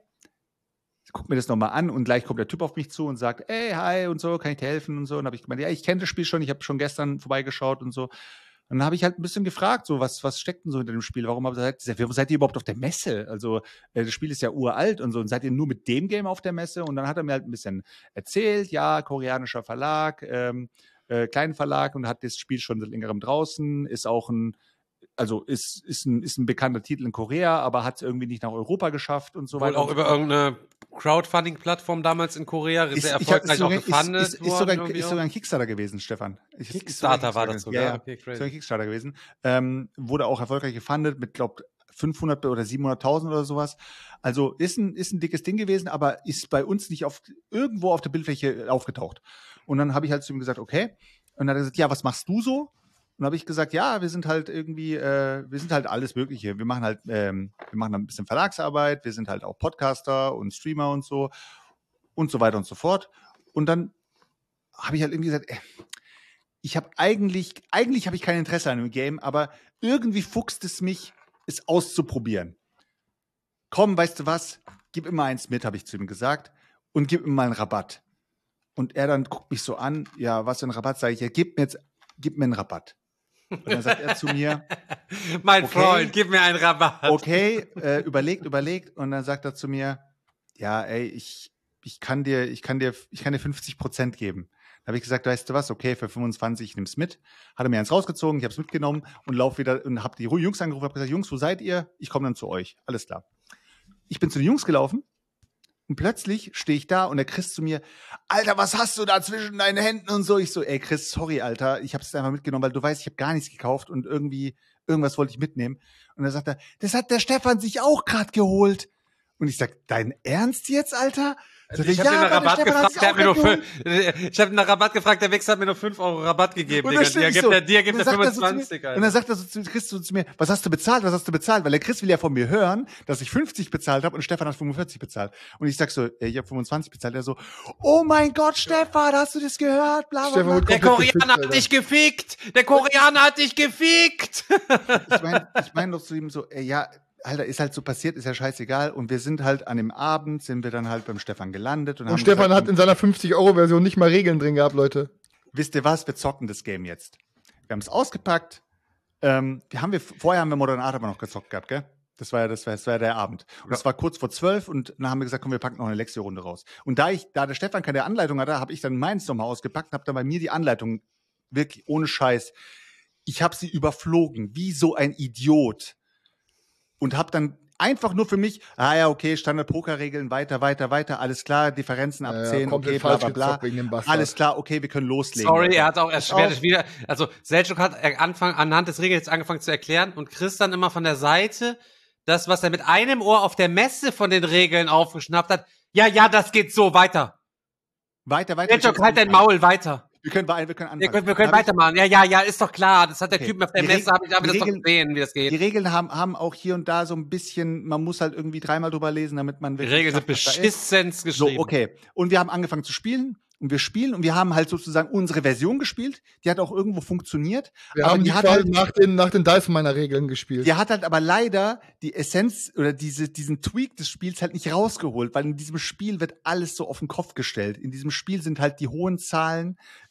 guck mir das nochmal an und gleich kommt der Typ auf mich zu und sagt, ey, hi und so, kann ich dir helfen und so. Und dann habe ich gemeint, ja, ich kenne das Spiel schon, ich habe schon gestern vorbeigeschaut und so. Und dann habe ich halt ein bisschen gefragt, so, was, was steckt denn so hinter dem Spiel? Warum habt ihr gesagt, warum seid ihr überhaupt auf der Messe? Also, äh, das Spiel ist ja uralt und so. Und seid ihr nur mit dem Game auf der Messe? Und dann hat er mir halt ein bisschen erzählt, ja, koreanischer Verlag, ähm, äh, kleinen Verlag und hat das Spiel schon seit längerem draußen, ist auch ein, also ist, ist, ein, ist ein bekannter Titel in Korea, aber hat es irgendwie nicht nach Europa geschafft und so Wohl weiter. auch über irgendeine Crowdfunding-Plattform damals in Korea sehr Ist- ich hab- erfolgreich ist auch sogar- ist- gefundet ist, ist, worden. sogar, irgendwie ist auch. sogar ein Kickstarter gewesen, Stefan. Ist- ist Kickstarter sogar war ein das Kickstarter sogar. gewesen. Ja, ja. Okay, Ist sogar crazy. ein Kickstarter gewesen. Ähm, wurde auch erfolgreich gefundet mit, glaub, fünfhundert oder siebenhunderttausend oder sowas. Also ist ein, ist ein dickes Ding gewesen, aber ist bei uns nicht auf, irgendwo auf der Bildfläche aufgetaucht. Und dann habe ich halt zu ihm gesagt, okay. Und dann hat er gesagt, ja, was machst du so? Und dann habe ich gesagt, ja, wir sind halt irgendwie, äh, wir sind halt alles Mögliche. Wir machen halt, ähm, wir machen ein bisschen Verlagsarbeit, wir sind halt auch Podcaster und Streamer und so und so weiter und so fort. Und dann habe ich halt irgendwie gesagt, ey, ich habe eigentlich, eigentlich habe ich kein Interesse an dem Game, aber irgendwie fuchst es mich, es auszuprobieren. Komm, weißt du was? Gib immer eins mit, habe ich zu ihm gesagt, und gib ihm mal einen Rabatt. Und er dann guckt mich so an, ja, was für ein Rabatt? Sage ich, ja, gib mir jetzt, gib mir einen Rabatt. Und dann sagt er zu mir, Mein Okay. Freund, gib mir einen Rabatt. okay, äh, überlegt, überlegt, und dann sagt er zu mir, ja, ey, ich, ich kann dir, ich kann dir, ich kann dir fünfzig Prozent geben. Da habe ich gesagt, weißt du was, okay, für fünfundzwanzig, ich nimm's mit. Hat er mir eins rausgezogen, ich habe es mitgenommen und lauf wieder und habe die Jungs angerufen, habe gesagt, Jungs, wo seid ihr? Ich komme dann zu euch. Alles klar. Ich bin zu den Jungs gelaufen und plötzlich stehe ich da und der Chris zu mir, Alter, was hast du da zwischen deinen Händen und so? Ich so, ey Chris, sorry, Alter, ich habe es einfach mitgenommen, weil du weißt, ich habe gar nichts gekauft und irgendwie, irgendwas wollte ich mitnehmen. Und dann sagt er, das hat der Stefan sich auch gerade geholt. Und ich sag, dein Ernst jetzt, Alter? Sagt Ich er, habe ja, den nach aber der Rabatt Stefan hat gefragt, sich der auch hat mir nur grad fünf, geholt. ich habe nach Rabatt gefragt, der Wichser hat mir nur fünf Euro Rabatt gegeben, Und Digga. dann steht Dir ich gibt so, der, dir und gibt dann der sagt er so zu mir- fünfundzwanzig, Alter. Und dann sagt er so zu Chris so zu mir, was hast du bezahlt, was hast du bezahlt? Weil der Chris will ja von mir hören, dass ich fünfzig bezahlt habe und Stefan hat fünfundvierzig bezahlt. Und ich sag so, ey, ich habe fünfundzwanzig bezahlt. Er so, oh mein Gott, Stefan, hast du das gehört? Bla, bla, Stefan bla. wird Der komplett gefickt, Koreaner hat Alter. dich gefickt! Der Koreaner hat dich gefickt! Ich meine ich mein doch zu ihm so, ey, ja, Alter, ist halt so passiert, ist ja scheißegal. Und wir sind halt an dem Abend, sind wir dann halt beim Stefan gelandet. Und, Und haben Stefan gesagt, hat in seiner fünfzig-Euro-Version nicht mal Regeln drin gehabt, Leute. wisst ihr was, wir zocken das Game jetzt. Wir haben es ausgepackt. Ähm, wir haben wir, vorher haben wir Modern Art aber noch gezockt gehabt, gell? Das war ja, das war, das war ja der Abend. Und es war kurz vor zwölf und dann haben wir gesagt, komm, wir packen noch eine Lexio-Runde raus. Und da ich, da der Stefan keine Anleitung hatte, habe ich dann meins nochmal ausgepackt und habe dann bei mir die Anleitung wirklich ohne Scheiß. Ich habe sie überflogen, wie so ein Idiot. Und habe dann einfach nur für mich, ah ja, okay, Standard-Poker-Regeln, weiter, weiter, weiter, alles klar, Differenzen ab Ja, ja, zehn, komplett okay, bla, falsch bla, bla. gezockt wegen dem Bastard. Alles klar, okay, wir können loslegen. Sorry, Leute. er hat auch Pass erschwert auf. wieder. Also Selçuk hat er Anfang, anhand des Regels angefangen zu erklären und Chris dann immer von der Seite das, was er mit einem Ohr auf der Messe von den Regeln aufgeschnappt hat. Ja, ja, das geht so weiter. Weiter, weiter. Selçuk, halt dein Maul, weiter. Wir können, wir können anfangen. Wir können, wir können Dann hab weitermachen. Ja, ja, ja, ist doch klar. Das hat der Okay. Typ auf der Die Messe, Reg- habe ich, hab ich die das doch Regeln- gesehen, wie das ich, die geht. Regeln haben, haben auch hier und da so ein bisschen, man muss halt irgendwie dreimal drüber lesen, damit man Die wirklich Regeln sind schafft, was da ist. beschissens So, geschrieben. okay. Und wir haben angefangen zu spielen und wir spielen und wir haben halt sozusagen unsere Version gespielt. Die hat auch irgendwo funktioniert. Wir aber haben die die hat quasi halt, nach den, nach den Dice meiner Regeln gespielt. die hat halt aber leider die Essenz oder diese, diesen Tweak des Spiels halt nicht rausgeholt, weil in diesem Spiel wird alles so auf den Kopf gestellt. In diesem Spiel sind halt die hohen Zahlen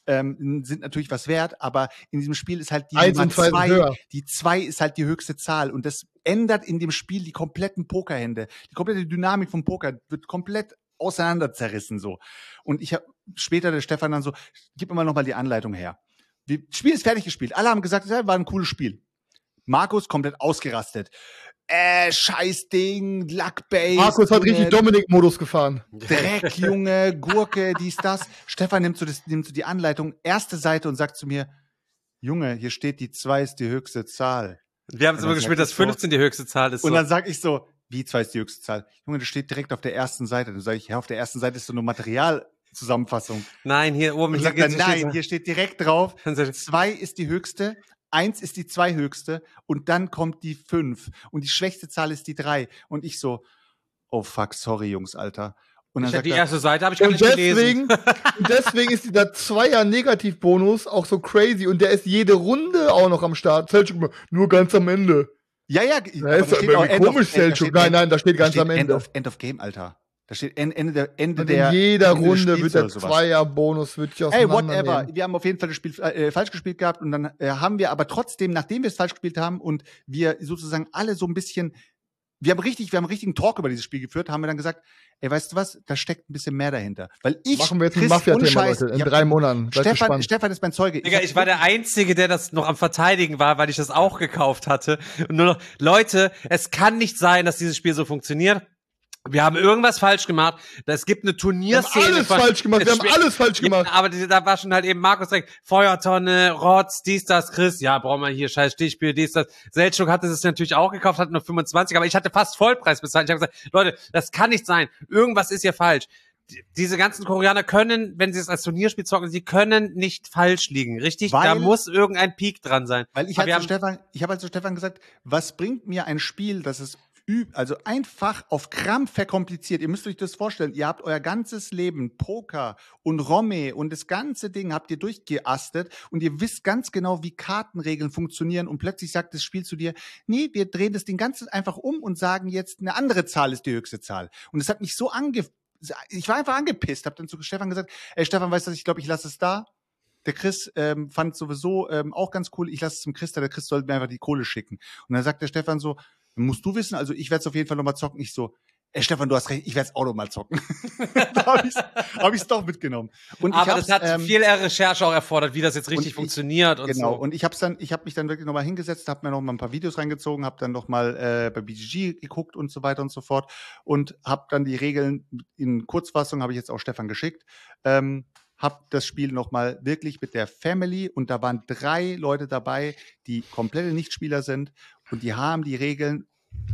ähm, sind natürlich was wert, aber in diesem Spiel ist halt die Eins Nummer und zwei sind zwei, höher. die zwei ist halt die höchste Zahl und das ändert in dem Spiel die kompletten Pokerhände. Die komplette Dynamik vom Poker wird komplett auseinander zerrissen so. Und ich habe später der Stefan dann so, gib mir mal nochmal die Anleitung her. Das Spiel ist fertig gespielt. Alle haben gesagt, es war ein cooles Spiel. Markus komplett ausgerastet. Äh, scheiß Ding, Luckbase. Markus hat richtig Dominik-Modus gefahren. Dreck, Junge, Gurke, dies, das. Stefan nimmt so, das, nimmt so die Anleitung, erste Seite und sagt zu mir, Junge, hier steht, die zwei ist die höchste Zahl. Wir haben es Und immer dann gespielt, sag dass ich so- fünfzehn die höchste Zahl ist. Und So. dann sag ich so, wie zwei ist die höchste Zahl? Junge, das steht direkt auf der ersten Seite. Dann sage ich, ja, auf der ersten Seite ist so eine Materialzusammenfassung. Nein, hier oben. Und Hier sagt er, geht's- nein, steht's- hier steht direkt drauf, Dann sagt er, zwei ist die höchste, eins ist die zwei höchste und dann kommt die fünf und die schwächste Zahl ist die drei. Und ich so, oh fuck, sorry Jungs, Alter. Und dann ich hab sagt die er, erste Seite habe ich gar Und nicht gelesen. deswegen, und deswegen ist dieser Zweier-Negativbonus auch so crazy und der ist jede Runde auch noch am Start. Selchuk, nur ganz am Ende. ja, ja, Da aber ist da doch steht auch irgendwie End of- komisch, da Selchuk. steht Nein, End- nein, da steht da ganz steht am End Ende. of, End of Game, Alter. Da steht En- Ende der, Ende Und der in jeder Ende des Runde Spiels wird der oder sowas. Zweier-Bonus wird sich Hey, auseinandernehmen. whatever. Wir haben auf jeden Fall das Spiel äh, falsch gespielt gehabt und dann äh, haben wir aber trotzdem, nachdem wir es falsch gespielt haben und wir sozusagen alle so ein bisschen, wir haben richtig, wir haben einen richtigen Talk über dieses Spiel geführt, haben wir dann gesagt, ey, weißt du was, da steckt ein bisschen mehr dahinter. Weil ich, Machen wir jetzt ein Chris, Mafia-Thema, unscheiß, Leute, in ja, drei Monaten. Seid Stefan, gespannt. Stefan ist mein Zeuge. Digga, hab ich war der Einzige, der das noch am Verteidigen war, weil ich das auch gekauft hatte. Und nur noch, Leute, es kann nicht sein, dass dieses Spiel so funktioniert. Wir haben irgendwas falsch gemacht. Es gibt eine Wir haben Turnierszene. alles von- falsch gemacht, wir Es haben spielt- alles falsch Ja, gemacht. aber die, da war schon halt eben Markus direkt, Feuertonne, Rotz, dies, das, Chris, ja, brauchen wir hier, scheiß Stichspiel, dies, das. Selchuk hatte es natürlich auch gekauft, hat nur fünfundzwanzig, aber ich hatte fast Vollpreis bezahlt. Ich habe gesagt, Leute, das kann nicht sein. Irgendwas ist hier falsch. Die- Diese ganzen Koreaner können, wenn sie es als Turnierspiel zocken, sie können nicht falsch liegen, richtig? Weil- da muss irgendein Peak dran sein. Weil ich Aber habe wir zu haben- Stefan, ich habe halt zu Stefan gesagt, was bringt mir ein Spiel, das es üb, also einfach auf Krampf verkompliziert. Ihr müsst euch das vorstellen. Ihr habt euer ganzes Leben Poker und Romme und das ganze Ding habt ihr durchgeastet und ihr wisst ganz genau, wie Kartenregeln funktionieren und plötzlich sagt das Spiel zu dir, nee, wir drehen das Ding ganz einfach um und sagen jetzt, eine andere Zahl ist die höchste Zahl. Und das hat mich so ange, ich war einfach angepisst, hab dann zu Stefan gesagt, ey Stefan, weißt du, ich glaube, ich lasse es da. Der Chris ähm, fand sowieso ähm, auch ganz cool, ich lasse es zum Chris da, der Chris sollte mir einfach die Kohle schicken. Und dann sagt der Stefan so, musst du wissen, also ich werde es auf jeden Fall nochmal zocken. Ich so, ey Stefan, du hast recht, ich werde es auch nochmal zocken. da habe ich es hab ich's doch mitgenommen. Und aber ich das hat ähm, viel Recherche auch erfordert, wie das jetzt richtig ich- funktioniert und Genau, so. und ich habe dann, ich habe mich dann wirklich nochmal hingesetzt, habe mir noch mal ein paar Videos reingezogen, habe dann noch mal äh, bei B G G geguckt und so weiter und so fort und habe dann die Regeln in Kurzfassung, habe ich jetzt auch Stefan geschickt, ähm, habe das Spiel noch mal wirklich mit der Family und da waren drei Leute dabei, die komplette Nichtspieler sind und die haben die Regeln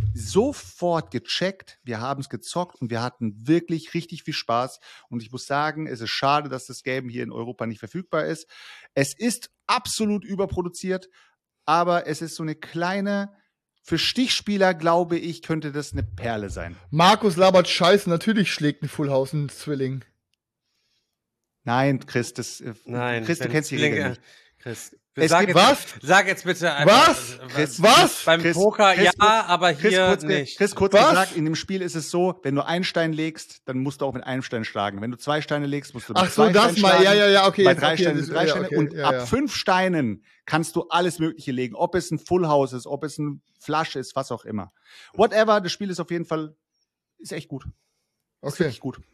sofort gecheckt, wir haben es gezockt und wir hatten wirklich richtig viel Spaß und ich muss sagen, es ist schade, dass das Game hier in Europa nicht verfügbar ist. Es ist absolut überproduziert, aber es ist so eine kleine, für Stichspieler, glaube ich, könnte das eine Perle sein. Markus labert Scheiße, natürlich schlägt ein Full House einen Zwilling. Nein, Chris, das, äh, Nein, Chris, du wenn kennst die Zwillinge- Regeln nicht. Chris, Es sag, gibt- jetzt, was? sag jetzt bitte Was? einfach, Chris, Was? Beim Chris, Poker Chris, ja, kurz- aber Chris, hier kurz, ge- nicht. Chris, kurz Was? gesagt, in dem Spiel ist es so, wenn du einen Stein legst, dann musst du auch mit einem Stein schlagen. Wenn du zwei Steine legst, musst du mit Ach so, zwei das Steinen mal, schlagen. ja, ja, ja, okay. Bei jetzt, drei okay, Steinen das- sind drei ja, Steine. okay, und ja, ab ja. fünf Steinen kannst du alles Mögliche legen. Ob es ein Full House ist, ob es ein Flush ist, was auch immer. Whatever, das Spiel ist auf jeden Fall, ist echt gut. Ist Okay. wirklich gut.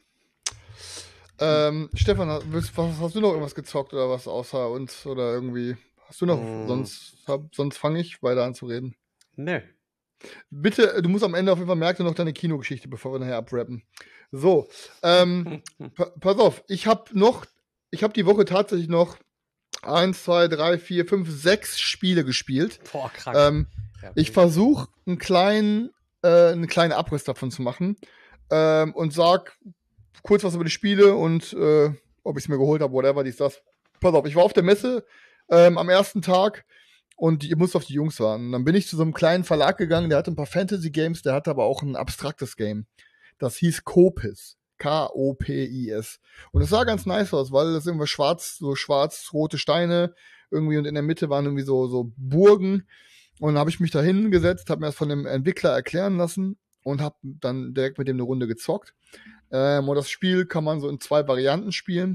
Ähm, Stefan, hast, willst- was, hast du noch irgendwas gezockt oder was außer uns oder irgendwie? Hast du noch? Mm. Sonst, hab- sonst fange ich weiter an zu reden. Nö. Bitte, du musst am Ende auf jeden Fall merken noch deine Kinogeschichte, bevor wir nachher abrappen. So, ähm, pa pass auf, ich habe noch, ich habe die Woche tatsächlich noch eins, zwei, drei, vier, fünf, sechs Spiele gespielt. Boah, krank. Ähm, Ja, ich versuche einen kleinen, äh, einen kleinen Abriss davon zu machen ähm, und sag kurz was über die Spiele und äh, ob ich es mir geholt habe, whatever, dies, das. Pass auf, ich war auf der Messe ähm, am ersten Tag und ich musste auf die Jungs warten. Dann bin ich zu so einem kleinen Verlag gegangen, der hatte ein paar Fantasy-Games, der hatte aber auch ein abstraktes Game. Das hieß Kopis. K O P I S. Und es sah ganz nice aus, weil das irgendwie schwarz, so schwarz-rote Steine irgendwie und in der Mitte waren irgendwie so, so Burgen. Und dann habe ich mich da hingesetzt, habe mir das von dem Entwickler erklären lassen und habe dann direkt mit dem eine Runde gezockt. Ähm, und das Spiel kann man so in zwei Varianten spielen.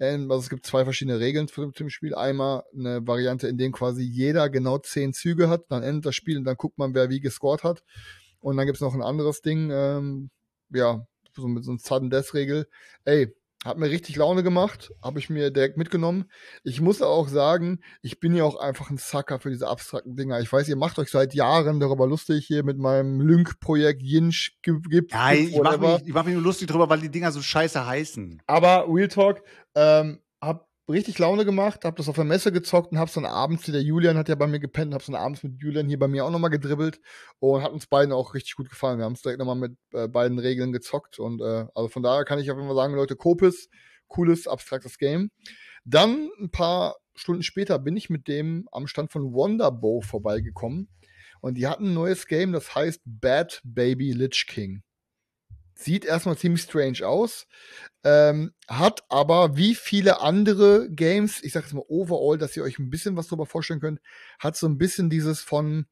Ähm, also es gibt zwei verschiedene Regeln für dem Spiel. Einmal eine Variante, in der quasi jeder genau zehn Züge hat, dann endet das Spiel und dann guckt man, wer wie gescored hat. Und dann gibt's noch ein anderes Ding, ähm, ja, so mit so einer Sudden-Death-Regel. Ey, hat mir richtig Laune gemacht, habe ich mir direkt mitgenommen. Ich muss auch sagen, ich bin ja auch einfach ein Sucker für diese abstrakten Dinger. Ich weiß, ihr macht euch seit Jahren darüber lustig hier mit meinem Lync-Projekt Yinch gibt. Ja, ich mache mich, ich mach mich nur lustig drüber, weil die Dinger so scheiße heißen. Aber Real Talk, ähm, hab richtig Laune gemacht, hab das auf der Messe gezockt und hab's dann abends, der Julian hat ja bei mir gepennt, hab's dann abends mit Julian hier bei mir auch nochmal gedribbelt und hat uns beiden auch richtig gut gefallen. Wir haben es direkt nochmal mit äh, beiden Regeln gezockt und äh, also von daher kann ich auf jeden Fall sagen, Leute, Kopis, cooles, abstraktes Game. Dann ein paar Stunden später bin ich mit dem am Stand von Wonderbow vorbeigekommen und die hatten ein neues Game, das heißt Bad Baby Lich King. Sieht erstmal ziemlich strange aus, ähm, hat aber wie viele andere Games, ich sag jetzt mal overall, dass ihr euch ein bisschen was drüber vorstellen könnt, hat so ein bisschen dieses von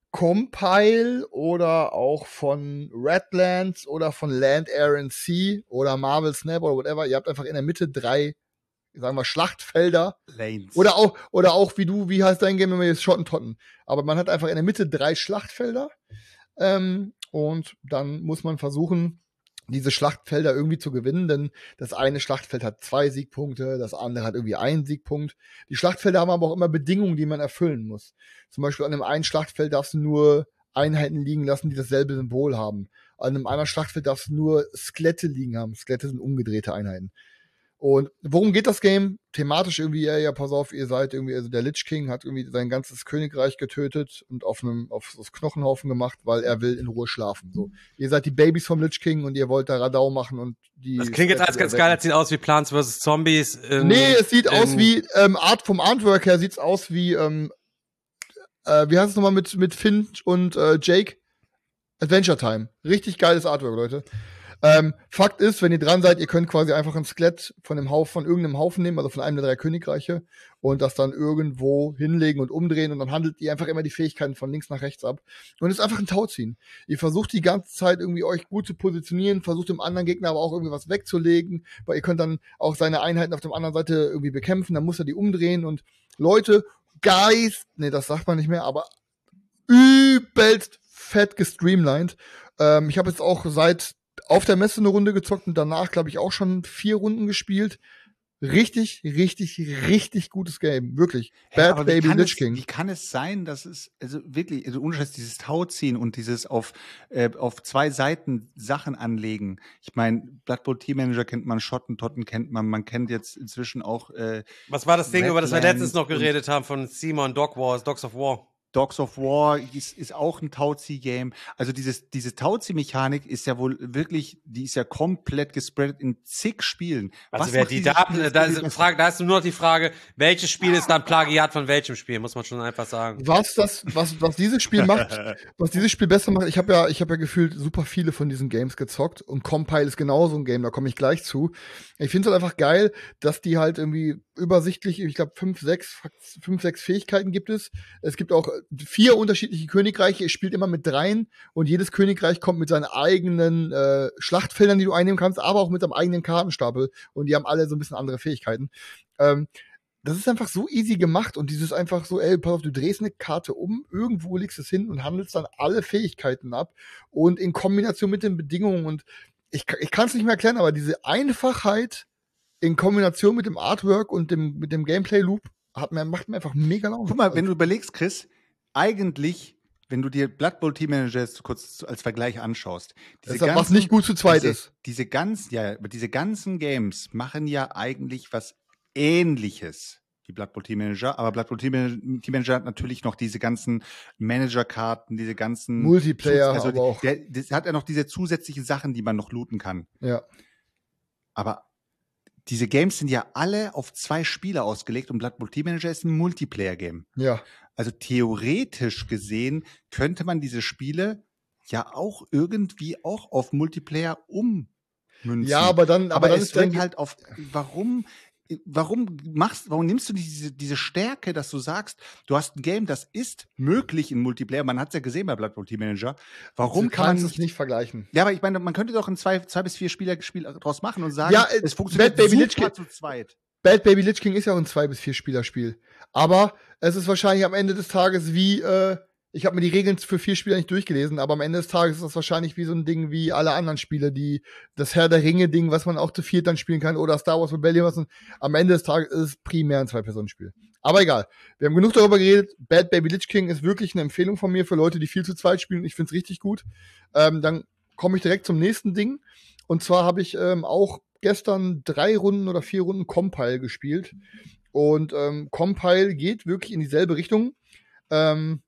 Compile oder auch von Redlands oder von Land, Air and Sea oder Marvel Snap oder whatever. Ihr habt einfach in der Mitte drei, sagen wir, Schlachtfelder. Lanes. Oder auch, oder auch wie du, wie heißt dein Game, wenn wir jetzt Schottentotten. Aber man hat einfach in der Mitte drei Schlachtfelder. Ähm, und dann muss man versuchen, diese Schlachtfelder irgendwie zu gewinnen, denn das eine Schlachtfeld hat zwei Siegpunkte, das andere hat irgendwie einen Siegpunkt. Die Schlachtfelder haben aber auch immer Bedingungen, die man erfüllen muss. Zum Beispiel an einem einen Schlachtfeld darfst du nur Einheiten liegen lassen, die dasselbe Symbol haben. An einem anderen Schlachtfeld darfst du nur Skelette liegen haben. Skelette sind umgedrehte Einheiten. Und worum geht das Game? Thematisch irgendwie, ja, ja, pass auf, ihr seid irgendwie, also der Lich King hat irgendwie sein ganzes Königreich getötet und auf einem, auf so Knochenhaufen gemacht, weil er will in Ruhe schlafen. So, ihr seid die Babys vom Lich King und ihr wollt da Radau machen und die. Das klingt jetzt alles ganz geil, das sieht aus wie Plants versus. Zombies. In, nee, es sieht in, aus wie, ähm, Art vom Artwork her sieht's aus wie, ähm, äh, wie heißt es nochmal mit, mit Finn und äh, Jake? Adventure Time. Richtig geiles Artwork, Leute. Ähm, Fakt ist, wenn ihr dran seid, ihr könnt quasi einfach ein Skelett von dem Haufen, von irgendeinem Haufen nehmen, also von einem der drei Königreiche, und das dann irgendwo hinlegen und umdrehen und dann handelt ihr einfach immer die Fähigkeiten von links nach rechts ab. Und es ist einfach ein Tauziehen. Ihr versucht die ganze Zeit irgendwie euch gut zu positionieren, versucht dem anderen Gegner aber auch irgendwie was wegzulegen, weil ihr könnt dann auch seine Einheiten auf der anderen Seite irgendwie bekämpfen, dann muss er die umdrehen und Leute, Guys, nee, das sagt man nicht mehr, aber übelst fett gestreamlined. Ähm, ich habe jetzt auch seit auf der Messe eine Runde gezockt und danach, glaube ich, auch schon vier Runden gespielt. Richtig, richtig, richtig gutes Game. Wirklich. Ja, Bad Baby Lich es, King. Wie kann es sein, dass es, also wirklich, also ohne Scheiß, dieses Tauziehen und dieses auf, äh, auf zwei Seiten Sachen anlegen. Ich meine, Blood Bowl Team Manager kennt man, Schottentotten kennt man, man kennt jetzt inzwischen auch, äh, Was war das Ding, über das wir Redlands letztens noch geredet haben, von Simon Dog Wars, Dogs of War? Dogs of War ist, ist auch ein Tauzieh-Game. Also dieses, diese Tauzieh-Mechanik ist ja wohl wirklich, die ist ja komplett gespreadet in zig Spielen. Also Was wer macht die dieses da, Spiel da, so ist Frage, da ist nur noch die Frage, welches Spiel ist dann Plagiat von welchem Spiel, muss man schon einfach sagen. Was das, was, was dieses Spiel macht, was dieses Spiel besser macht, ich habe ja, ich habe ja gefühlt super viele von diesen Games gezockt und Compile ist genauso ein Game, da komme ich gleich zu. Ich finde es halt einfach geil, dass die halt irgendwie übersichtlich, ich glaube, fünf, sechs, fünf, sechs Fähigkeiten gibt es. Es gibt auch vier unterschiedliche Königreiche. Ihr spielt immer mit dreien und jedes Königreich kommt mit seinen eigenen äh, Schlachtfeldern, die du einnehmen kannst, aber auch mit seinem eigenen Kartenstapel und die haben alle so ein bisschen andere Fähigkeiten. Ähm, das ist einfach so easy gemacht und dieses einfach so, ey, pass auf, du drehst eine Karte um, irgendwo legst es hin und handelst dann alle Fähigkeiten ab und in Kombination mit den Bedingungen und ich, ich kann es nicht mehr erklären, aber diese Einfachheit in Kombination mit dem Artwork und dem, mit dem Gameplay-Loop hat mir, macht mir einfach mega Laune. Guck mal, wenn du überlegst, Chris, eigentlich, wenn du dir Blood Bowl Team Manager jetzt kurz als Vergleich anschaust, diese das ist, was nicht gut zu zweit diese, ist. Diese ganzen, ja, diese ganzen Games machen ja eigentlich was Ähnliches wie Blood Bowl Team Manager, aber Blood Bowl Team Manager hat natürlich noch diese ganzen Manager-Karten, diese ganzen Multiplayer, also aber auch. Der, das hat ja noch diese zusätzlichen Sachen, die man noch looten kann. Ja. Aber diese Games sind ja alle auf zwei Spieler ausgelegt und Blood Bowl Team Manager ist ein Multiplayer-Game. Ja. Also theoretisch gesehen könnte man diese Spiele ja auch irgendwie auch auf Multiplayer ummünzen. Ja, aber dann, aber, aber dann es ist der, bringt halt auf, warum, warum machst, warum nimmst du diese, diese Stärke, dass du sagst, du hast ein Game, das ist möglich in Multiplayer, man hat es ja gesehen bei Blood Bowl Team Manager, warum du kann man kannst nicht, es nicht vergleichen? ja, aber ich meine, man könnte doch ein zwei, zwei bis vier Spieler Spiel draus machen und sagen, Ja, äh, es funktioniert Bad Baby super Lich King- zu zweit. Bad Baby Lich King ist ja auch ein zwei bis vier Spieler-Spiel. Aber es ist wahrscheinlich am Ende des Tages wie, äh, ich habe mir die Regeln für vier Spieler nicht durchgelesen, aber am Ende des Tages ist das wahrscheinlich wie so ein Ding wie alle anderen Spiele, die das Herr der Ringe-Ding, was man auch zu viert dann spielen kann, oder Star Wars Rebellion, was man, am Ende des Tages ist es primär ein Zwei-Personen-Spiel. Aber egal. Wir haben genug darüber geredet. Bad Baby Lich King ist wirklich eine Empfehlung von mir für Leute, die viel zu zweit spielen. Ich find's richtig gut. Ähm, dann komme ich direkt zum nächsten Ding. Und zwar habe ich ähm, auch gestern drei Runden oder vier Runden Compile gespielt. Und ähm, Compile geht wirklich in dieselbe Richtung. Ähm,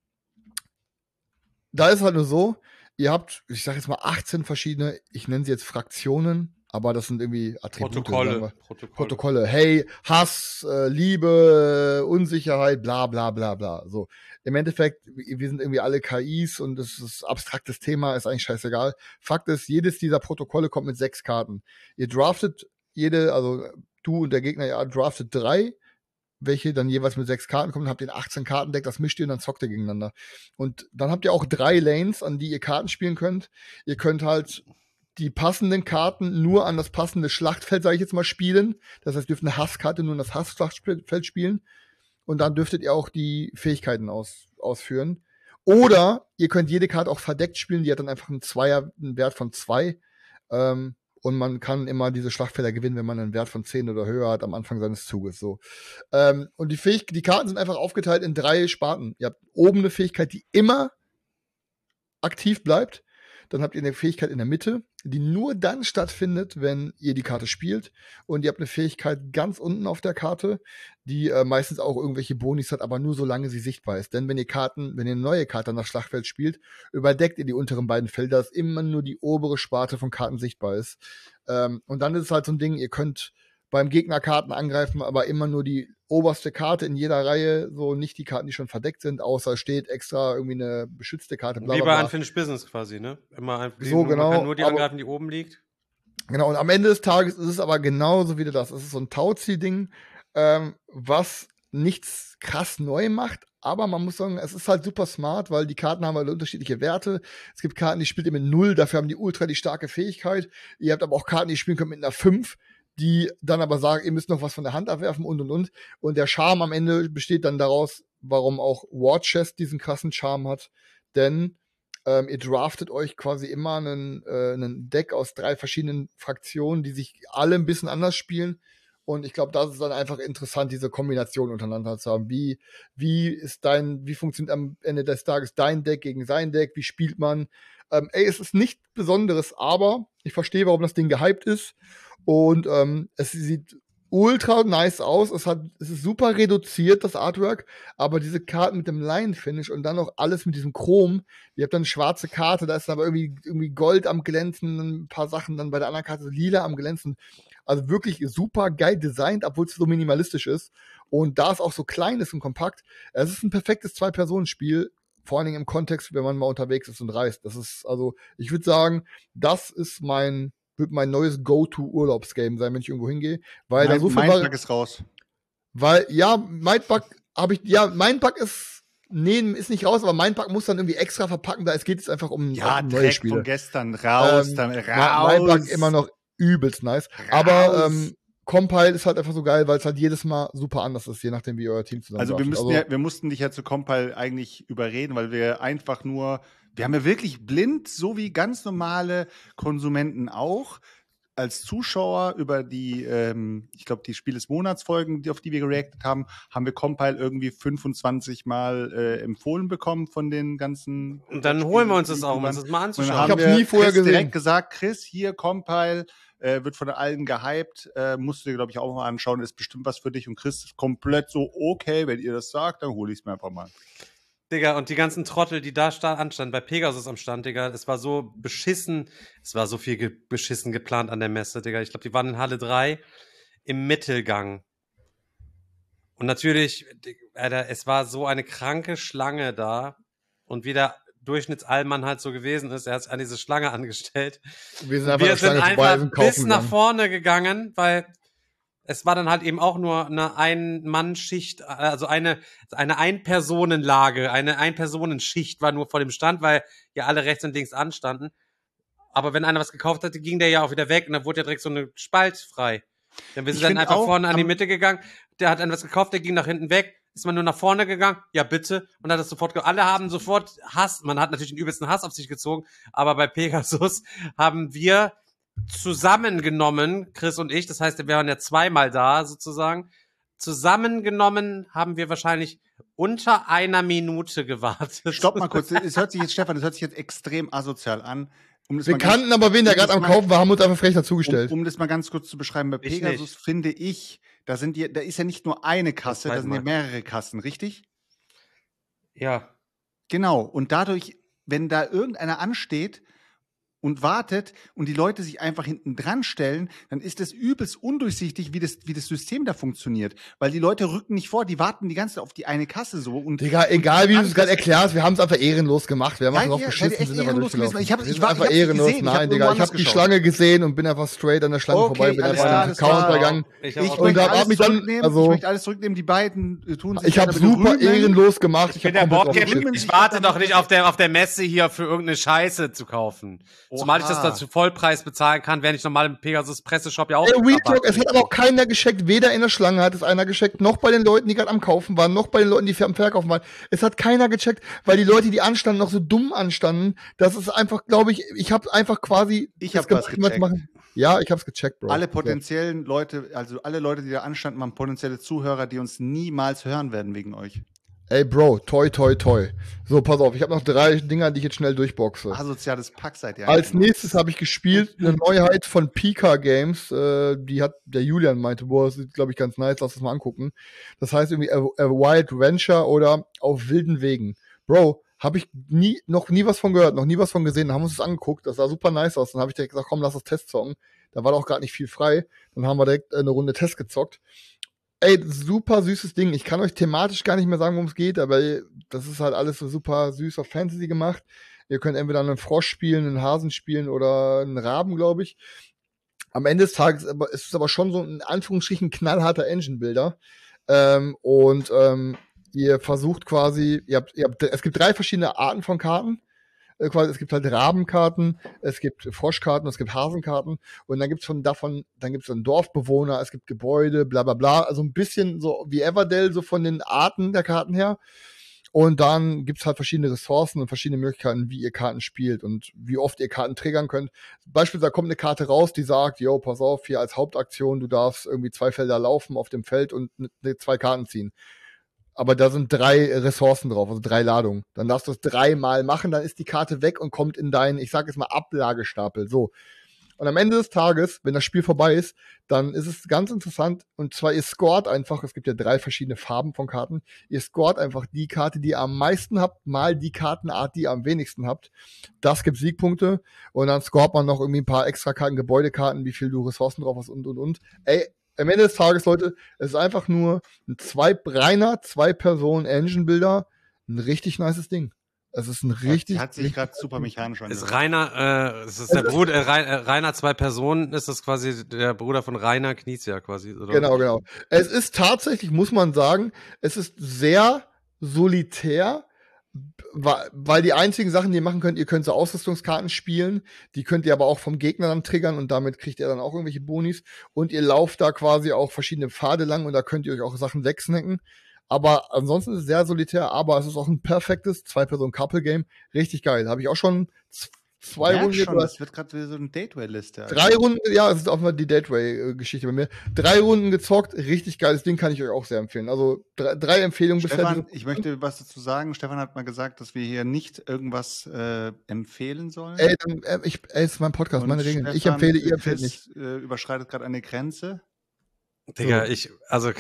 da ist halt nur so, ihr habt, ich sag jetzt mal achtzehn verschiedene, ich nenne sie jetzt Fraktionen, aber das sind irgendwie Attribute. Protokolle. Protokolle. Protokolle. Hey, Hass, äh, Liebe, Unsicherheit, bla bla bla bla. So. Im Endeffekt, wir sind irgendwie alle K Is und das ist ein abstraktes Thema, ist eigentlich scheißegal. Fakt ist, jedes dieser Protokolle kommt mit sechs Karten. Ihr draftet jede, also du und der Gegner, ihr draftet drei, welche dann jeweils mit sechs Karten kommen, habt ihr ein achtzehn Karten-Deck, das mischt ihr und dann zockt ihr gegeneinander. Und dann habt ihr auch drei Lanes, an die ihr Karten spielen könnt. Ihr könnt halt die passenden Karten nur an das passende Schlachtfeld, sage ich jetzt mal, spielen. Das heißt, ihr dürft eine Hasskarte nur an das Hassschlachtfeld spielen. Und dann dürftet ihr auch die Fähigkeiten aus, ausführen. Oder ihr könnt jede Karte auch verdeckt spielen, die hat dann einfach einen Zweier, einen Wert von zwei. Ähm, und man kann immer diese Schlachtfelder gewinnen, wenn man einen Wert von zehn oder höher hat am Anfang seines Zuges. So. Ähm, und die, Fähig- die Karten sind einfach aufgeteilt in drei Sparten. Ihr habt oben eine Fähigkeit, die immer aktiv bleibt. Dann habt ihr eine Fähigkeit in der Mitte, die nur dann stattfindet, wenn ihr die Karte spielt. Und ihr habt eine Fähigkeit ganz unten auf der Karte, die äh, meistens auch irgendwelche Bonis hat, aber nur solange sie sichtbar ist. Denn wenn ihr Karten, wenn ihr eine neue Karte an das Schlachtfeld spielt, überdeckt ihr die unteren beiden Felder, dass immer nur die obere Sparte von Karten sichtbar ist. Ähm, und dann ist es halt so ein Ding, ihr könnt beim Gegner Karten angreifen, aber immer nur die oberste Karte in jeder Reihe, so nicht die Karten, die schon verdeckt sind, außer steht extra irgendwie eine beschützte Karte. Bla, Wie bla, bei bla. Unfinished Business quasi, ne? Immer ein, So, man genau, kann nur die aber- angreifen, die oben liegt. Genau, und am Ende des Tages ist es aber genauso wieder das. Es ist so ein Tauzieh-Ding, ähm, was nichts krass neu macht, aber man muss sagen, es ist halt super smart, weil die Karten haben halt unterschiedliche Werte. Es gibt Karten, die spielt ihr mit null, dafür haben die ultra die starke Fähigkeit. Ihr habt aber auch Karten, die spielen können mit einer fünf, die dann aber sagen, ihr müsst noch was von der Hand abwerfen und und und. Und der Charme am Ende besteht dann daraus, warum auch War Chest diesen krassen Charme hat. Denn ähm, ihr draftet euch quasi immer einen, äh, einen Deck aus drei verschiedenen Fraktionen, die sich alle ein bisschen anders spielen. Und ich glaube, das ist dann einfach interessant, diese Kombination untereinander zu haben. Wie, wie ist dein, wie funktioniert am Ende des Tages dein Deck gegen sein Deck? Wie spielt man? Ähm, ey, es ist nichts Besonderes, aber ich verstehe, warum das Ding gehypt ist. Und ähm, es sieht ultra nice aus. Es hat, es ist super reduziert, das Artwork, aber diese Karten mit dem Line-Finish und dann noch alles mit diesem Chrom. Ihr habt dann eine schwarze Karte, da ist dann aber irgendwie, irgendwie Gold am Glänzen, ein paar Sachen, dann bei der anderen Karte lila am Glänzen. Also wirklich super geil designt, obwohl es so minimalistisch ist. Und da es auch so klein ist und kompakt, es ist ein perfektes Zwei-Personen-Spiel, vor allen Dingen im Kontext, wenn man mal unterwegs ist und reist. Das ist, also, ich würde sagen, das ist mein, wird mein neues Go-To-Urlaubsgame sein, wenn ich irgendwo hingehe. Weil da so viel mein Vari- Tag ist raus. Weil, ja, Mindbug habe ich, ja, Mindbug ist, nee, ist nicht raus, aber Mindbug muss dann irgendwie extra verpacken, da es geht jetzt einfach um, Ja, um neue Dreck Spiele. von gestern. Raus, Ähm, dann Ma- raus. Mindbug immer noch übelst nice. Aber ähm, Compile ist halt einfach so geil, weil es halt jedes Mal super anders ist, je nachdem, wie euer Team zusammen Also wir, draftet. müssen ja, wir mussten dich ja zu Compile eigentlich überreden, weil wir einfach nur, wir haben ja wirklich blind, so wie ganz normale Konsumenten auch, als Zuschauer über die, ähm, ich glaube, die Spiel des Monatsfolgen, die, auf die wir gereactet haben, haben wir Compile irgendwie fünfundzwanzig Mal äh, empfohlen bekommen von den ganzen. Und dann holen wir uns das auch, um uns das mal Und dann anzuschauen. haben Ich hab's wir nie vorher Chris gesehen. direkt gesagt, Chris, hier Compile, äh, wird von allen gehypt, äh, musst du dir, glaube ich, auch mal anschauen, ist bestimmt was für dich. Und Chris ist komplett so, okay, wenn ihr das sagt, dann hole ich es mir einfach mal. Digga, und die ganzen Trottel, die da sta- anstanden, bei Pegasus am Stand, Digga, es war so beschissen, es war so viel ge beschissen geplant an der Messe, Digga. Ich glaube, die waren in Halle drei im Mittelgang. Und natürlich, Digga, Alter, es war so eine kranke Schlange da. Und wie der Durchschnittsallmann halt so gewesen ist, er hat sich an diese Schlange angestellt. Wir sind einfach Wir an der sind Schlange vorbei, einfach sind kaufen bis nach gegangen. vorne gegangen, weil es war dann halt eben auch nur eine Ein-Mann-Schicht, also eine, eine Ein-Personen-Lage, eine Ein-Personen-Schicht war nur vor dem Stand, weil ja alle rechts und links anstanden. Aber wenn einer was gekauft hatte, ging der ja auch wieder weg und dann wurde ja direkt so eine Spalt frei. Denn wir Ich sind dann find einfach auch, vorne an die am- Mitte gegangen, der hat etwas gekauft, der ging nach hinten weg, ist man nur nach vorne gegangen, ja bitte, und hat das sofort, ge- alle haben sofort Hass, man hat natürlich den übelsten Hass auf sich gezogen, aber bei Pegasus haben wir zusammengenommen, Chris und ich, das heißt, wir waren ja zweimal da sozusagen, zusammengenommen haben wir wahrscheinlich unter einer Minute gewartet. Stopp mal kurz. Es hört sich jetzt, Stefan, das hört sich jetzt extrem asozial an. Um das Wir mal ganz- kannten aber wen, der um das gerade am mal- Kaufen war, haben uns einfach frech dazugestellt. Um, um das mal ganz kurz zu beschreiben, bei Ich Pegasus nicht. finde ich, da sind die, da ist ja nicht nur eine Kasse, da zweite sind ja Mal. mehrere Kassen, richtig? Ja. Genau. Und dadurch, wenn da irgendeiner ansteht und wartet und die Leute sich einfach hinten dran stellen, dann ist das übelst undurchsichtig, wie das, wie das System da funktioniert. Weil die Leute rücken nicht vor, die warten die ganze Zeit auf die eine Kasse so. Und Digga, egal wie du es Alles- gerade erklärst, wir haben es einfach ehrenlos gemacht. Wir haben Seid einfach drauf ihr- geschissen, seid ihr echt sind einfach ehrenlos durchgelaufen. gewesen? Ich hab- Wir ich sind war- einfach ich hab's nicht ehrenlos. gesehen. Ich hab Nein, irgendwo Digga, ich anders habe die geschaut. Schlange gesehen und bin einfach straight an der Schlange Okay, vorbei, bin alles einfach klar, an den das Account war- gegangen. Ich Ich hab auch Und möchte da hab alles mich dann- zurücknehmen. also- ich möchte alles zurücknehmen. Die beiden äh, tun sich Ich habe gerade bitte super rühmen. ehrenlos gemacht. Ich bin habe der komplett Boardgame. aufgeschissen. sich Ich warte gerade doch nicht auf der, auf der Messe hier für irgendeine Scheiße zu kaufen. Zumal ich das Oha. dazu Vollpreis bezahlen kann, während ich normal im Pegasus Presseshop ja auch. Ey, mit Real Rabatt Talk, es hat aber auch keiner gescheckt. Weder in der Schlange hat es einer gescheckt, noch bei den Leuten, die gerade am Kaufen waren, noch bei den Leuten, die am Verkaufen waren. Es hat keiner gecheckt, weil die Leute, die anstanden, noch so dumm anstanden. Das ist einfach, glaube ich, ich habe einfach quasi Ich das hab was gemacht, was gecheckt. machen. Ja, ich hab's gecheckt, Bro. Alle potenziellen Leute, also alle Leute, die da anstanden, waren potenzielle Zuhörer, die uns niemals hören werden wegen euch. Ey, Bro, toi, toi, toi. So, pass auf, ich habe noch drei Dinger, die ich jetzt schnell durchboxe. Asoziales Pack seid ihr. Als eigentlich. nächstes habe ich gespielt eine Neuheit von Pika Games. Äh, die hat der Julian meinte, boah, das sieht, glaube ich, ganz nice, lass das mal angucken. Das heißt irgendwie A, A Wild Venture oder Auf wilden Wegen. Bro, habe ich nie, noch nie was von gehört, noch nie was von gesehen. Dann haben wir uns das angeguckt, das sah super nice aus. Dann habe ich direkt gesagt, komm, lass das Test zocken. Da war doch gerade nicht viel frei. Dann haben wir direkt äh, eine Runde Test gezockt. Ey, super süßes Ding. Ich kann euch thematisch gar nicht mehr sagen, worum es geht, aber das ist halt alles so super süß auf Fantasy gemacht. Ihr könnt entweder einen Frosch spielen, einen Hasen spielen oder einen Raben, glaube ich. Am Ende des Tages aber- ist es aber schon so in Anführungsstrichen knallharter Engine-Builder. Ähm, und ähm, ihr versucht quasi, ihr habt, ihr habt, es gibt drei verschiedene Arten von Karten. Äh, quasi, es gibt halt Rabenkarten, es gibt Froschkarten, es gibt Hasenkarten und dann gibt's von davon, dann gibt's dann Dorfbewohner, es gibt Gebäude, bla bla bla. Also ein bisschen so wie Everdell, so von den Arten der Karten her. Und dann gibt's halt verschiedene Ressourcen und verschiedene Möglichkeiten, wie ihr Karten spielt und wie oft ihr Karten triggern könnt. Beispielsweise kommt eine Karte raus, die sagt, yo, pass auf, hier als Hauptaktion, du darfst irgendwie zwei Felder laufen auf dem Feld und ne, ne, zwei Karten ziehen. Aber da sind drei Ressourcen drauf, also drei Ladungen. Dann darfst du es dreimal machen, dann ist die Karte weg und kommt in deinen, ich sag jetzt mal, Ablagestapel. So. Und am Ende des Tages, wenn das Spiel vorbei ist, dann ist es ganz interessant. Und zwar, ihr scoret einfach, es gibt ja drei verschiedene Farben von Karten. Ihr scoret einfach die Karte, die ihr am meisten habt, mal die Kartenart, die ihr am wenigsten habt. Das gibt Siegpunkte. Und dann scoret man noch irgendwie ein paar extra Karten, Gebäudekarten, wie viel du Ressourcen drauf hast und, und, und. Ey, am Ende des Tages, Leute, es ist einfach nur ein zwei, reiner Zwei-Personen-Engine-Builder. Ein richtig nices Ding. Es ist ein richtig. Hat sich richtig gerade super mechanisch angehört. Ist Rainer, äh, es ist der Bruder, äh, Rainer, äh, Rainer zwei Personen, ist das quasi der Bruder von Rainer Knizia quasi, oder? Genau, genau. Es ist tatsächlich, muss man sagen, es ist sehr solitär, wa- weil die einzigen Sachen, die ihr machen könnt, ihr könnt so Ausrüstungskarten spielen, die könnt ihr aber auch vom Gegner dann triggern und damit kriegt ihr dann auch irgendwelche Bonis und ihr lauft da quasi auch verschiedene Pfade lang und da könnt ihr euch auch Sachen wegsnacken. Aber ansonsten ist es sehr solitär, aber es ist auch ein perfektes Zwei-Personen-Couple-Game. Richtig geil. Habe ich auch schon z- zwei Merk Runden schon, oder das wird gerade wieder so eine Dateway-Liste. drei Runden, ja, es ist auch mal die Dateway-Geschichte bei mir. Drei Runden gezockt, richtig geiles Ding, kann ich euch auch sehr empfehlen. Also drei, drei Empfehlungen bisher. Stefan, ich möchte was dazu sagen. Stefan hat mal gesagt, dass wir hier nicht irgendwas äh, empfehlen sollen. Ey, dann, äh, ich, ey, ist mein Podcast, Und meine Regeln. Ich Stefan, empfehle, ihr Chris, empfehlt nicht. Äh, überschreitet gerade eine Grenze. Digga, So. ich, also,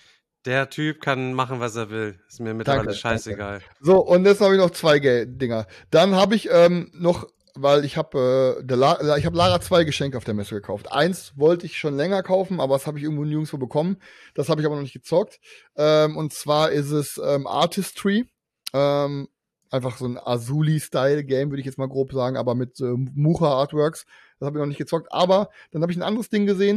der Typ kann machen, was er will. Ist mir mittlerweile Danke, scheißegal. So, und jetzt habe ich noch zwei Ge- Dinger. Dann habe ich ähm, noch, weil ich habe äh, der La- ich habe Lara zwei Geschenke auf der Messe gekauft. Eins wollte ich schon länger kaufen, aber das habe ich irgendwo nirgendwo bekommen. Das habe ich aber noch nicht gezockt. Ähm, und zwar ist es ähm, Artistry. Ähm, einfach so ein Azuli-Style-Game, würde ich jetzt mal grob sagen, aber mit äh, Mucha-Artworks. Das habe ich noch nicht gezockt. Aber dann habe ich ein anderes Ding gesehen,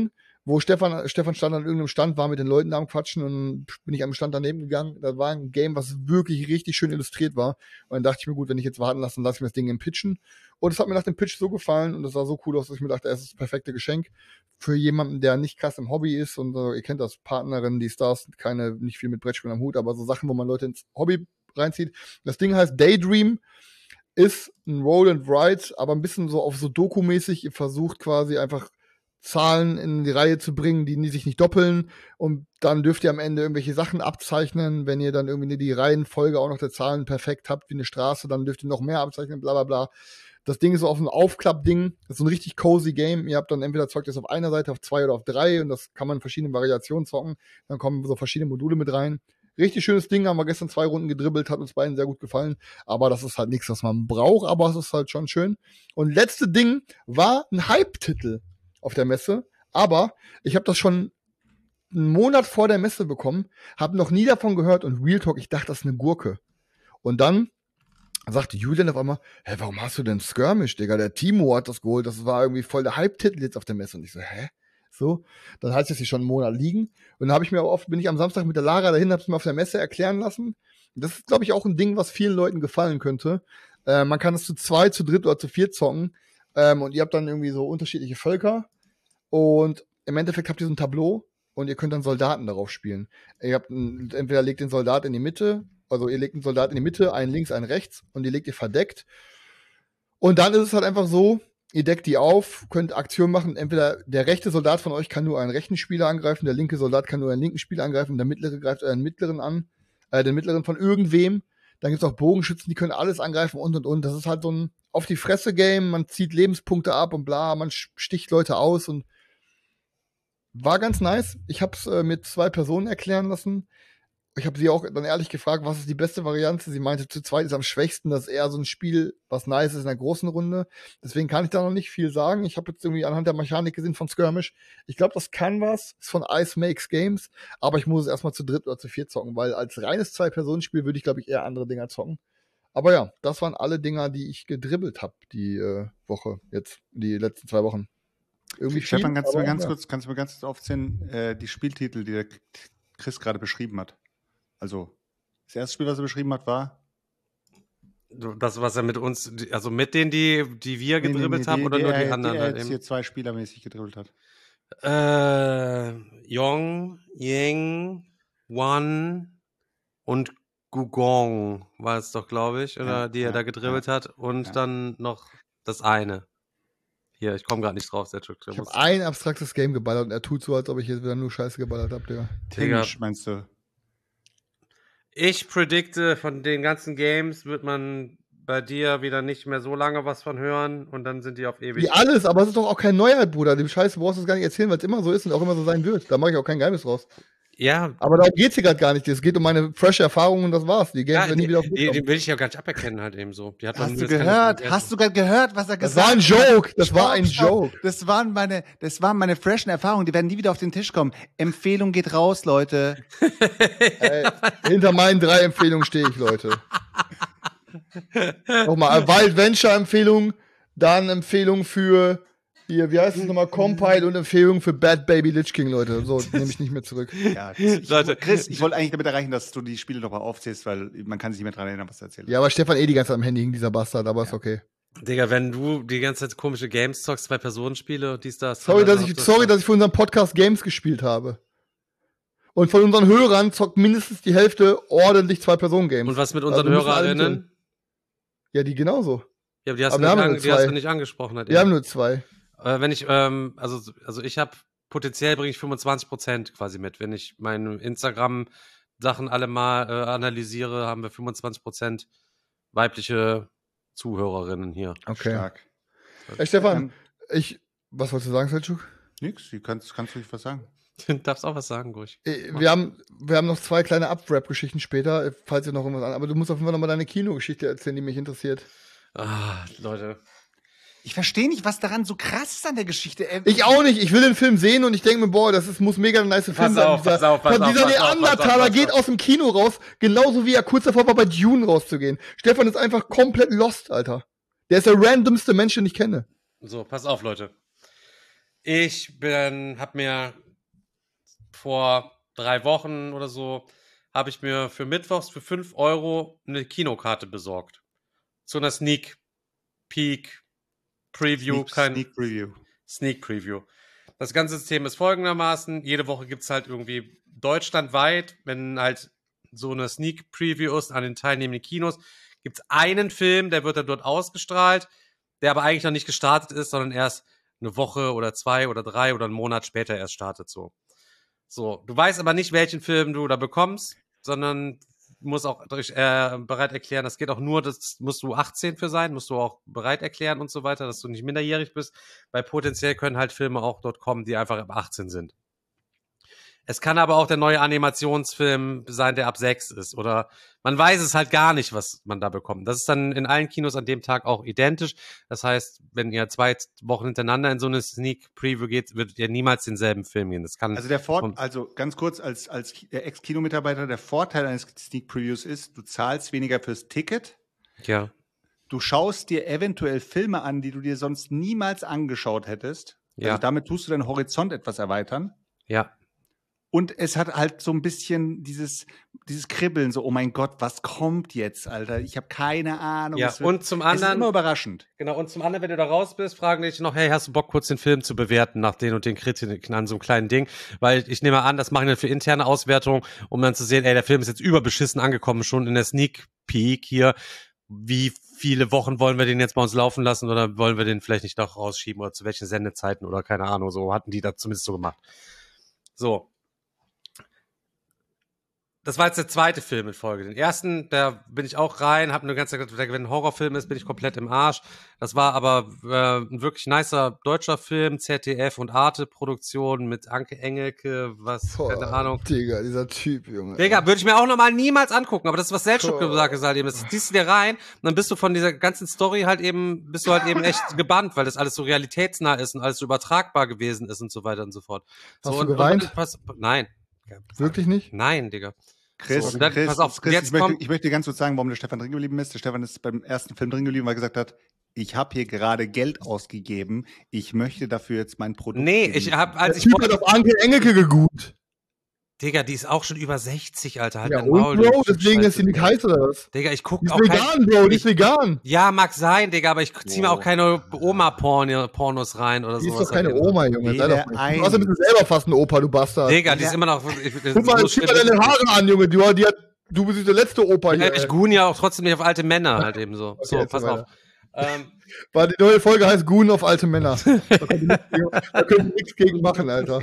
wo Stefan, Stefan stand an irgendeinem Stand, war mit den Leuten da am Quatschen und bin ich am Stand daneben gegangen. Da war ein Game, was wirklich richtig schön illustriert war. Und dann dachte ich mir, gut, wenn ich jetzt warten lasse, dann lasse ich mir das Ding im Pitchen. Und es hat mir nach dem Pitch so gefallen und es sah so cool aus, dass ich mir dachte, es ist das perfekte Geschenk für jemanden, der nicht krass im Hobby ist. Und äh, ihr kennt das, Partnerin, die Stars, keine, nicht viel mit Brettspielen am Hut, aber so Sachen, wo man Leute ins Hobby reinzieht. Das Ding heißt Daydream. Ist ein Roll and Write, aber ein bisschen so auf so Doku-mäßig. Ihr versucht quasi einfach Zahlen in die Reihe zu bringen, die sich nicht doppeln. Und dann dürft ihr am Ende irgendwelche Sachen abzeichnen. Wenn ihr dann irgendwie die Reihenfolge auch noch der Zahlen perfekt habt, wie eine Straße, dann dürft ihr noch mehr abzeichnen, bla bla bla. Das Ding ist so auf ein Aufklapp-Ding. Das ist so ein richtig cozy Game. Ihr habt dann entweder zockt ihr es auf einer Seite, auf zwei oder auf drei. Und das kann man in verschiedenen Variationen zocken. Dann kommen so verschiedene Module mit rein. Richtig schönes Ding, haben wir gestern zwei Runden gedribbelt, hat uns beiden sehr gut gefallen. Aber das ist halt nichts, was man braucht, aber es ist halt schon schön. Und letzte Ding war ein Hype-Titel auf der Messe. Aber ich habe das schon einen Monat vor der Messe bekommen, habe noch nie davon gehört und Real Talk, ich dachte, das ist eine Gurke. Und dann sagte Julian auf einmal, hä, warum hast du denn Skirmish, Digga? Der Timo hat das geholt, das war irgendwie voll der Hype-Titel jetzt auf der Messe. Und ich so, hä? So, dann heißt es hier schon einen Monat liegen. Und dann habe ich mir aber oft, bin ich am Samstag mit der Lara dahin, habe es mir auf der Messe erklären lassen. Das ist, glaube ich, auch ein Ding, was vielen Leuten gefallen könnte. Äh, man kann es zu zwei, zu dritt oder zu vier zocken. Ähm, und ihr habt dann irgendwie so unterschiedliche Völker. Und im Endeffekt habt ihr so ein Tableau und ihr könnt dann Soldaten darauf spielen. Ihr habt ein, entweder legt den Soldat in die Mitte, also ihr legt einen Soldat in die Mitte, einen links, einen rechts und die legt ihr verdeckt. Und dann ist es halt einfach so, ihr deckt die auf, könnt Aktionen machen. Entweder der rechte Soldat von euch kann nur einen rechten Spieler angreifen, der linke Soldat kann nur einen linken Spieler angreifen, der mittlere greift euren mittleren an, äh, den mittleren von irgendwem. Dann gibt's auch Bogenschützen, die können alles angreifen und und und. Das ist halt so ein auf die Fresse Game, man zieht Lebenspunkte ab und bla, man sticht Leute aus und war ganz nice. Ich hab's äh, mit zwei Personen erklären lassen. Ich habe sie auch dann ehrlich gefragt, was ist die beste Variante? Sie meinte, zu zweit ist am schwächsten, das ist eher so ein Spiel, was nice ist in der großen Runde. Deswegen kann ich da noch nicht viel sagen. Ich habe jetzt irgendwie anhand der Mechanik gesehen von Skirmish. Ich glaube, das kann was, ist von Ice Makes Games, aber ich muss es erstmal zu dritt oder zu viert zocken, weil als reines Zwei-Personen-Spiel würde ich, glaube ich, eher andere Dinger zocken. Aber ja, das waren alle Dinger, die ich gedribbelt habe die äh, Woche, jetzt, die letzten zwei Wochen. Irgendwie Stefan, viel, kannst du mir aber, ganz ja. kurz, kannst du mir ganz kurz aufzählen, äh, die Spieltitel, die der Chris gerade beschrieben hat? Also, das erste Spiel, was er beschrieben hat, war? Das, was er mit uns, also mit denen, die, die wir Nee, nee, gedribbelt nee, haben die, oder die nur die er, anderen die er halt jetzt eben? hier zwei spielermäßig gedribbelt hat. Äh, Yong, Ying, Wan und Gugong war es doch, glaube ich, oder Ja, die er ja, da gedribbelt ja, hat. Und ja. dann noch das eine. Hier, ich komme gerade nicht drauf, Selchuk. Ich habe ein abstraktes Game geballert und er tut so, als ob ich jetzt wieder nur Scheiße geballert habe, Digga. Digga. Tinge, meinst du? Ich predikte, von den ganzen Games wird man bei dir wieder nicht mehr so lange was von hören und dann sind die auf ewig. Wie alles, aber es ist doch auch kein Neuheit, Bruder. Dem Scheiß brauchst du es gar nicht erzählen, weil es immer so ist und auch immer so sein wird. Da mache ich auch kein Geheimnis draus. Ja, Aber darum geht's hier gerade gar nicht. Es geht um meine frische Erfahrung und das war's. Die Games ja werden die, nie wieder auf die, mich die kommen. will ich ja gar nicht aberkennen halt eben so. Die hat man Hast mir du jetzt keine- gehört? Hast du gerade gehört, was er Das gesagt war ein hat? Joke. Das war ein Stopp, stopp. Joke. Das waren meine, das waren meine freshen Erfahrungen. Die werden nie wieder auf den Tisch kommen. Empfehlung geht raus, Leute. Ey, hinter meinen drei Empfehlungen stehe ich, Leute. Nochmal, Wild Venture Empfehlung, dann Empfehlung für hier, wie heißt es nochmal, Compile und Empfehlung für Bad Baby Lich King, Leute. So, nehme ich nicht mehr zurück. Ja, Chris, ich, Leute. Chris, ich wollte eigentlich damit erreichen, dass du die Spiele nochmal aufzählst, weil man kann sich nicht mehr daran erinnern, was du erzählt hast. Ja, aber Stefan eh die ganze Zeit am Handy hing, dieser Bastard, aber ist okay. Digga, wenn du die ganze Zeit komische Games zockst, zwei Personen-Spiele, dies, das. Sorry, dann dass ich, hast du- sorry, dass ich für unseren Podcast Games gespielt habe. Und von unseren Hörern zockt mindestens die Hälfte ordentlich Zwei-Personen-Games. Und was mit Also unseren wir müssen alle Hörerinnen? mitnehmen. Ja, die genauso. Ja, aber die hast, Aber du wir nicht, haben an, nur die hast zwei. du nicht angesprochen. Halt Wir haben eben. nur zwei. Äh, wenn ich, ähm, also, also ich habe, potenziell bringe ich fünfundzwanzig Prozent quasi mit. Wenn ich meine Instagram-Sachen alle mal äh, analysiere, haben wir fünfundzwanzig Prozent weibliche Zuhörerinnen hier. Okay. Stark. Ey, Stefan, Ähm, ich, was wolltest du sagen, Selçuk? Nix, du kannst, kannst du nicht was sagen. Du darfst auch was sagen, ruhig. Äh, Wir haben, wir haben noch zwei kleine Up-Rap-Geschichten später, äh, falls ihr noch irgendwas an. Aber du musst auf jeden Fall noch mal deine Kinogeschichte erzählen, die mich interessiert. Ah, Leute. Ich verstehe nicht, was daran so krass ist an der Geschichte. Äh, Ich auch nicht. Ich will den Film sehen und ich denke mir, boah, das ist, muss mega ein nice Film Pass sein. auf, dieser pass auf, pass von auf, dieser pass auf, pass auf, Neandertaler pass auf. geht aus dem Kino raus, genauso wie er kurz davor war, bei Dune rauszugehen. Stefan ist einfach komplett lost, Alter. Der ist der randomste Mensch, den ich kenne. So, pass auf, Leute. Ich bin, hab mir vor drei Wochen oder so, habe ich mir für Mittwochs für fünf Euro eine Kinokarte besorgt. Zu einer Sneak Peek Preview. Sneak, kein Sneak Preview. Sneak Preview. Das ganze System ist folgendermaßen, jede Woche gibt's halt irgendwie deutschlandweit, wenn halt so eine Sneak Preview ist an den teilnehmenden Kinos, gibt's einen Film, der wird dann dort ausgestrahlt, der aber eigentlich noch nicht gestartet ist, sondern erst eine Woche oder zwei oder drei oder einen Monat später erst startet so. So, du weißt aber nicht, welchen Film du da bekommst, sondern musst auch äh, bereit erklären, das geht auch nur, das musst du achtzehn für sein, musst du auch bereit erklären und so weiter, dass du nicht minderjährig bist, weil potenziell können halt Filme auch dort kommen, die einfach ab achtzehn sind. Es kann aber auch der neue Animationsfilm sein, der ab sechs ist. Oder man weiß es halt gar nicht, was man da bekommt. Das ist dann in allen Kinos an dem Tag auch identisch. Das heißt, wenn ihr zwei Wochen hintereinander in so eine Sneak Preview geht, würdet ihr niemals denselben Film gehen. Das kann Also der Vor- also ganz kurz als, als Ex-Kino-Mitarbeiter, der Vorteil eines Sneak Previews ist, du zahlst weniger fürs Ticket. Ja. Du schaust dir eventuell Filme an, die du dir sonst niemals angeschaut hättest. Ja. Also damit tust du deinen Horizont etwas erweitern. Ja. Und es hat halt so ein bisschen dieses, dieses Kribbeln, so, oh mein Gott, was kommt jetzt, Alter? Ich habe keine Ahnung. Ja, es wird, und zum es anderen- ist immer überraschend. Genau, und zum anderen, wenn du da raus bist, fragen dich noch, hey, hast du Bock, kurz den Film zu bewerten nach den und den Kritiken an so einem kleinen Ding? Weil ich nehme an, das machen wir für interne Auswertungen, um dann zu sehen, ey, der Film ist jetzt überbeschissen angekommen, schon in der Sneak Peek hier. Wie viele Wochen wollen wir den jetzt bei uns laufen lassen oder wollen wir den vielleicht nicht noch rausschieben oder zu welchen Sendezeiten oder keine Ahnung, so hatten die da zumindest so gemacht. So. Das war jetzt der zweite Film in Folge. Den ersten, da bin ich auch rein, habe eine ganze Zeit gedacht, wenn ein Horrorfilm ist, bin ich komplett im Arsch. Das war aber äh, ein wirklich nicer deutscher Film, Z D F und Arte-Produktion mit Anke Engelke, was, Boah, keine Ahnung. Digga, dieser Typ, Junge. Digga, würde ich mir auch nochmal niemals angucken, aber das ist, was Selchuk Boah. gesagt hat, halt eben. Das ziehst du dir rein und dann bist du von dieser ganzen Story halt eben, bist du halt eben echt gebannt, weil das alles so realitätsnah ist und alles so übertragbar gewesen ist und so weiter und so fort. Hast so, du und, geweint? Und, pass, nein. Wirklich nicht? Nein, Digga. Chris, So, und dann, Chris, pass auf, Chris jetzt ich, möchte, kommt, ich möchte dir ganz kurz sagen, warum der Stefan drin geblieben ist. Der Stefan ist beim ersten Film drin geblieben, weil er gesagt hat, ich habe hier gerade Geld ausgegeben. Ich möchte dafür jetzt mein Produkt nee, geben. ich hab, Der als ich, Typ hat auf Anke Engelke geguckt. Digga, die ist auch schon über sechzig, Alter, halt Ja, dein und Maul, Bro, du deswegen ist sie nicht heiß oder was? Digga, ich guck Die ist auch kein, vegan, Bro, die ist ich, vegan. ja, mag sein, Digga, aber ich zieh mir Wow. auch keine Oma-Pornos rein oder Die ist sowas. doch keine halt eben. Oma, Junge. Sei Jeder doch nicht. ein- Du hast ein bisschen selber fast eine Opa, du Bastard. Digga, die ist immer noch, ich, ich, Guck mal, so zieh schlimm mal ist deine es Haare an, Junge. Du, die hat, du bist der letzte Opa nicht. hier. Ich ey. gun ja auch trotzdem nicht auf alte Männer halt eben so. So, jetzt pass weiter. auf. Ähm, Weil die neue Folge heißt Goon auf alte Männer. Da könnt ihr nichts gegen- da könnt ihr nichts gegen machen, Alter.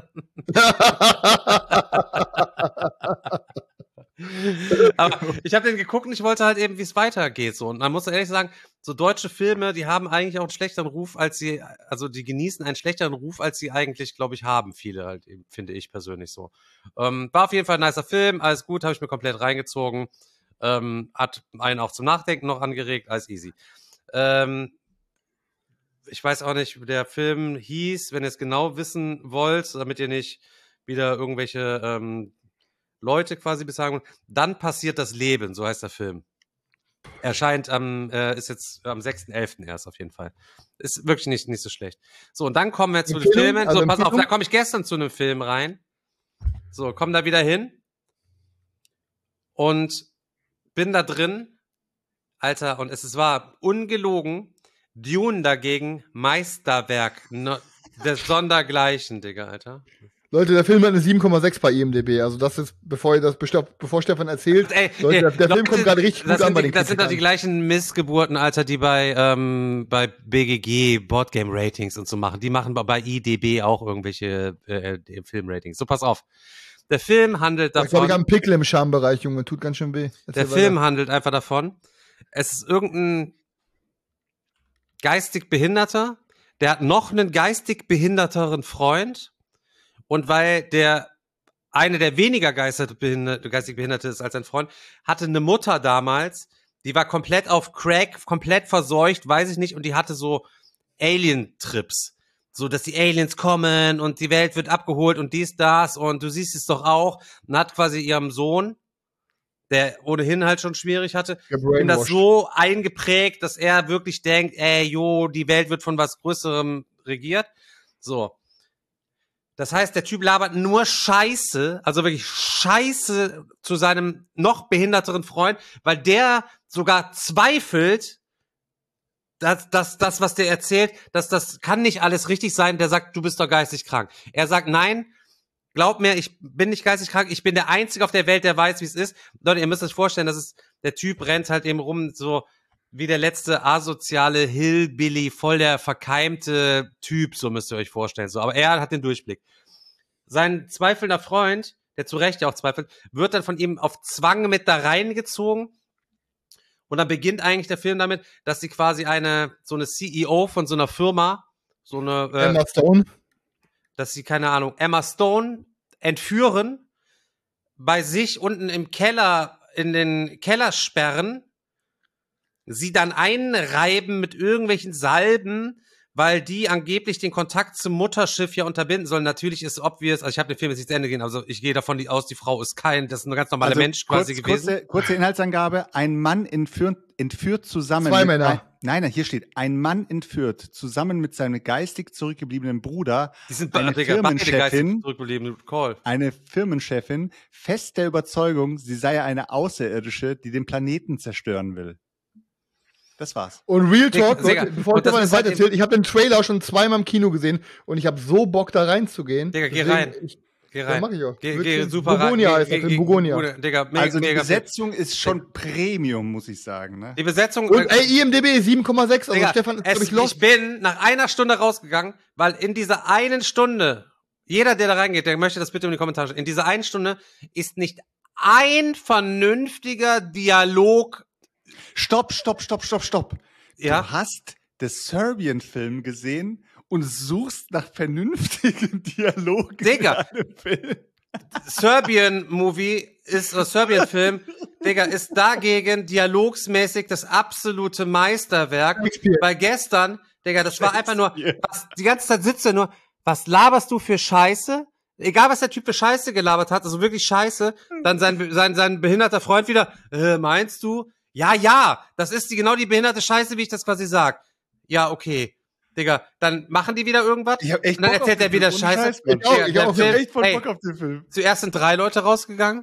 aber ich habe den geguckt und ich wollte halt eben, wie es weitergeht. So. Und man muss ehrlich sagen, so deutsche Filme, die haben eigentlich auch einen schlechteren Ruf, als sie, also die genießen einen schlechteren Ruf, als sie eigentlich, glaube ich, haben. Viele halt eben, finde ich persönlich so. Ähm, war auf jeden Fall ein nicer Film, alles gut, habe ich mir komplett reingezogen. Ähm, hat einen auch zum Nachdenken noch angeregt, alles easy. Ähm, ich weiß auch nicht, wie der Film hieß, wenn ihr es genau wissen wollt, damit ihr nicht wieder irgendwelche ähm, Leute quasi besagen, dann passiert das Leben, so heißt der Film. Erscheint am, äh, ist jetzt am sechsten elften erst auf jeden Fall. Ist wirklich nicht, nicht so schlecht. So, und dann kommen wir zu den Empfehlung? Filmen. Also So, pass auf, Empfehlung? da komme ich gestern zu einem Film rein. So, komm da wieder hin. Und bin da drin. Alter, und es ist wahr, ungelogen. Dune dagegen, Meisterwerk. No, des Sondergleichen, Digga, Alter. Leute, der Film hat eine sieben Komma sech bei I M D B. Also das ist, bevor ihr das bevor, bevor Stefan erzählt, Ey, Leute, ey, der, der Film Leute, kommt gerade richtig das gut an sind bei die, den Das sind doch die Kritikern. gleichen Missgeburten, Alter, die bei, ähm, bei B G G Boardgame Ratings und so machen. Die machen bei I D B auch irgendwelche äh, Filmratings. So, pass auf. Der Film handelt Ich glaube, ich habe davon. einen Pickel im Schambereich, Junge. Tut ganz schön weh. Der Erzähl Film weiter. handelt einfach davon. Es ist irgendein geistig Behinderter, der hat noch einen geistig behinderteren Freund. Und weil der eine der weniger geistig behinderte, geistig behinderte ist als sein Freund, hatte eine Mutter damals, die war komplett auf Crack, komplett verseucht, weiß ich nicht, und die hatte so Alien-Trips. So, dass die Aliens kommen und die Welt wird abgeholt und dies, das und du siehst es doch auch. Und hat quasi ihrem Sohn, der ohnehin halt schon schwierig hatte, ihm das Gebrainwashed. so eingeprägt, dass er wirklich denkt, ey, jo, die Welt wird von was Größerem regiert. So. Das heißt, der Typ labert nur Scheiße, also wirklich Scheiße zu seinem noch behinderteren Freund, weil der sogar zweifelt, dass das, das, was der erzählt, dass das kann nicht alles richtig sein. Der sagt, du bist doch geistig krank. Er sagt, nein, glaub mir, ich bin nicht geistig krank. Ich bin der Einzige auf der Welt, der weiß, wie es ist. Leute, ihr müsst euch vorstellen, dass es der Typ rennt halt eben rum, so wie der letzte asoziale Hillbilly, voll der verkeimte Typ, so müsst ihr euch vorstellen. So, aber er hat den Durchblick. Sein zweifelnder Freund, der zu Recht ja auch zweifelt, wird dann von ihm auf Zwang mit da reingezogen. Und dann beginnt eigentlich der Film damit, dass sie quasi eine, so eine C E O von so einer Firma, so eine, äh, Emma Stone. dass sie, keine Ahnung, Emma Stone entführen, bei sich unten im Keller, in den Keller sperren, sie dann einreiben mit irgendwelchen Salben, weil die angeblich den Kontakt zum Mutterschiff ja unterbinden sollen. Natürlich ist obvious, also ich habe den Film jetzt nicht zu Ende gesehen, also ich gehe davon aus, die Frau ist kein, das ist ein ganz normaler Also Mensch quasi kurz, gewesen. Kurze, kurze Inhaltsangabe. Ein Mann entführt, entführt zusammen Zwei mit Männer. Ein, nein, nein, hier steht, ein Mann entführt zusammen mit seinem geistig zurückgebliebenen Bruder Die sind eine Digga, beide geistig Firmenchefin, zurückgeblieben, Call. eine Firmenchefin, fest der Überzeugung, sie sei eine Außerirdische, die den Planeten zerstören will. Das war's. Und Real Talk, Digga, Leute, bevor und ich das das ist weiter halt erzählt, ich habe den Trailer schon zweimal im Kino gesehen und ich habe so Bock da reinzugehen. Digga, geh Deswegen, rein. Ich, Geh ja, rein. mach ich auch. Geh, Wird geh schon- super Bugonia rein. heißt der Film, Bugonia. Gute, Digga, mega, Also die mega Film. Besetzung ist schon Premium, muss ich sagen. Ne? Die Besetzung. Und ey, I M D B sieben Komma sechs, also Digga, Stefan ist, es, glaube ich, lost. ich bin nach einer Stunde rausgegangen, weil in dieser einen Stunde, jeder, der da reingeht, der möchte das bitte in die Kommentare schreiben, in dieser einen Stunde ist nicht ein vernünftiger Dialog. Stopp, stopp, stopp, stopp, stopp. Ja? Du hast den Serbian-Film gesehen und suchst nach vernünftigen Dialogen Digga. in einem Film. Serbian-Movie ist, oder Serbian-Film, Digga, ist dagegen dialogsmäßig das absolute Meisterwerk. Shakespeare. Weil gestern, Digga, das war einfach nur, was, die ganze Zeit sitzt er nur, was laberst du für Scheiße? Egal, was der Typ für Scheiße gelabert hat, also wirklich Scheiße, dann sein, sein, sein behinderter Freund wieder, äh, meinst du? Ja, ja, das ist die, genau die behinderte Scheiße, wie ich das quasi sag. Ja, okay. Digga, dann machen die wieder irgendwas. Ich hab echt und dann Bock auf erzählt er den wieder Film, ohne Scheiße. Scheiß, Mann. Ich auch, Digga, ich der auch. Ich hab Film- echt voll ey, Bock auf den Film. Zuerst sind drei Leute rausgegangen.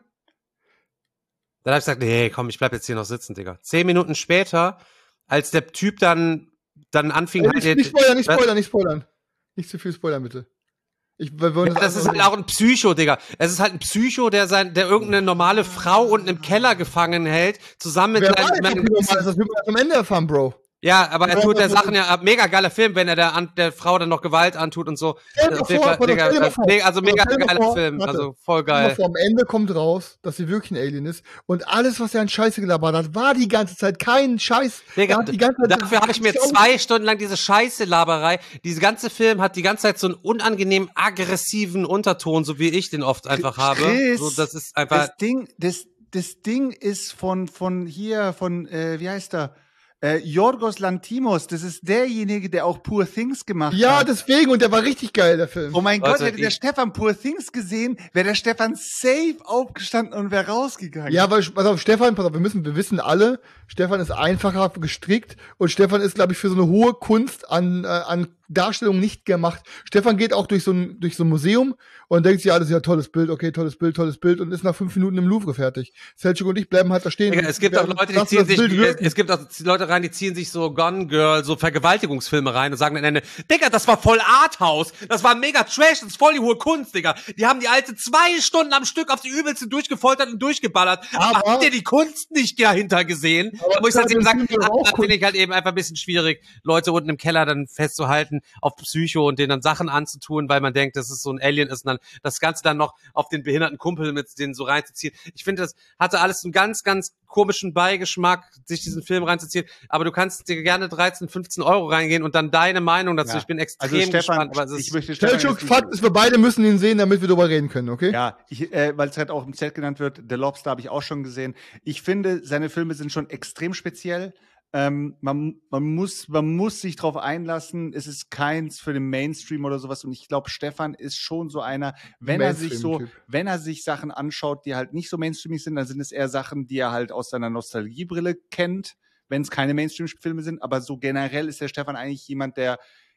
Dann hab ich gesagt, nee, komm, ich bleib jetzt hier noch sitzen, Digga. Zehn Minuten später, als der Typ dann, dann anfing... Ey, nicht, nicht spoilern, nicht Was? spoilern, nicht spoilern. Nicht zu viel spoilern, bitte. Ich, wir wollen Ja, das ist halt auch ein Psycho, Digga. Es ist halt ein Psycho, der sein, der irgendeine normale Frau unten im Keller gefangen hält, zusammen mit Wer seinen- weiß, seinen- wie normal ist, das wird man erst am Ende erfahren, Bro. Ja, aber er Ja, tut der das- Sachen ja, mega geiler Film, wenn er der, an, der Frau dann noch Gewalt antut und so. Stell dir Das vor, Digga, Paul, Digga, stell dir mal das- vor. mega- also mega Stell dir mal geiler vor, Film, warte. also voll Stell dir mal geil. vor, am Ende kommt raus, dass sie wirklich ein Alien ist und alles, was er an Scheiße gelabert hat, war die ganze Zeit kein Scheiß. Digga, Er hat die ganze Zeit dafür habe ich mir zwei Stunden lang diese scheiße Laberei. Diese ganze Film hat die ganze Zeit so einen unangenehm aggressiven Unterton, so wie ich den oft einfach habe. Chris, So, das ist einfach. Das Ding, das, das Ding ist von, von hier, von, äh, wie heißt er? Äh, Yorgos Lanthimos, das ist derjenige, der auch Poor Things gemacht Ja, hat. deswegen, und der war richtig geil, der Film. Oh mein Leute, Gott, hätte der ich- Stefan Poor Things gesehen, wäre der Stefan safe aufgestanden und wäre rausgegangen. Ja, weil, pass auf, Stefan, pass auf, wir müssen, wir wissen alle, Stefan ist einfacher gestrickt und Stefan ist, glaube ich, für so eine hohe Kunst an, äh, an Darstellung nicht gemacht. Stefan geht auch durch so ein, durch so ein Museum und denkt sich alles, ja, tolles Bild, okay, tolles Bild, tolles Bild und ist nach fünf Minuten im Louvre fertig. Selçuk und ich bleiben halt da stehen. Digga, und es gibt auch werden- Leute, die lassen ziehen das sich, Bild es, wirken. es gibt auch Leute rein, die ziehen sich so Gone Girl, so Vergewaltigungsfilme rein und sagen am Ende, Digga, das war voll Arthouse, das war mega Trash, das ist voll die hohe Kunst, Digga. Die haben die alte zwei Stunden am Stück auf die Übelste durchgefoltert und durchgeballert. Aber, Aber- habt ihr die Kunst nicht dahinter gesehen? Da muss ich klar, halt eben den sagen, Film ah, auch da finde Kunst. ich halt eben einfach ein bisschen schwierig, Leute unten im Keller dann festzuhalten auf Psycho und denen dann Sachen anzutun, weil man denkt, dass es so ein Alien ist und dann das Ganze dann noch auf den behinderten Kumpel mit denen so reinzuziehen. Ich finde, das hatte alles einen ganz, ganz komischen Beigeschmack, sich diesen Film reinzuziehen. Aber du kannst dir gerne dreizehn, fünfzehn Euro reingehen und dann deine Meinung dazu. Ja. Ich bin extrem Also Stefan, gespannt. Aber es ist, ich möchte Stefan Selçuk, jetzt nicht- Fakt ist, wir beide müssen ihn sehen, damit wir darüber reden können, okay? Ja, ich, äh, weil es halt auch im Chat genannt wird, The Lobster habe ich auch schon gesehen. Ich finde, seine Filme sind schon extrem speziell. Ähm, man, man, muss, man muss sich drauf einlassen. Es ist keins für den Mainstream oder sowas. Und ich glaube, Stefan ist schon so einer, wenn er sich so, Mainstream-Typ. wenn er sich Sachen anschaut, die halt nicht so mainstreamig sind, dann sind es eher Sachen, die er halt aus seiner Nostalgiebrille kennt, wenn es keine Mainstream-Filme sind. Aber so generell ist der Stefan eigentlich jemand, der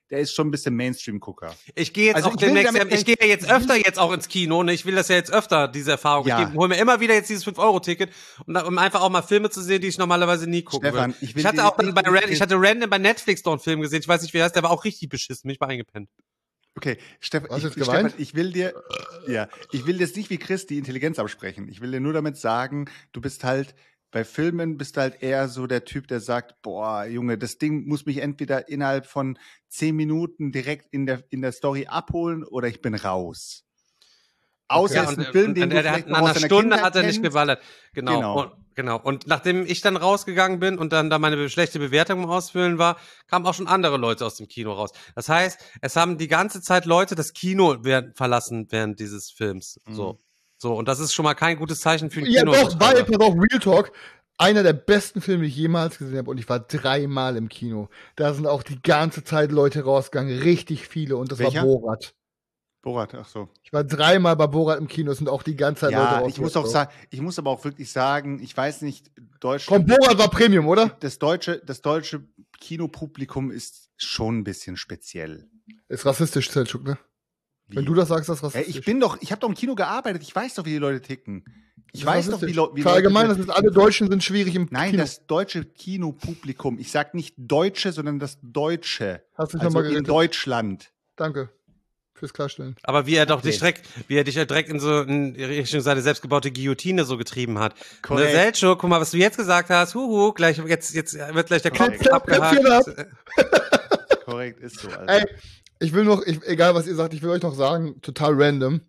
der ist schon ein bisschen Mainstream-Gucker. Ich gehe jetzt Also auch ich will demnächst, damit ich gehe ja jetzt öfter jetzt auch ins Kino, ne? Ich will das ja jetzt öfter, diese Erfahrung. Ja. Ich hole mir immer wieder jetzt dieses fünf Euro Ticket, um, da- um einfach auch mal Filme zu sehen, die ich normalerweise nie gucken Stefan, würde. ich will Ich hatte dir auch dann nicht bei Ran, mit- ich hatte random bei Netflix noch einen Film gesehen, ich weiß nicht, wie er heißt, der war auch richtig beschissen, bin ich mal eingepennt. Okay, Stefan, Hast ich, du jetzt geweint? Stefan, ich will dir, ja, ich will jetzt nicht wie Chris die Intelligenz absprechen. Ich will dir nur damit sagen, du bist halt, bei Filmen bist du halt eher so der Typ, der sagt, boah, Junge, das Ding muss mich entweder innerhalb von zehn Minuten direkt in der, in der Story abholen oder ich bin raus. Außer Ja, es und, ist ein Film, und, den und du er hat vielleicht nach noch aus einer deiner Stunde Kindheit hat er nicht kennst. geballert. Genau. Genau. Und, genau. Und nachdem ich dann rausgegangen bin und dann da meine be- schlechte Bewertung im Ausfüllen war, kamen auch schon andere Leute aus dem Kino raus. Das heißt, es haben die ganze Zeit Leute das Kino während, verlassen während dieses Films. So. So. Und das ist schon mal kein gutes Zeichen für ein Ja, Kino. doch, weil, pass auf, Real Talk, einer der besten Filme, die ich jemals gesehen habe, und ich war dreimal im Kino. Da sind auch die ganze Zeit Leute rausgegangen, richtig viele, und das Welcher? war Borat. Borat, ach so. Ich war dreimal bei Borat im Kino, es sind auch die ganze Zeit Leute Ja, rausgegangen. ich muss auch sagen, ich muss aber auch wirklich sagen, ich weiß nicht, Deutschland. Komm, Borat war Premium, oder? Das deutsche, das deutsche Kinopublikum ist schon ein bisschen speziell. Ist rassistisch, Selçuk, ne? Wie? Wenn du das sagst, ist das Hey, rassistisch. ich bin doch, ich habe doch im Kino gearbeitet, ich weiß doch, wie die Leute ticken. Ich Das ist weiß doch, wie, rassistisch. Lo wie Für allgemein, das Leute. ist, alle Deutschen sind schwierig im Nein, Kino. das deutsche Kinopublikum. Ich sag nicht Deutsche, sondern das Deutsche. Hast dich Also nochmal in gerettet. Deutschland. Danke fürs Klarstellen. Aber wie er doch Okay. dich direkt, wie er dich ja direkt in so in Richtung seine selbstgebaute Guillotine so getrieben hat. Ne, Korrekt. Selçuk, guck mal, was du jetzt gesagt hast. Huhu, gleich, jetzt, jetzt wird gleich der Kopf Korrekt. abgehakt. Korrekt, ist so. Alter. Ey, ich will noch, ich, egal was ihr sagt, ich will euch noch sagen, total random.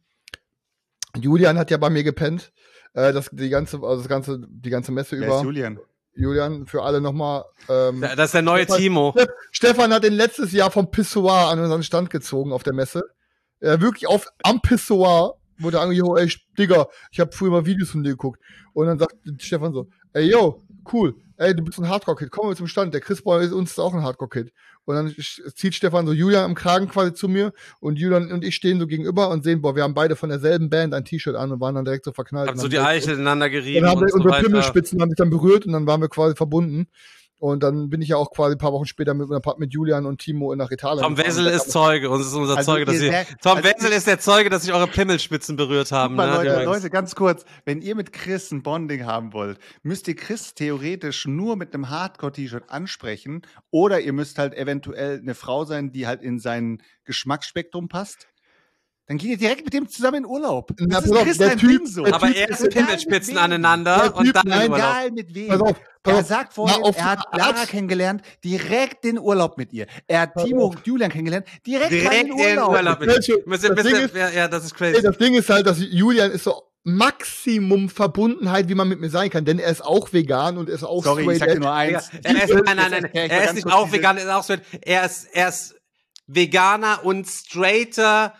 Julian hat ja bei mir gepennt. Äh, das, die ganze, also das ganze, die ganze Messe Wer über. ist Julian? Julian, für alle nochmal. Ähm, Das ist der neue Stefan- Timo. Ste- Stefan hat den letztes Jahr vom Pissoir an unseren Stand gezogen auf der Messe. Äh, wirklich auf, am Pissoir wurde er angehoben, ey, Digga, ich habe früher mal Videos von dir geguckt. Und dann sagt Stefan so, ey, yo, cool, ey, du bist ein Hardcore-Kid, komm mal zum Stand, der Chris Boy ist uns auch ein Hardcore-Kid. Und dann sch- zieht Stefan so Julian am Kragen quasi zu mir und Julian und ich stehen so gegenüber und sehen, boah, wir haben beide von derselben Band ein T-Shirt an und waren dann direkt so verknallt. Haben Und so dann die direkt Eichel ineinander gerieben Dann haben und wir so unsere weiter. Pimmelspitzen haben sich dann berührt und dann waren wir quasi verbunden. Und dann bin ich ja auch quasi ein paar Wochen später mit, mit Julian und Timo nach Italien. Tom gefahren. Wessel ist Zeuge, uns ist unser Also Zeuge, dass ihr sie, sehr- Tom also Wessel ist der Zeuge, dass sich eure Pimmelspitzen berührt haben. Guck mal, ne? Leute, Übrigens. Leute, ganz kurz. Wenn ihr mit Chris ein Bonding haben wollt, müsst ihr Chris theoretisch nur mit einem Hardcore-T-Shirt ansprechen oder ihr müsst halt eventuell eine Frau sein, die halt in sein Geschmacksspektrum passt. Dann geht ihr direkt mit dem zusammen in Urlaub. Na, Das pass ist auf, Chris der sein Typ- Ding so. der Aber Typ- erst egal Pimmelspitzen mit wem. aneinander Der und Typ- dann in nein, Urlaub. Egal mit wem. Pass auf, pass Er auf. sagt vorhin, Na, auf er hat die Lara Art- kennengelernt, direkt in Urlaub mit ihr. Er hat Pass Timo auf. und Julian kennengelernt, direkt, Direkt rein in in Urlaub. Urlaub. mit- Welche- Müsste- das Ding müsste- ist- ja, ja, das ist Ey, crazy. das Ding ist halt, dass Julian ist so Maximum Verbundenheit, wie man mit mir sein kann, denn er ist auch vegan und ist auch Sorry, ich straight sag dir edge. nur Digga, eins. er ist, nein, nein, nein, erklär ich mal er ist ganz nicht kurz auch diese- vegan, er ist auch straight. Er ist, er ist Veganer und straighter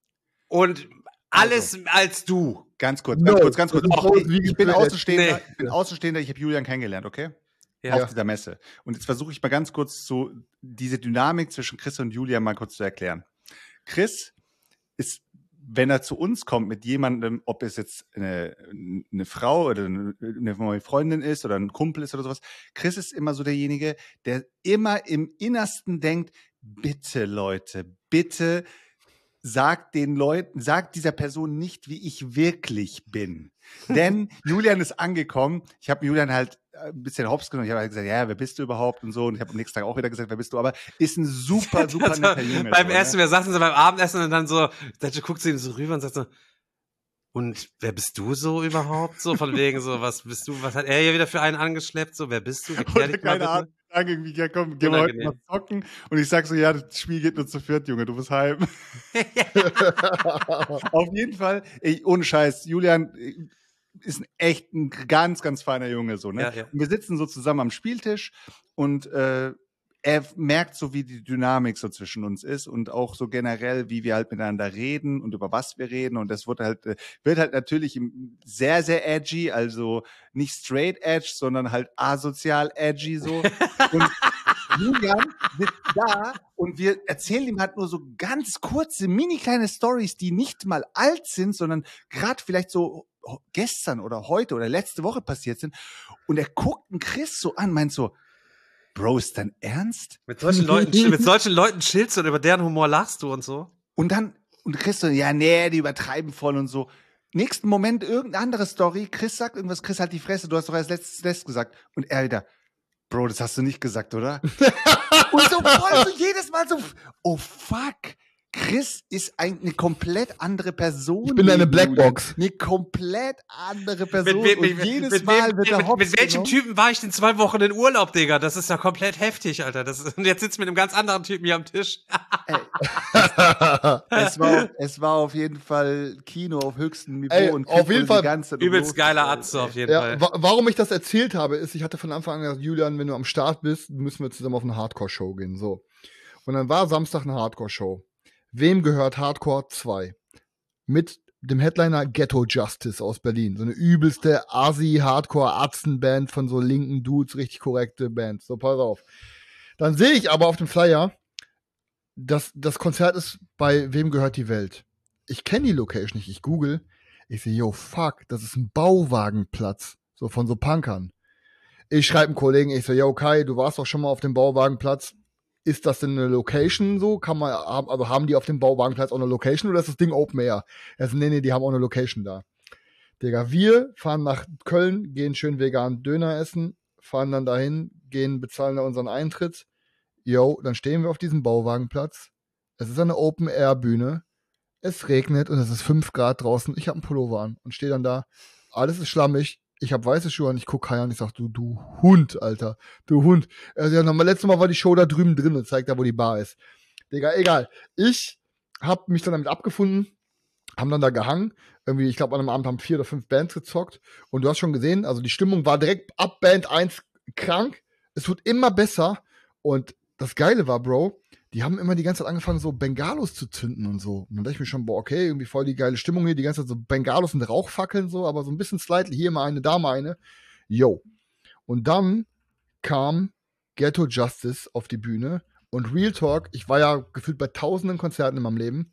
und alles als du. Ganz kurz, No, ganz kurz, ganz kurz. das ist Auch, raus ich, wie ich bin getötet. Außenstehender, Nee. ich bin Außenstehender, ich habe Julian kennengelernt, okay? Ja. Auf dieser Messe. Und jetzt versuche ich mal ganz kurz so diese Dynamik zwischen Chris und Julian mal kurz zu erklären. Chris ist, wenn er zu uns kommt mit jemandem, ob es jetzt eine, eine Frau oder eine neue Freundin ist oder ein Kumpel ist oder sowas, Chris ist immer so derjenige, der immer im Innersten denkt, bitte Leute, bitte sagt den Leuten, sagt dieser Person nicht, wie ich wirklich bin. Denn Julian ist angekommen. Ich habe Julian halt ein bisschen hops genommen. Ich habe halt gesagt, ja, wer bist du überhaupt und so. Und ich habe am nächsten Tag auch wieder gesagt, wer bist du? Aber ist ein super, super Also, netter Junge. beim so, Essen, ne? wir saßen so beim Abendessen und dann so, dann guckt sie ihn so rüber und sagt so, und wer bist du so überhaupt? So von wegen so, was bist du, was hat er hier wieder für einen angeschleppt? So, wer bist du? Erklär Oder dich mal keine bitte. Ahnung. Sagen irgendwie, ja komm, gehen wir heute mal Unangenehm. zocken. Und ich sag so, ja, das Spiel geht nur zu viert, Junge, du bist heim. Auf jeden Fall, ey, ohne Scheiß, Julian äh, ist ein echt ein ganz, ganz feiner Junge, so, ne? Ja, ja. Und wir sitzen so zusammen am Spieltisch und äh, er merkt so, wie die Dynamik so zwischen uns ist und auch so generell, wie wir halt miteinander reden und über was wir reden. Und das wird halt, äh, wird halt natürlich im- sehr, sehr edgy, also nicht straight edge, sondern halt asozial edgy so. Und Julian sitzt da und wir erzählen ihm halt nur so ganz kurze, mini kleine Stories, die nicht mal alt sind, sondern gerade vielleicht so gestern oder heute oder letzte Woche passiert sind. Und er guckt einen Chris so an, meint so, Bro, ist dein Ernst? Mit solchen Leuten, mit solchen Leuten chillst du und über deren Humor lachst du und so. Und dann, und Chris so, ja, nee, die übertreiben voll und so. Nächsten Moment irgendeine andere Story, Chris sagt irgendwas, Chris halt die Fresse, du hast doch erst letztes Letzt gesagt. Und er wieder, Bro, das hast du nicht gesagt, oder? Und so voll, so jedes Mal so, oh fuck. Chris ist ein, eine komplett andere Person. Ich bin eine Blackbox. Eine komplett andere Person. Mit, mit, und mit, jedes mit, Mal mit, wird er mit, hops mit welchem genommen. Typen war ich denn zwei Wochen in Urlaub, Digga? Das ist ja komplett heftig, Alter. Das ist, und jetzt sitzt mit einem ganz anderen Typen hier am Tisch. Es war, es war auf jeden Fall Kino auf höchstem Niveau. Ey, und auf Chris jeden wurde die Fall ganze Zeit Übelst bloß- geiler Atze auf jeden Ja, Fall. wa warum ich das erzählt habe, ist, ich hatte von Anfang an gesagt, Julian, wenn du am Start bist, müssen wir zusammen auf eine Hardcore-Show gehen. So. Und dann war Samstag eine Hardcore-Show. Wem gehört Hardcore zwei? Mit dem Headliner Ghetto Justice aus Berlin. So eine übelste Asi-Hardcore-Atzen-Band von so linken Dudes, richtig korrekte Band. So, pass auf. Dann sehe ich aber auf dem Flyer, dass das Konzert ist bei Wem gehört die Welt? Ich kenne die Location nicht. Ich google. Ich sehe, yo, fuck, das ist ein Bauwagenplatz. So von so Punkern. Ich schreibe einem Kollegen, ich so, yo, Kai, du warst doch schon mal auf dem Bauwagenplatz. Ist das denn eine Location so? Kann man, also haben die auf dem Bauwagenplatz auch eine Location oder ist das Ding Open Air? Er so, nee, nee, die haben auch eine Location da. Digga, wir fahren nach Köln, gehen schön vegan Döner essen, fahren dann dahin, gehen, bezahlen da unseren Eintritt. Yo, dann stehen wir auf diesem Bauwagenplatz. Es ist eine Open Air Bühne. Es regnet und es ist fünf Grad draußen. Ich habe einen Pullover an und stehe dann da. Alles ist schlammig. Ich habe weiße Schuhe an. Ich gucke Kai an. Ich sag, du, du Hund, Alter. Du Hund. Also, ja, nochmal, letztes Mal war die Show da drüben drin und zeigt da, wo die Bar ist. Digga, egal. Ich habe mich dann damit abgefunden. Haben dann da gehangen. Irgendwie, ich glaube, an einem Abend haben vier oder fünf Bands gezockt. Und du hast schon gesehen, also die Stimmung war direkt ab Band eins krank. Es wird immer besser. Und das Geile war, Bro, die haben immer die ganze Zeit angefangen, so Bengalos zu zünden und so. Und dann dachte ich mir schon, boah, okay, irgendwie voll die geile Stimmung hier, die ganze Zeit so Bengalos und Rauchfackeln so, aber so ein bisschen slightly, hier mal eine, da mal eine. Yo. Und dann kam Ghetto Justice auf die Bühne und Real Talk, ich war ja gefühlt bei tausenden Konzerten in meinem Leben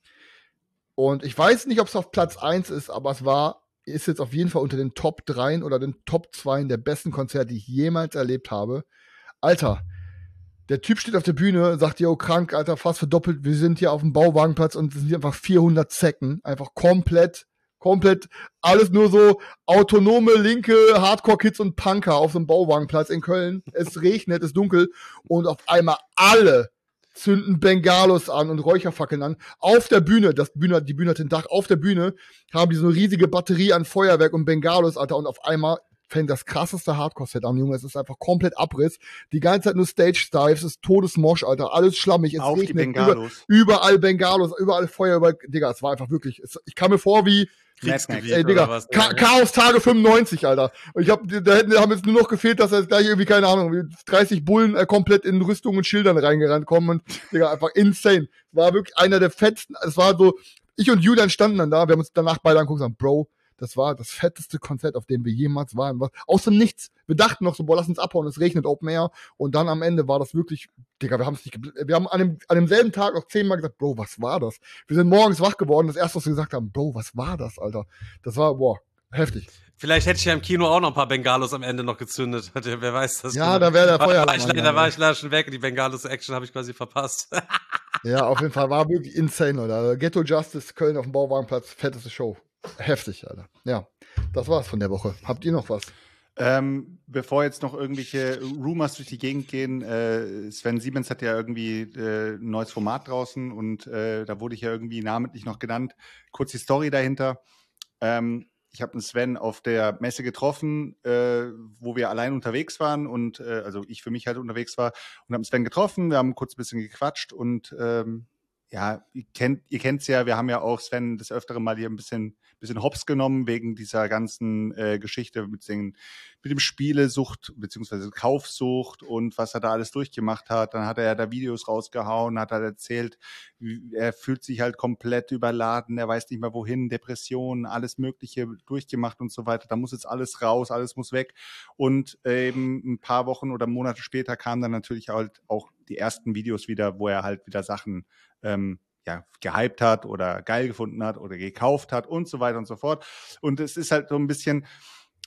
und ich weiß nicht, ob es auf Platz eins ist, aber es war, ist jetzt auf jeden Fall unter den Top drei oder den Top zwei der besten Konzerte, die ich jemals erlebt habe. Alter, der Typ steht auf der Bühne, sagt, yo, krank, Alter, fast verdoppelt, wir sind hier auf dem Bauwagenplatz und es sind hier einfach vierhundert Zecken, einfach komplett, komplett, alles nur so autonome, linke Hardcore-Kids und Punker auf so einem Bauwagenplatz in Köln. Es regnet, es ist dunkel und auf einmal alle zünden Bengalos an und Räucherfackeln an. Auf der Bühne, das Bühne, die Bühne hat den Dach, auf der Bühne haben die so eine riesige Batterie an Feuerwerk und Bengalos, Alter, und auf einmal fängt das krasseste Hardcore-Set an, Junge. Es ist einfach komplett Abriss. Die ganze Zeit nur Stage-Dives, es ist Todesmosch, Alter. Alles schlammig, es Auf die regnet. Bengalos. Über, überall Bengalos, überall Feuer, überall, Digga, es war einfach wirklich, es, ich kam mir vor wie, Kriegsgebiet ey, Digga, oder was? Cha Chaos Tage fünfundneunzig, Alter. Und ich hab, da hätten, haben jetzt nur noch gefehlt, dass er gleich irgendwie, keine Ahnung, wie dreißig Bullen äh, komplett in Rüstungen und Schildern reingerannt kommen und, Digga, einfach insane. War wirklich einer der fettsten, es war so, ich und Julian standen dann da, wir haben uns danach beide angeguckt und gesagt, Bro, das war das fetteste Konzert, auf dem wir jemals waren. Was, aus dem Nichts. Wir dachten noch so, boah, lass uns abhauen, es regnet Open Air. Und dann am Ende war das wirklich, Digga, wir haben es nicht, wir haben an, dem, an demselben Tag noch zehnmal gesagt, Bro, was war das? Wir sind morgens wach geworden, das erste, was wir gesagt haben, Bro, was war das, Alter? Das war, boah, heftig. Vielleicht hätte ich ja im Kino auch noch ein paar Bengalos am Ende noch gezündet. Wer weiß das? Ja, da wäre der Aber Feuer. Da war ich, da war ich leider schon weg und die Bengalos-Action habe ich quasi verpasst. Ja, auf jeden Fall, war wirklich insane, oder? Ghetto Justice, Köln auf dem Bauwagenplatz, fetteste Show. Heftig, Alter. Ja, das war's von der Woche. Habt ihr noch was? Ähm, bevor jetzt noch irgendwelche Rumors durch die Gegend gehen, äh, Sven Siemens hat ja irgendwie äh, ein neues Format draußen und äh, da wurde ich ja irgendwie namentlich noch genannt. Kurz die Story dahinter. Ähm, ich habe einen Sven auf der Messe getroffen, äh, wo wir allein unterwegs waren und äh, also ich für mich halt unterwegs war und habe Sven getroffen. Wir haben kurz ein bisschen gequatscht und ähm, ja, ihr kennt ihr kennt's ja, wir haben ja auch Sven des Öfteren mal hier ein bisschen bisschen hops genommen wegen dieser ganzen äh, Geschichte mit, den, mit dem Spielesucht beziehungsweise Kaufsucht und was er da alles durchgemacht hat. Dann hat er ja da Videos rausgehauen, hat halt erzählt, wie, er fühlt sich halt komplett überladen, er weiß nicht mehr wohin, Depressionen, alles Mögliche durchgemacht und so weiter. Da muss jetzt alles raus, alles muss weg. Und eben ein paar Wochen oder Monate später kamen dann natürlich halt auch die ersten Videos wieder, wo er halt wieder Sachen ähm, ja, gehypt hat oder geil gefunden hat oder gekauft hat und so weiter und so fort. Und es ist halt so ein bisschen,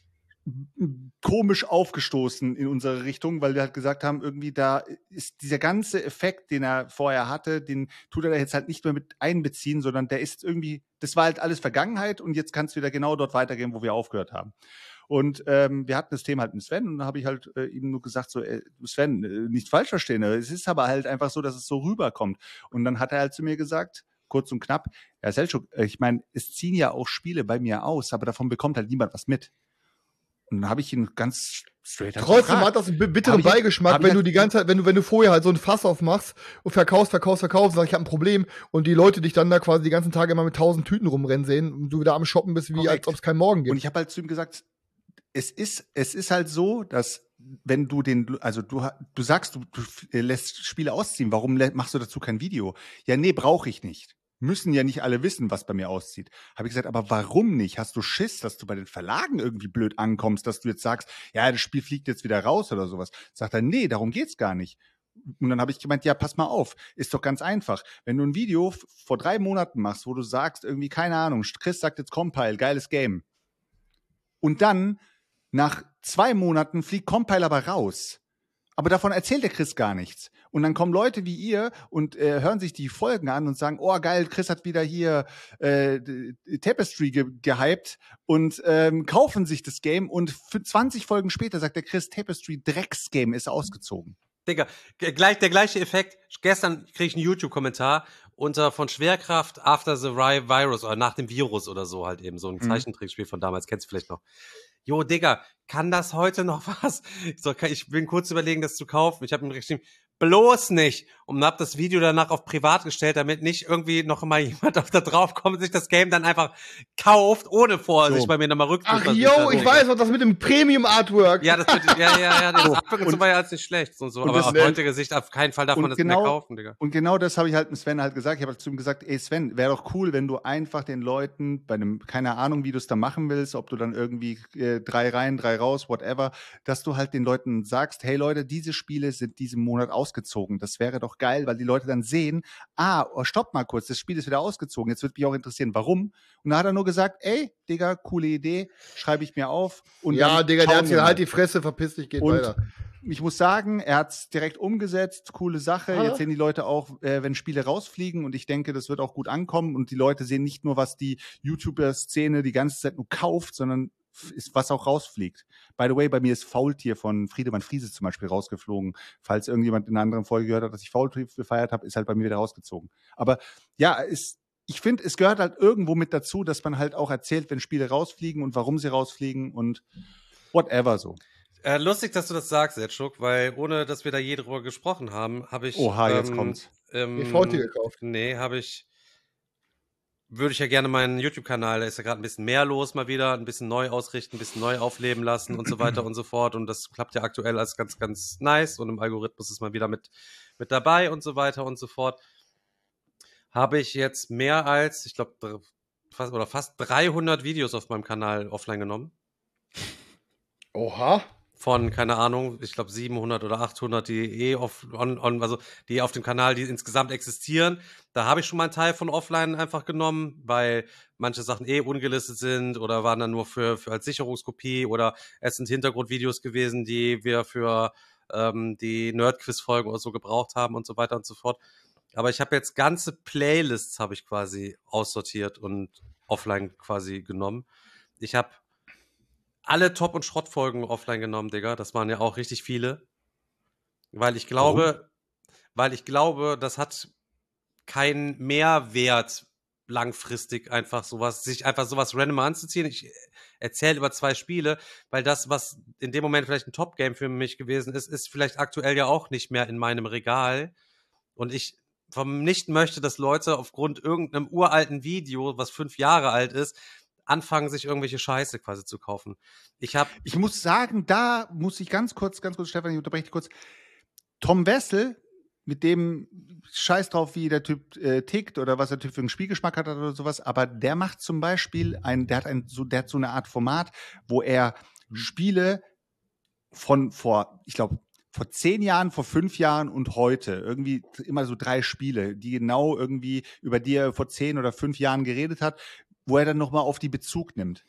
komisch aufgestoßen in unsere Richtung, weil wir halt gesagt haben, irgendwie da ist dieser ganze Effekt, den er vorher hatte, den tut er da jetzt halt nicht mehr mit einbeziehen, sondern der ist irgendwie, das war halt alles Vergangenheit und jetzt kann es wieder genau dort weitergehen, wo wir aufgehört haben. Und ähm, wir hatten das Thema halt mit Sven und dann habe ich halt äh, ihm nur gesagt, so äh, Sven, äh, nicht falsch verstehen, äh, es ist aber halt einfach so, dass es so rüberkommt. Und dann hat er halt zu mir gesagt, kurz und knapp, ja Selçuk, äh, ich meine, es ziehen ja auch Spiele bei mir aus, aber davon bekommt halt niemand was mit. Und dann habe ich ihn ganz straight Trotzdem hat das einen bitteren Hab ich- Beigeschmack, hab wenn ich du halt- die ganze Zeit, wenn du, wenn du vorher halt so ein Fass aufmachst und verkaufst, verkaufst, verkaufst, sag ich, habe ein Problem und die Leute dich dann da quasi die ganzen Tage immer mit tausend Tüten rumrennen sehen und du wieder am Shoppen bist, wie Korrekt. als ob es keinen Morgen gibt. Und ich habe halt zu ihm gesagt, es ist, es ist halt so, dass wenn du den, also du, ha- du sagst, du, du lässt Spiele ausziehen, warum lä- machst du dazu kein Video? Ja, nee, brauche ich nicht. Müssen ja nicht alle wissen, was bei mir auszieht. Habe ich gesagt, aber warum nicht? Hast du Schiss, dass du bei den Verlagen irgendwie blöd ankommst, dass du jetzt sagst, ja, das Spiel fliegt jetzt wieder raus oder sowas? Sagt er, nee, darum geht's gar nicht. Und dann habe ich gemeint, ja, pass mal auf, ist doch ganz einfach. Wenn du ein Video f- vor drei Monaten machst, wo du sagst, irgendwie, keine Ahnung, Chris sagt jetzt Compile, geiles Game. Und dann, nach zwei Monaten, fliegt Compile aber raus. Aber davon erzählt der Chris gar nichts. Und dann kommen Leute wie ihr und äh, hören sich die Folgen an und sagen, oh geil, Chris hat wieder hier äh, d- Tapestry ge gehypt und ähm, kaufen sich das Game und für zwanzig Folgen später sagt der Chris, Tapestry Drecksgame ist ausgezogen. Digga, g- gleich, der gleiche Effekt. Gestern krieg ich einen YouTube-Kommentar unter von Schwerkraft After the Ri- Virus oder nach dem Virus oder so halt eben. So ein Mhm. Zeichentrickspiel von damals, kennst du vielleicht noch. Jo, Digga, kann das heute noch was? So, kann- ich bin kurz überlegen, das zu kaufen. Ich habe ihm geschrieben, bloß nicht. Und hab das Video danach auf privat gestellt, damit nicht irgendwie noch mal jemand auf da drauf kommt und sich das Game dann einfach kauft, ohne vorher So. sich bei mir nochmal rück. Ach yo, ich weiß noch, das mit dem Premium-Artwork. Ja, das wird, ja, ja, ja, das So, Artwork und so und- war ja jetzt nicht schlecht und so, und aber das aus wär- heutiger Sicht auf keinen Fall darf und man das genau- mehr kaufen, Digga. Und genau das habe ich halt mit Sven halt gesagt. Ich habe halt zu ihm gesagt, ey Sven, wäre doch cool, wenn du einfach den Leuten bei einem, keine Ahnung, wie du es da machen willst, ob du dann irgendwie äh, drei rein, drei raus, whatever, dass du halt den Leuten sagst, hey Leute, diese Spiele sind diesen Monat ausgezogen. Das wäre doch geil, weil die Leute dann sehen, ah, oh, stopp mal kurz, das Spiel ist wieder ausgezogen. Jetzt würde mich auch interessieren, warum. Und da hat er nur gesagt, ey, Digga, coole Idee, schreibe ich mir auf. Und ja, dann Digga, der schauen hat wir sich mal. halt die Fresse, verpiss dich, geht Und weiter. ich muss sagen, er hat es direkt umgesetzt, coole Sache. Ah. Jetzt sehen die Leute auch, äh, wenn Spiele rausfliegen und ich denke, das wird auch gut ankommen und die Leute sehen nicht nur, was die YouTuber-Szene die ganze Zeit nur kauft, sondern f- ist, was auch rausfliegt. By the way, bei mir ist Faultier von Friedemann Friese zum Beispiel rausgeflogen. Falls irgendjemand in einer anderen Folge gehört hat, dass ich Faultier gefeiert habe, ist halt bei mir wieder rausgezogen. Aber ja, es, ich finde, es gehört halt irgendwo mit dazu, dass man halt auch erzählt, wenn Spiele rausfliegen und warum sie rausfliegen und whatever so. Äh, lustig, dass du das sagst, Selçuk, weil ohne, dass wir da je drüber gesprochen haben, habe ich Oha, jetzt ähm, kommt's. ähm, Die V T gekauft. Nee, habe ich würde ich ja gerne meinen YouTube-Kanal, da ist ja gerade ein bisschen mehr los mal wieder, ein bisschen neu ausrichten, ein bisschen neu aufleben lassen und so weiter und so fort. Und das klappt ja aktuell als ganz, ganz nice. Und im Algorithmus ist mal wieder mit, mit dabei und so weiter und so fort. Habe ich jetzt mehr als, ich glaube, fast, oder fast dreihundert Videos auf meinem Kanal offline genommen. Oha. Von, keine Ahnung, ich glaube siebenhundert oder achthundert, die eh off, on, on, also die auf dem Kanal, die insgesamt existieren. Da habe ich schon mal einen Teil von offline einfach genommen, weil manche Sachen eh ungelistet sind oder waren dann nur für, für als Sicherungskopie oder es sind Hintergrundvideos gewesen, die wir für ähm, die Nerdquiz-Folgen oder so gebraucht haben und so weiter und so fort. Aber ich habe jetzt ganze Playlists habe ich quasi aussortiert und offline quasi genommen. Ich habe alle Top- und Schrottfolgen offline genommen, Digga. Das waren ja auch richtig viele. Weil ich glaube, weil ich glaube, das hat keinen Mehrwert langfristig einfach sowas, sich einfach sowas random anzuziehen. Ich erzähle über zwei Spiele, weil das, was in dem Moment vielleicht ein Top-Game für mich gewesen ist, ist vielleicht aktuell ja auch nicht mehr in meinem Regal. Und ich vom nicht möchte, dass Leute aufgrund irgendeinem uralten Video, was fünf Jahre alt ist, anfangen, sich irgendwelche Scheiße quasi zu kaufen. Ich habe Ich muss sagen, da muss ich ganz kurz, ganz kurz, Stefan, ich unterbreche dich kurz. Tom Wessel, mit dem Scheiß drauf, wie der Typ äh, tickt oder was der Typ für einen Spielgeschmack hat oder sowas, aber der macht zum Beispiel ein, der hat ein, so, der hat so eine Art Format, wo er Spiele von vor, ich glaube, vor zehn Jahren, vor fünf Jahren und heute, irgendwie immer so drei Spiele, die genau irgendwie, über die er vor zehn oder fünf Jahren geredet hat, wo er dann nochmal auf die Bezug nimmt.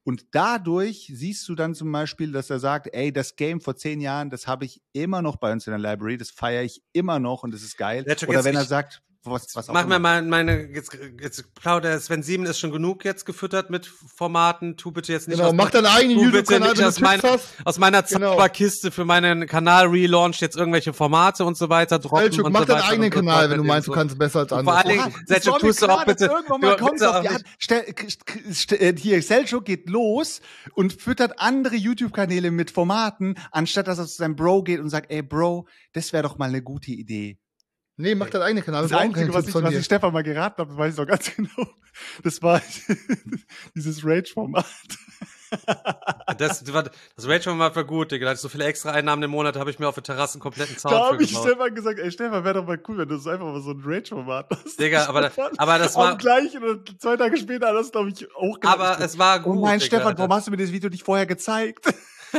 Und dadurch siehst du dann zum Beispiel, dass er sagt, ey, das Game vor zehn Jahren, das habe ich immer noch bei uns in der Library, das feiere ich immer noch und das ist geil. Let's Oder jetzt- wenn er ich- sagt, was, was auch Mach mir immer. mal meine, jetzt, jetzt plaudert Sven Sieben ist schon genug jetzt gefüttert mit Formaten. Tu bitte jetzt nicht Genau, aus, mach deinen eigenen tu bitte YouTube-Kanal, nicht wenn du aus, meiner, Tipps hast. aus meiner Genau. Zauberkiste für meinen Kanal-Relaunch jetzt irgendwelche Formate und so weiter droppen. Selchuk, und mach so deinen weiter eigenen und so Kanal, weiter wenn du eben meinst, so. du kannst es besser als Und andere. vor allen Oha, Dingen, es Selchuk, war mir tust du klar, auch dass bitte. irgendwann du- mal kommst bitte auf die auch Art, nicht- stell, k- k- st- äh, hier, Selchuk geht los und füttert andere YouTube-Kanäle mit Formaten, anstatt dass er zu seinem Bro geht und sagt, ey Bro, das wäre doch mal eine gute Idee. Nee, mach deinen eigenen Kanal. Das Wir brauchen Einzige, keine was Tipps ich, von was dir. ich Stefan mal geraten habe, das weiß ich noch ganz genau, das war dieses Rage-Format. Das, das Rage war für gut, Digga. Da hatte ich so viele extra Einnahmen im Monat, habe ich mir auf der Terrasse einen kompletten Zaun Da für habe ich gebaut. Stefan gesagt, ey Stefan, wäre doch mal cool, wenn du so einfach mal so ein Rage-Format hast. Digga, aber da- Stefan, aber das war- Am gleichen und zwei Tage später hat das, glaube ich, auch gemacht. Aber es war gut. Oh nein, Digga, Stefan, Alter. warum hast du mir das Video nicht vorher gezeigt?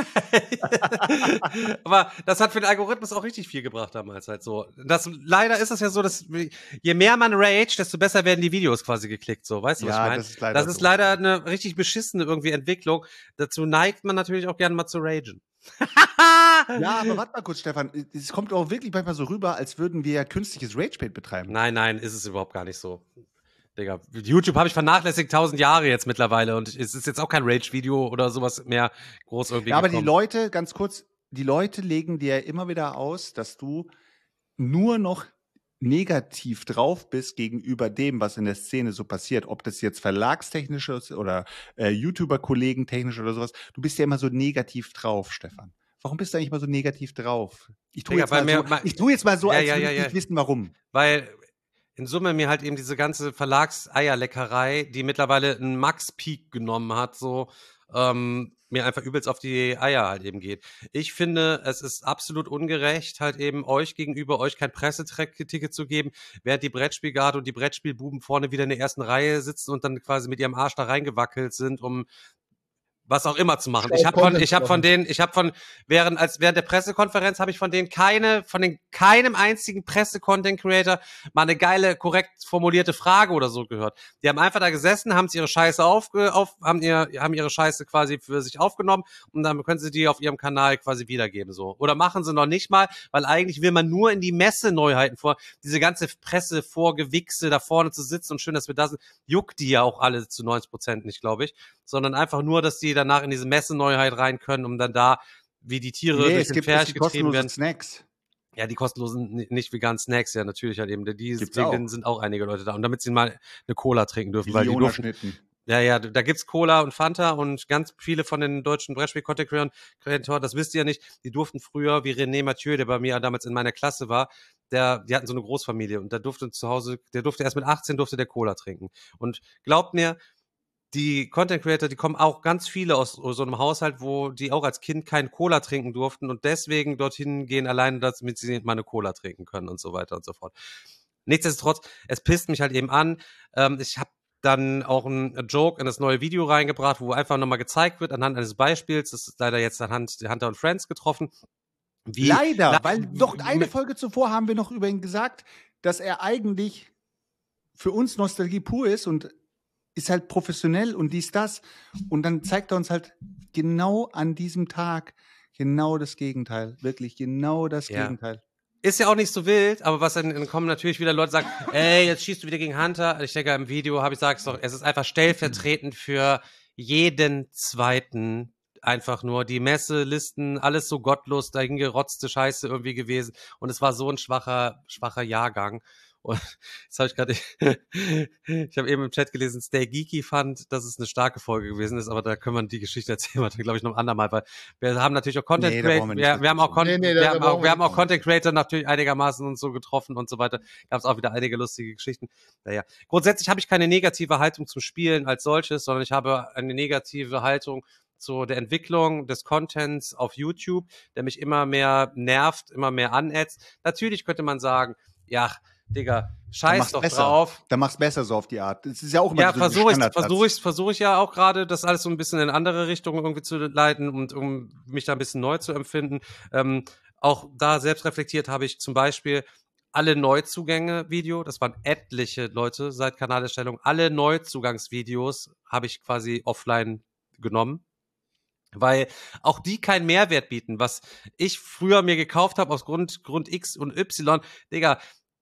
Aber das hat für den Algorithmus auch richtig viel gebracht damals halt so. Das, leider ist es ja so, dass je mehr man rage, desto besser werden die Videos quasi geklickt, so. Weißt du, was Ja, ich meine? das ist leider Das ist so. leider eine richtig beschissene irgendwie Entwicklung. Dazu neigt man natürlich auch gerne mal zu ragen. Ja, aber warte mal kurz, Stefan. Es kommt auch wirklich manchmal so rüber, als würden wir ja künstliches Ragebait betreiben. Nein, nein, ist es überhaupt gar nicht so. Digga, YouTube habe ich vernachlässigt tausend Jahre jetzt mittlerweile und es ist jetzt auch kein Rage-Video oder sowas mehr groß irgendwie Ja, aber die gekommen. Leute, ganz kurz, die Leute legen dir immer wieder aus, dass du nur noch negativ drauf bist gegenüber dem, was in der Szene so passiert. Ob das jetzt verlagstechnisch ist oder äh, YouTuber-Kollegen technisch oder sowas. Du bist ja immer so negativ drauf, Stefan. Warum bist du eigentlich immer so negativ drauf? Ich tue Digga, jetzt, weil mal mir- so, mal- ich tu jetzt mal so, Ja, als ja, würde ja, ich ja. nicht wissen, warum. Weil in Summe mir halt eben diese ganze Verlagseierleckerei, die mittlerweile einen Max-Peak genommen hat, so ähm, mir einfach übelst auf die Eier halt eben geht. Ich finde, es ist absolut ungerecht, halt eben euch gegenüber, euch kein Presseticket zu geben, während die Brettspielgarde und die Brettspielbuben vorne wieder in der ersten Reihe sitzen und dann quasi mit ihrem Arsch da reingewackelt sind, um was auch immer zu machen. Ich habe von, ich habe von denen, ich habe von während als während der Pressekonferenz habe ich von denen keine, von den keinem einzigen Presse-Content-Creator mal eine geile, korrekt formulierte Frage oder so gehört. Die haben einfach da gesessen, haben ihre Scheiße aufge, auf, haben ihr, haben ihre Scheiße quasi für sich aufgenommen und dann können sie die auf ihrem Kanal quasi wiedergeben so. Oder machen sie noch nicht mal, weil eigentlich will man nur in die Messe-Neuheiten vor, diese ganze Presse-Vorgewichse da vorne zu sitzen und schön, dass wir da sind, juckt die ja auch alle zu neunzig Prozent nicht, glaube ich, sondern einfach nur, dass die danach in diese Messe-Neuheit rein können, um dann da, wie die Tiere Nee, durch es den gibt Pferch jetzt die getrieben werden. kostenlosen Snacks. Ja, die kostenlosen, ni- nicht veganen Snacks, ja, natürlich halt eben. Die Gibt's deswegen auch. sind auch einige Leute da. Und damit sie mal eine Cola trinken dürfen, weil die Millionen durften, Schnitten. ja, ja, da gibt's Cola und Fanta und ganz viele von den deutschen Brettspiel-Content-Creatoren, das wisst ihr ja nicht, die durften früher, wie René Mathieu, der bei mir damals in meiner Klasse war, der, die hatten so eine Großfamilie und da durfte zu Hause, der durfte erst mit achtzehn durfte der Cola trinken. Und glaubt mir, die Content Creator, die kommen auch ganz viele aus so einem Haushalt, wo die auch als Kind keinen Cola trinken durften und deswegen dorthin gehen, alleine damit sie mal eine Cola trinken können und so weiter und so fort. Nichtsdestotrotz, es pisst mich halt eben an. Ähm, ich habe dann auch einen Joke in das neue Video reingebracht, wo einfach nochmal gezeigt wird, anhand eines Beispiels, das ist leider jetzt anhand der Hunter und Friends getroffen. Wie, Leider, Na, weil doch eine mit- Folge zuvor haben wir noch über ihn gesagt, dass er eigentlich für uns Nostalgie pur ist und ist halt professionell und dies, das. Und dann zeigt er uns halt genau an diesem Tag genau das Gegenteil. Wirklich genau das Ja. Gegenteil. Ist ja auch nicht so wild, aber was dann, dann kommen natürlich wieder Leute, sagen, ey, jetzt schießt du wieder gegen Hunter. Ich denke, im Video habe ich sag's doch, es ist einfach stellvertretend für jeden zweiten einfach nur die Messelisten, alles so gottlos, dahingerotzte Scheiße irgendwie gewesen. Und es war so ein schwacher, schwacher Jahrgang. Und jetzt habe ich gerade, ich habe eben im Chat gelesen, Stay Geeky fand, dass es eine starke Folge gewesen ist, aber da können wir die Geschichte erzählen, wir glaube ich noch ein andermal, weil wir haben natürlich auch Content Nee, da Creator, brauchen wir wir, nicht wir, haben auch, Con Nee, nee, da- wir, da haben brauchen auch, wir wir haben nicht. auch Content Creator natürlich einigermaßen und so getroffen und so weiter. Gab es auch wieder einige lustige Geschichten. Naja, grundsätzlich habe ich keine negative Haltung zum Spielen als solches, sondern ich habe eine negative Haltung zu der Entwicklung des Contents auf YouTube, der mich immer mehr nervt, immer mehr anätzt. Natürlich könnte man sagen, ja, Digga, Dann scheiß mach's doch besser. drauf. Dann mach's besser so auf die Art. Das ist ja auch immer Ja, so versuche ich, Standardsatz. versuche ich, versuche ich ja auch gerade, das alles so ein bisschen in andere Richtungen irgendwie zu leiten und um mich da ein bisschen neu zu empfinden. Ähm, auch da selbst reflektiert habe ich zum Beispiel alle Neuzugänge-Video, das waren etliche Leute seit Kanalerstellung, alle Neuzugangsvideos habe ich quasi offline genommen. Weil auch die keinen Mehrwert bieten. Was ich früher mir gekauft habe aus Grund, Grund X und Y, Digga,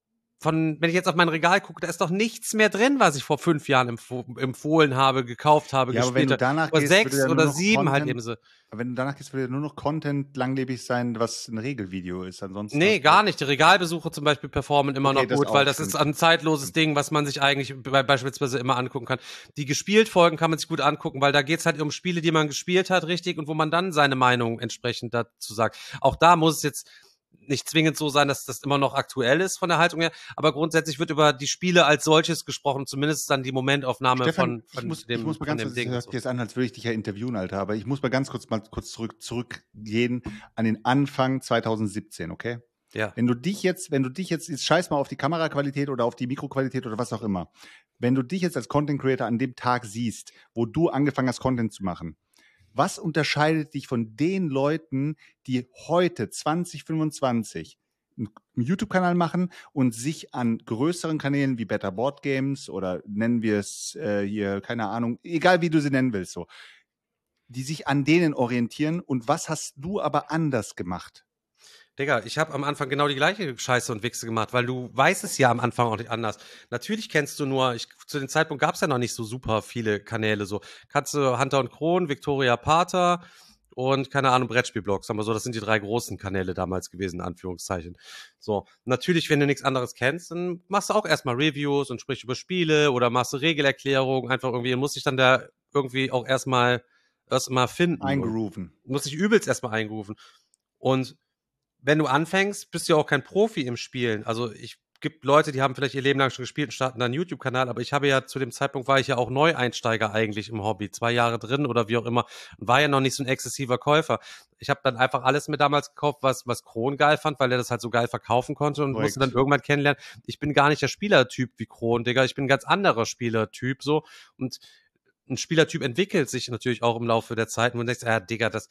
von, wenn ich jetzt auf mein Regal gucke, da ist doch nichts mehr drin, was ich vor fünf Jahren empf- empfohlen habe, gekauft habe, Ja, aber wenn gespielt du habe. danach Oder gehst, würde sechs ja nur oder noch sieben halt Content- eben so. Aber wenn du danach gehst, würde ja nur noch Content langlebig sein, was ein Regelvideo ist. Ansonsten Nee, hast du- gar nicht. Die Regalbesuche zum Beispiel performen immer Okay, noch das gut, auch, weil das stimmt. ist ein zeitloses Ding, was man sich eigentlich be- beispielsweise immer angucken kann. Die gespielt Folgen kann man sich gut angucken, weil da geht's halt um Spiele, die man gespielt hat, richtig, und wo man dann seine Meinung entsprechend dazu sagt. Auch da muss es jetzt nicht zwingend so sein, dass das immer noch aktuell ist von der Haltung her, aber grundsätzlich wird über die Spiele als solches gesprochen, zumindest dann die Momentaufnahme Stefan, von, von ich muss, dem, ich muss mal von ganz dem kurz, Ding. das und hört so. sich jetzt an, als würde ich dich ja interviewen, Alter, aber ich muss mal ganz kurz mal kurz zurück, zurückgehen an den Anfang zwanzig siebzehn, okay? Ja. Wenn du dich jetzt, wenn du dich jetzt, jetzt scheiß mal auf die Kameraqualität oder auf die Mikroqualität oder was auch immer, wenn du dich jetzt als Content Creator an dem Tag siehst, wo du angefangen hast, Content zu machen, was unterscheidet dich von den Leuten, die heute zwanzig fünfundzwanzig einen YouTube-Kanal machen und sich an größeren Kanälen wie Better Board Games oder nennen wir es äh, hier, keine Ahnung, egal wie du sie nennen willst, so, die sich an denen orientieren, und was hast du aber anders gemacht? Digga, ich habe am Anfang genau die gleiche Scheiße und Wichse gemacht, weil du weißt es ja am Anfang auch nicht anders. Natürlich kennst du nur, ich, zu dem Zeitpunkt gab es ja noch nicht so super viele Kanäle, so. Kannst du Hunter und Kron, Victoria Pater und, keine Ahnung, Brettspielblogs, sagen wir so, das sind die drei großen Kanäle damals gewesen, in Anführungszeichen. So, natürlich, wenn du nichts anderes kennst, dann machst du auch erstmal Reviews und sprichst über Spiele oder machst du Regelerklärungen, einfach irgendwie, und musst dich dann da irgendwie auch erstmal erstmal finden. Eingrooven. Muss dich übelst erstmal eingrooven. Und wenn du anfängst, bist du ja auch kein Profi im Spielen. Also ich gibt Leute, die haben vielleicht ihr Leben lang schon gespielt und starten dann einen YouTube-Kanal, aber ich habe ja zu dem Zeitpunkt war ich ja auch Neueinsteiger eigentlich im Hobby, zwei Jahre drin oder wie auch immer, und war ja noch nicht so ein exzessiver Käufer. Ich habe dann einfach alles mir damals gekauft, was was Kron geil fand, weil er das halt so geil verkaufen konnte, und Korrekt. musste dann irgendwann kennenlernen. Ich bin gar nicht der Spielertyp wie Kron, Digga. Ich bin ein ganz anderer Spielertyp so, und ein Spielertyp entwickelt sich natürlich auch im Laufe der Zeit, und du denkst, ja, Digga, das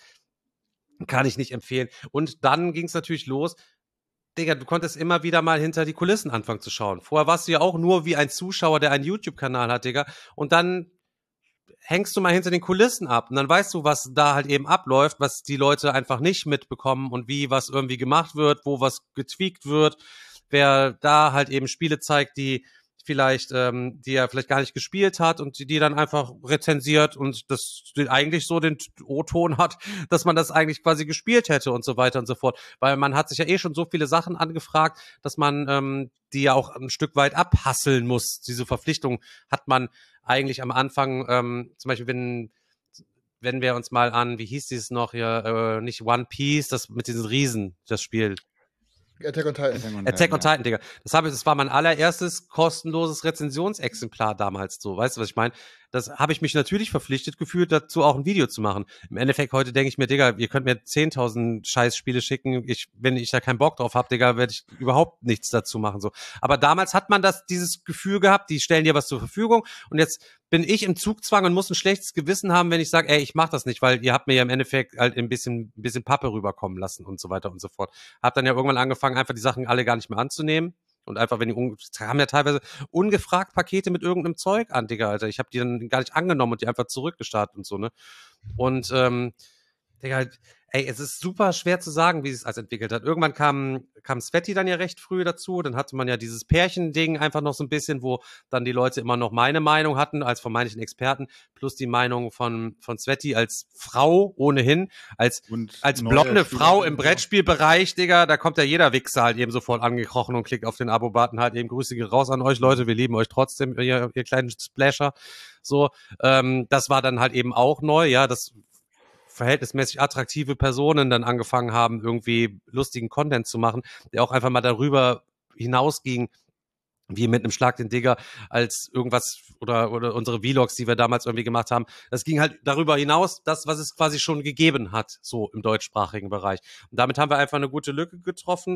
kann ich nicht empfehlen. Und dann ging es natürlich los. Digga, du konntest immer wieder mal hinter die Kulissen anfangen zu schauen. Vorher warst du ja auch nur wie ein Zuschauer, der einen YouTube-Kanal hat, Digga. Und dann hängst du mal hinter den Kulissen ab. Und dann weißt du, was da halt eben abläuft, was die Leute einfach nicht mitbekommen und wie was irgendwie gemacht wird, wo was getweakt wird. Wer da halt eben Spiele zeigt, die vielleicht, ähm, die er vielleicht gar nicht gespielt hat und die, die dann einfach rezensiert und das eigentlich so den O-Ton hat, dass man das eigentlich quasi gespielt hätte und so weiter und so fort. Weil man hat sich ja eh schon so viele Sachen angefragt, dass man ähm, die ja auch ein Stück weit abhasseln muss. Diese Verpflichtung hat man eigentlich am Anfang, ähm, zum Beispiel, wenn wenn wir uns mal an, wie hieß dieses noch hier, äh, nicht One Piece, das mit diesen Riesen, das Spiel. Attack on Titan. Attack on Titan, Digga. Das habe ich, das war mein allererstes kostenloses Rezensionsexemplar damals so. Weißt du, was ich meine? Das habe ich mich natürlich verpflichtet gefühlt, dazu auch ein Video zu machen. Im Endeffekt heute denke ich mir, Digga, ihr könnt mir zehntausend Scheißspiele schicken. Ich, wenn ich da keinen Bock drauf habe, Digga, werde ich überhaupt nichts dazu machen, so. Aber damals hat man das, dieses Gefühl gehabt, die stellen dir was zur Verfügung, und jetzt bin ich im Zugzwang und muss ein schlechtes Gewissen haben, wenn ich sage, ey, ich mach das nicht, weil ihr habt mir ja im Endeffekt halt ein bisschen, ein bisschen Pappe rüberkommen lassen und so weiter und so fort. Hab dann ja irgendwann angefangen, einfach die Sachen alle gar nicht mehr anzunehmen. Und einfach, wenn die, un- haben ja teilweise ungefragt Pakete mit irgendeinem Zeug an, Digga, Alter. Ich habe die dann gar nicht angenommen und die einfach zurückgestartet und so, ne? Und, ähm, Digga, ey, es ist super schwer zu sagen, wie es alles entwickelt hat. Irgendwann kam, kam Sveti dann ja recht früh dazu. Dann hatte man ja dieses Pärchending einfach noch so ein bisschen, wo dann die Leute immer noch meine Meinung hatten, als vermeintlichen Experten, plus die Meinung von, von Sveti als Frau ohnehin, als, Und als neue blonde Spieler- Frau im Brettspielbereich, Digga, da kommt ja jeder Wichser halt eben sofort angekrochen und klickt auf den Abo-Button halt eben. Grüße gehen raus an euch, Leute, wir lieben euch trotzdem, ihr, ihr kleinen Splasher. So, ähm, das war dann halt eben auch neu, ja, das verhältnismäßig attraktive Personen dann angefangen haben, irgendwie lustigen Content zu machen, der auch einfach mal darüber hinausging, wie mit einem Schlag den Digger, als irgendwas, oder oder unsere Vlogs, die wir damals irgendwie gemacht haben. Das ging halt darüber hinaus, das, was es quasi schon gegeben hat, so im deutschsprachigen Bereich. Und damit haben wir einfach eine gute Lücke getroffen.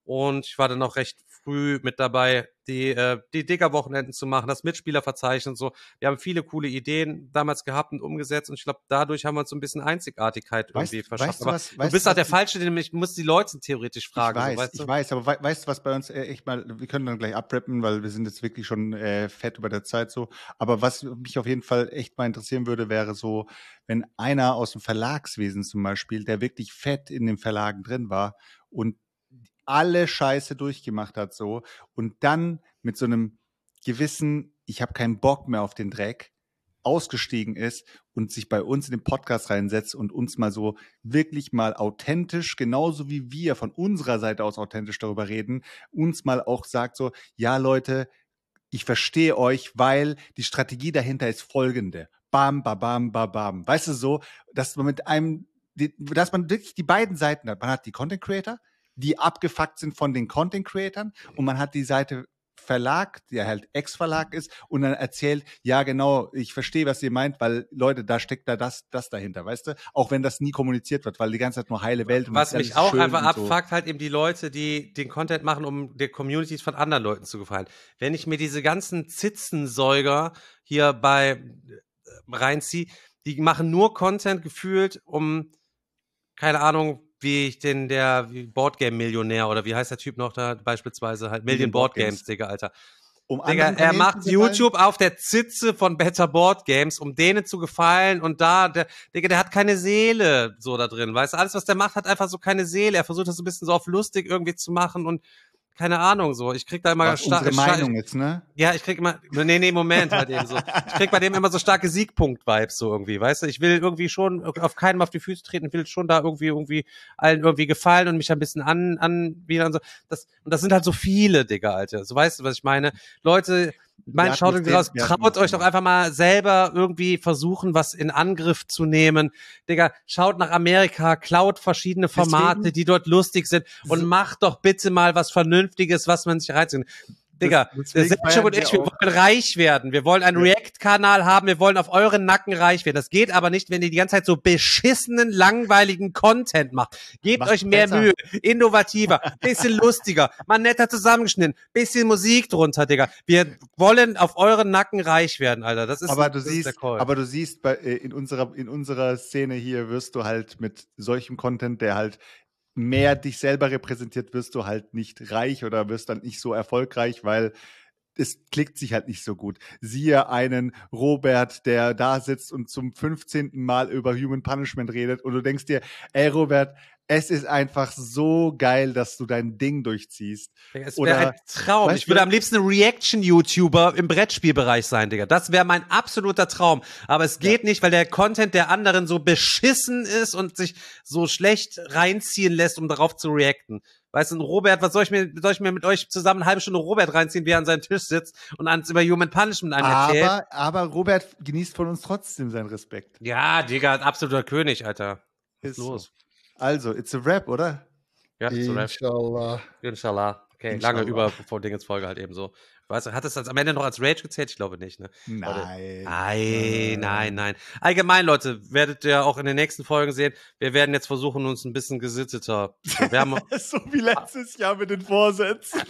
Und ich war dann auch recht früh mit dabei, die, äh, die Digger-Wochenenden zu machen, das Mitspielerverzeichnis und so. Wir haben viele coole Ideen damals gehabt und umgesetzt und ich glaube, dadurch haben wir uns so ein bisschen Einzigartigkeit Weißt- irgendwie verschafft. weißt du Aber was- du weißt bist du, auch der was- Falsche, den ich muss die Leute theoretisch fragen. Ich weiß, so, weißt ich du? weiß, aber wei- weißt du, was bei uns äh, echt mal, wir können dann gleich abrappen, weil wir sind jetzt wirklich schon äh, fett über der Zeit so. Aber was mich auf jeden Fall echt mal interessieren würde, wäre so, wenn einer aus dem Verlagswesen zum Beispiel, der wirklich fett in den Verlagen drin war und alle Scheiße durchgemacht hat so und dann mit so einem gewissen, ich habe keinen Bock mehr auf den Dreck, ausgestiegen ist und sich bei uns in den Podcast reinsetzt und uns mal so wirklich mal authentisch, genauso wie wir von unserer Seite aus authentisch darüber reden, uns mal auch sagt so, ja Leute, ich verstehe euch, weil die Strategie dahinter ist folgende. Bam, bam, bam, bam, bam. Weißt du so, dass man mit einem, die- dass man wirklich die beiden Seiten hat. Man hat die Content Creator, die abgefuckt sind von den Content Creatern und man hat die Seite Verlag, der halt Ex-Verlag ist und dann erzählt, ja genau, ich verstehe, was ihr meint, weil Leute, da steckt da das, das dahinter, weißt du? Auch wenn das nie kommuniziert wird, weil die ganze Zeit nur heile Welt und Was das ist mich alles auch schön einfach und so. abfuckt, halt eben die Leute, die den Content machen, um der Communities von anderen Leuten zu gefallen. Wenn ich mir diese ganzen Zitzensäuger hier bei äh, reinziehe, die machen nur Content gefühlt, um, keine Ahnung, wie ich den, der wie Boardgame-Millionär oder wie heißt der Typ noch da beispielsweise halt, Million Million Board Board Games, Games. Digga, Alter. Um Digga, anderen er Kanälen macht zu gefallen? YouTube auf der Zitze von Better Board Games, um denen zu gefallen und da, der, Digga, der hat keine Seele so da drin, weißt du, alles, was der macht, hat einfach so keine Seele, er versucht das so ein bisschen so auf lustig irgendwie zu machen und keine Ahnung, so, ich krieg da immer Was unsere star- Meinung jetzt, ne? ja, ich krieg immer, nee, nee, Moment halt eben so. Ich krieg bei dem immer so starke Siegpunkt-Vibes so irgendwie, weißt du? Ich will irgendwie schon auf keinem auf die Füße treten, ich will schon da irgendwie, irgendwie allen irgendwie gefallen und mich ein bisschen an, an, wieder und so. Das, und das sind halt so viele, Digga, Alter. So, weißt du, was ich meine? Leute, mein hatten schaut das irgendwie raus, Thema- wir hatten traut das euch doch Thema. einfach mal selber irgendwie versuchen, was in Angriff zu nehmen. Digga, schaut nach Amerika, klaut verschiedene Formate, Deswegen- die dort lustig sind und So- macht doch bitte mal was Vernünftiges, was man sich reinzieht. Digga, Das- der deswegen Selchuk feiern und ich, wir wir auch- wollen reich werden. Wir wollen einen Ja. React-Kanal haben. Wir wollen auf euren Nacken reich werden. Das geht aber nicht, wenn ihr die ganze Zeit so beschissenen, langweiligen Content macht. Gebt Macht euch mehr besser. Mühe, innovativer, bisschen lustiger, mal netter zusammengeschnitten, bisschen Musik drunter, Digga. Wir wollen auf euren Nacken reich werden, Alter. Das ist, aber du das ist siehst, der Call. aber du siehst, bei, äh, in unserer in unserer Szene hier wirst du halt mit solchem Content, der halt mehr dich selber repräsentiert, wirst du halt nicht reich oder wirst dann nicht so erfolgreich, weil es klickt sich halt nicht so gut. Siehe einen Robert, der da sitzt und zum fünfzehnten Mal über Human Punishment redet und du denkst dir, ey Robert, es ist einfach so geil, dass du dein Ding durchziehst. Digga, es Oder- wäre ein Traum. weißt Ich würde du- am liebsten Reaction-YouTuber im Brettspielbereich sein, Digga. Das wäre mein absoluter Traum. Aber es geht nicht, weil der Content der anderen so beschissen ist und sich so schlecht reinziehen lässt, um darauf zu reacten. Weißt du, ein Robert, was soll ich mir, soll ich mir mit euch zusammen eine halbe Stunde Robert reinziehen, wie er an seinem Tisch sitzt und ans über Human Punishment einem erzählt? Aber, aber Robert genießt von uns trotzdem seinen Respekt. Ja, Digga, absoluter König, Alter. Was ist Ist los? so. Also, it's a rap, oder? Ja, so Rap. Inshallah. Inshallah. Okay, Inshallah. lange über vor Dingens Folge halt eben so. Weißt du, hat es das am Ende noch als Rage gezählt? Ich glaube nicht, ne? Nein. Nein, nein, nein. Allgemein, Leute, werdet ihr auch in den nächsten Folgen sehen, wir werden jetzt versuchen, uns ein bisschen gesitteter zu wärmen. So wie letztes Jahr mit den Vorsätzen.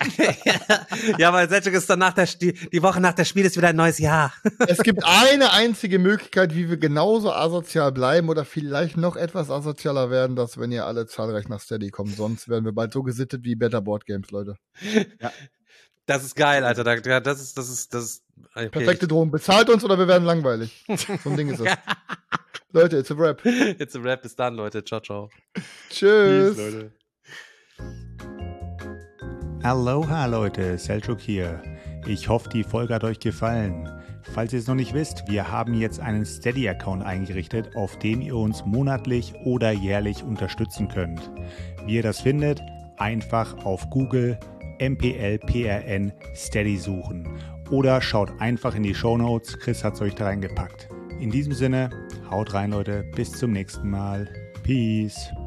Ja, weil Selchuk ist dann nach der, die, die Woche nach der Spiel ist wieder ein neues Jahr. Es gibt eine einzige Möglichkeit, wie wir genauso asozial bleiben oder vielleicht noch etwas asozialer werden, dass wenn ihr alle zahlreich nach Steady kommt. Sonst werden wir bald so gesittet wie Better Board Games, Leute. Das ist geil, Alter. Da- da- Das ist, das ist, das ist, okay. Perfekte Drohung. Bezahlt uns oder wir werden langweilig. So ein Ding ist es. Leute, it's a rap. It's a Rap. Bis dann, Leute. Ciao, ciao. Tschüss. Leute. Aloha Leute, Selchuk hier. Ich hoffe, die Folge hat euch gefallen. Falls ihr es noch nicht wisst, wir haben jetzt einen Steady-Account eingerichtet, auf dem ihr uns monatlich oder jährlich unterstützen könnt. Wie ihr das findet, einfach auf Google M P L P R N Steady suchen oder schaut einfach in die Shownotes, Chris hat es euch da reingepackt. In diesem Sinne, haut rein Leute, bis zum nächsten Mal. Peace.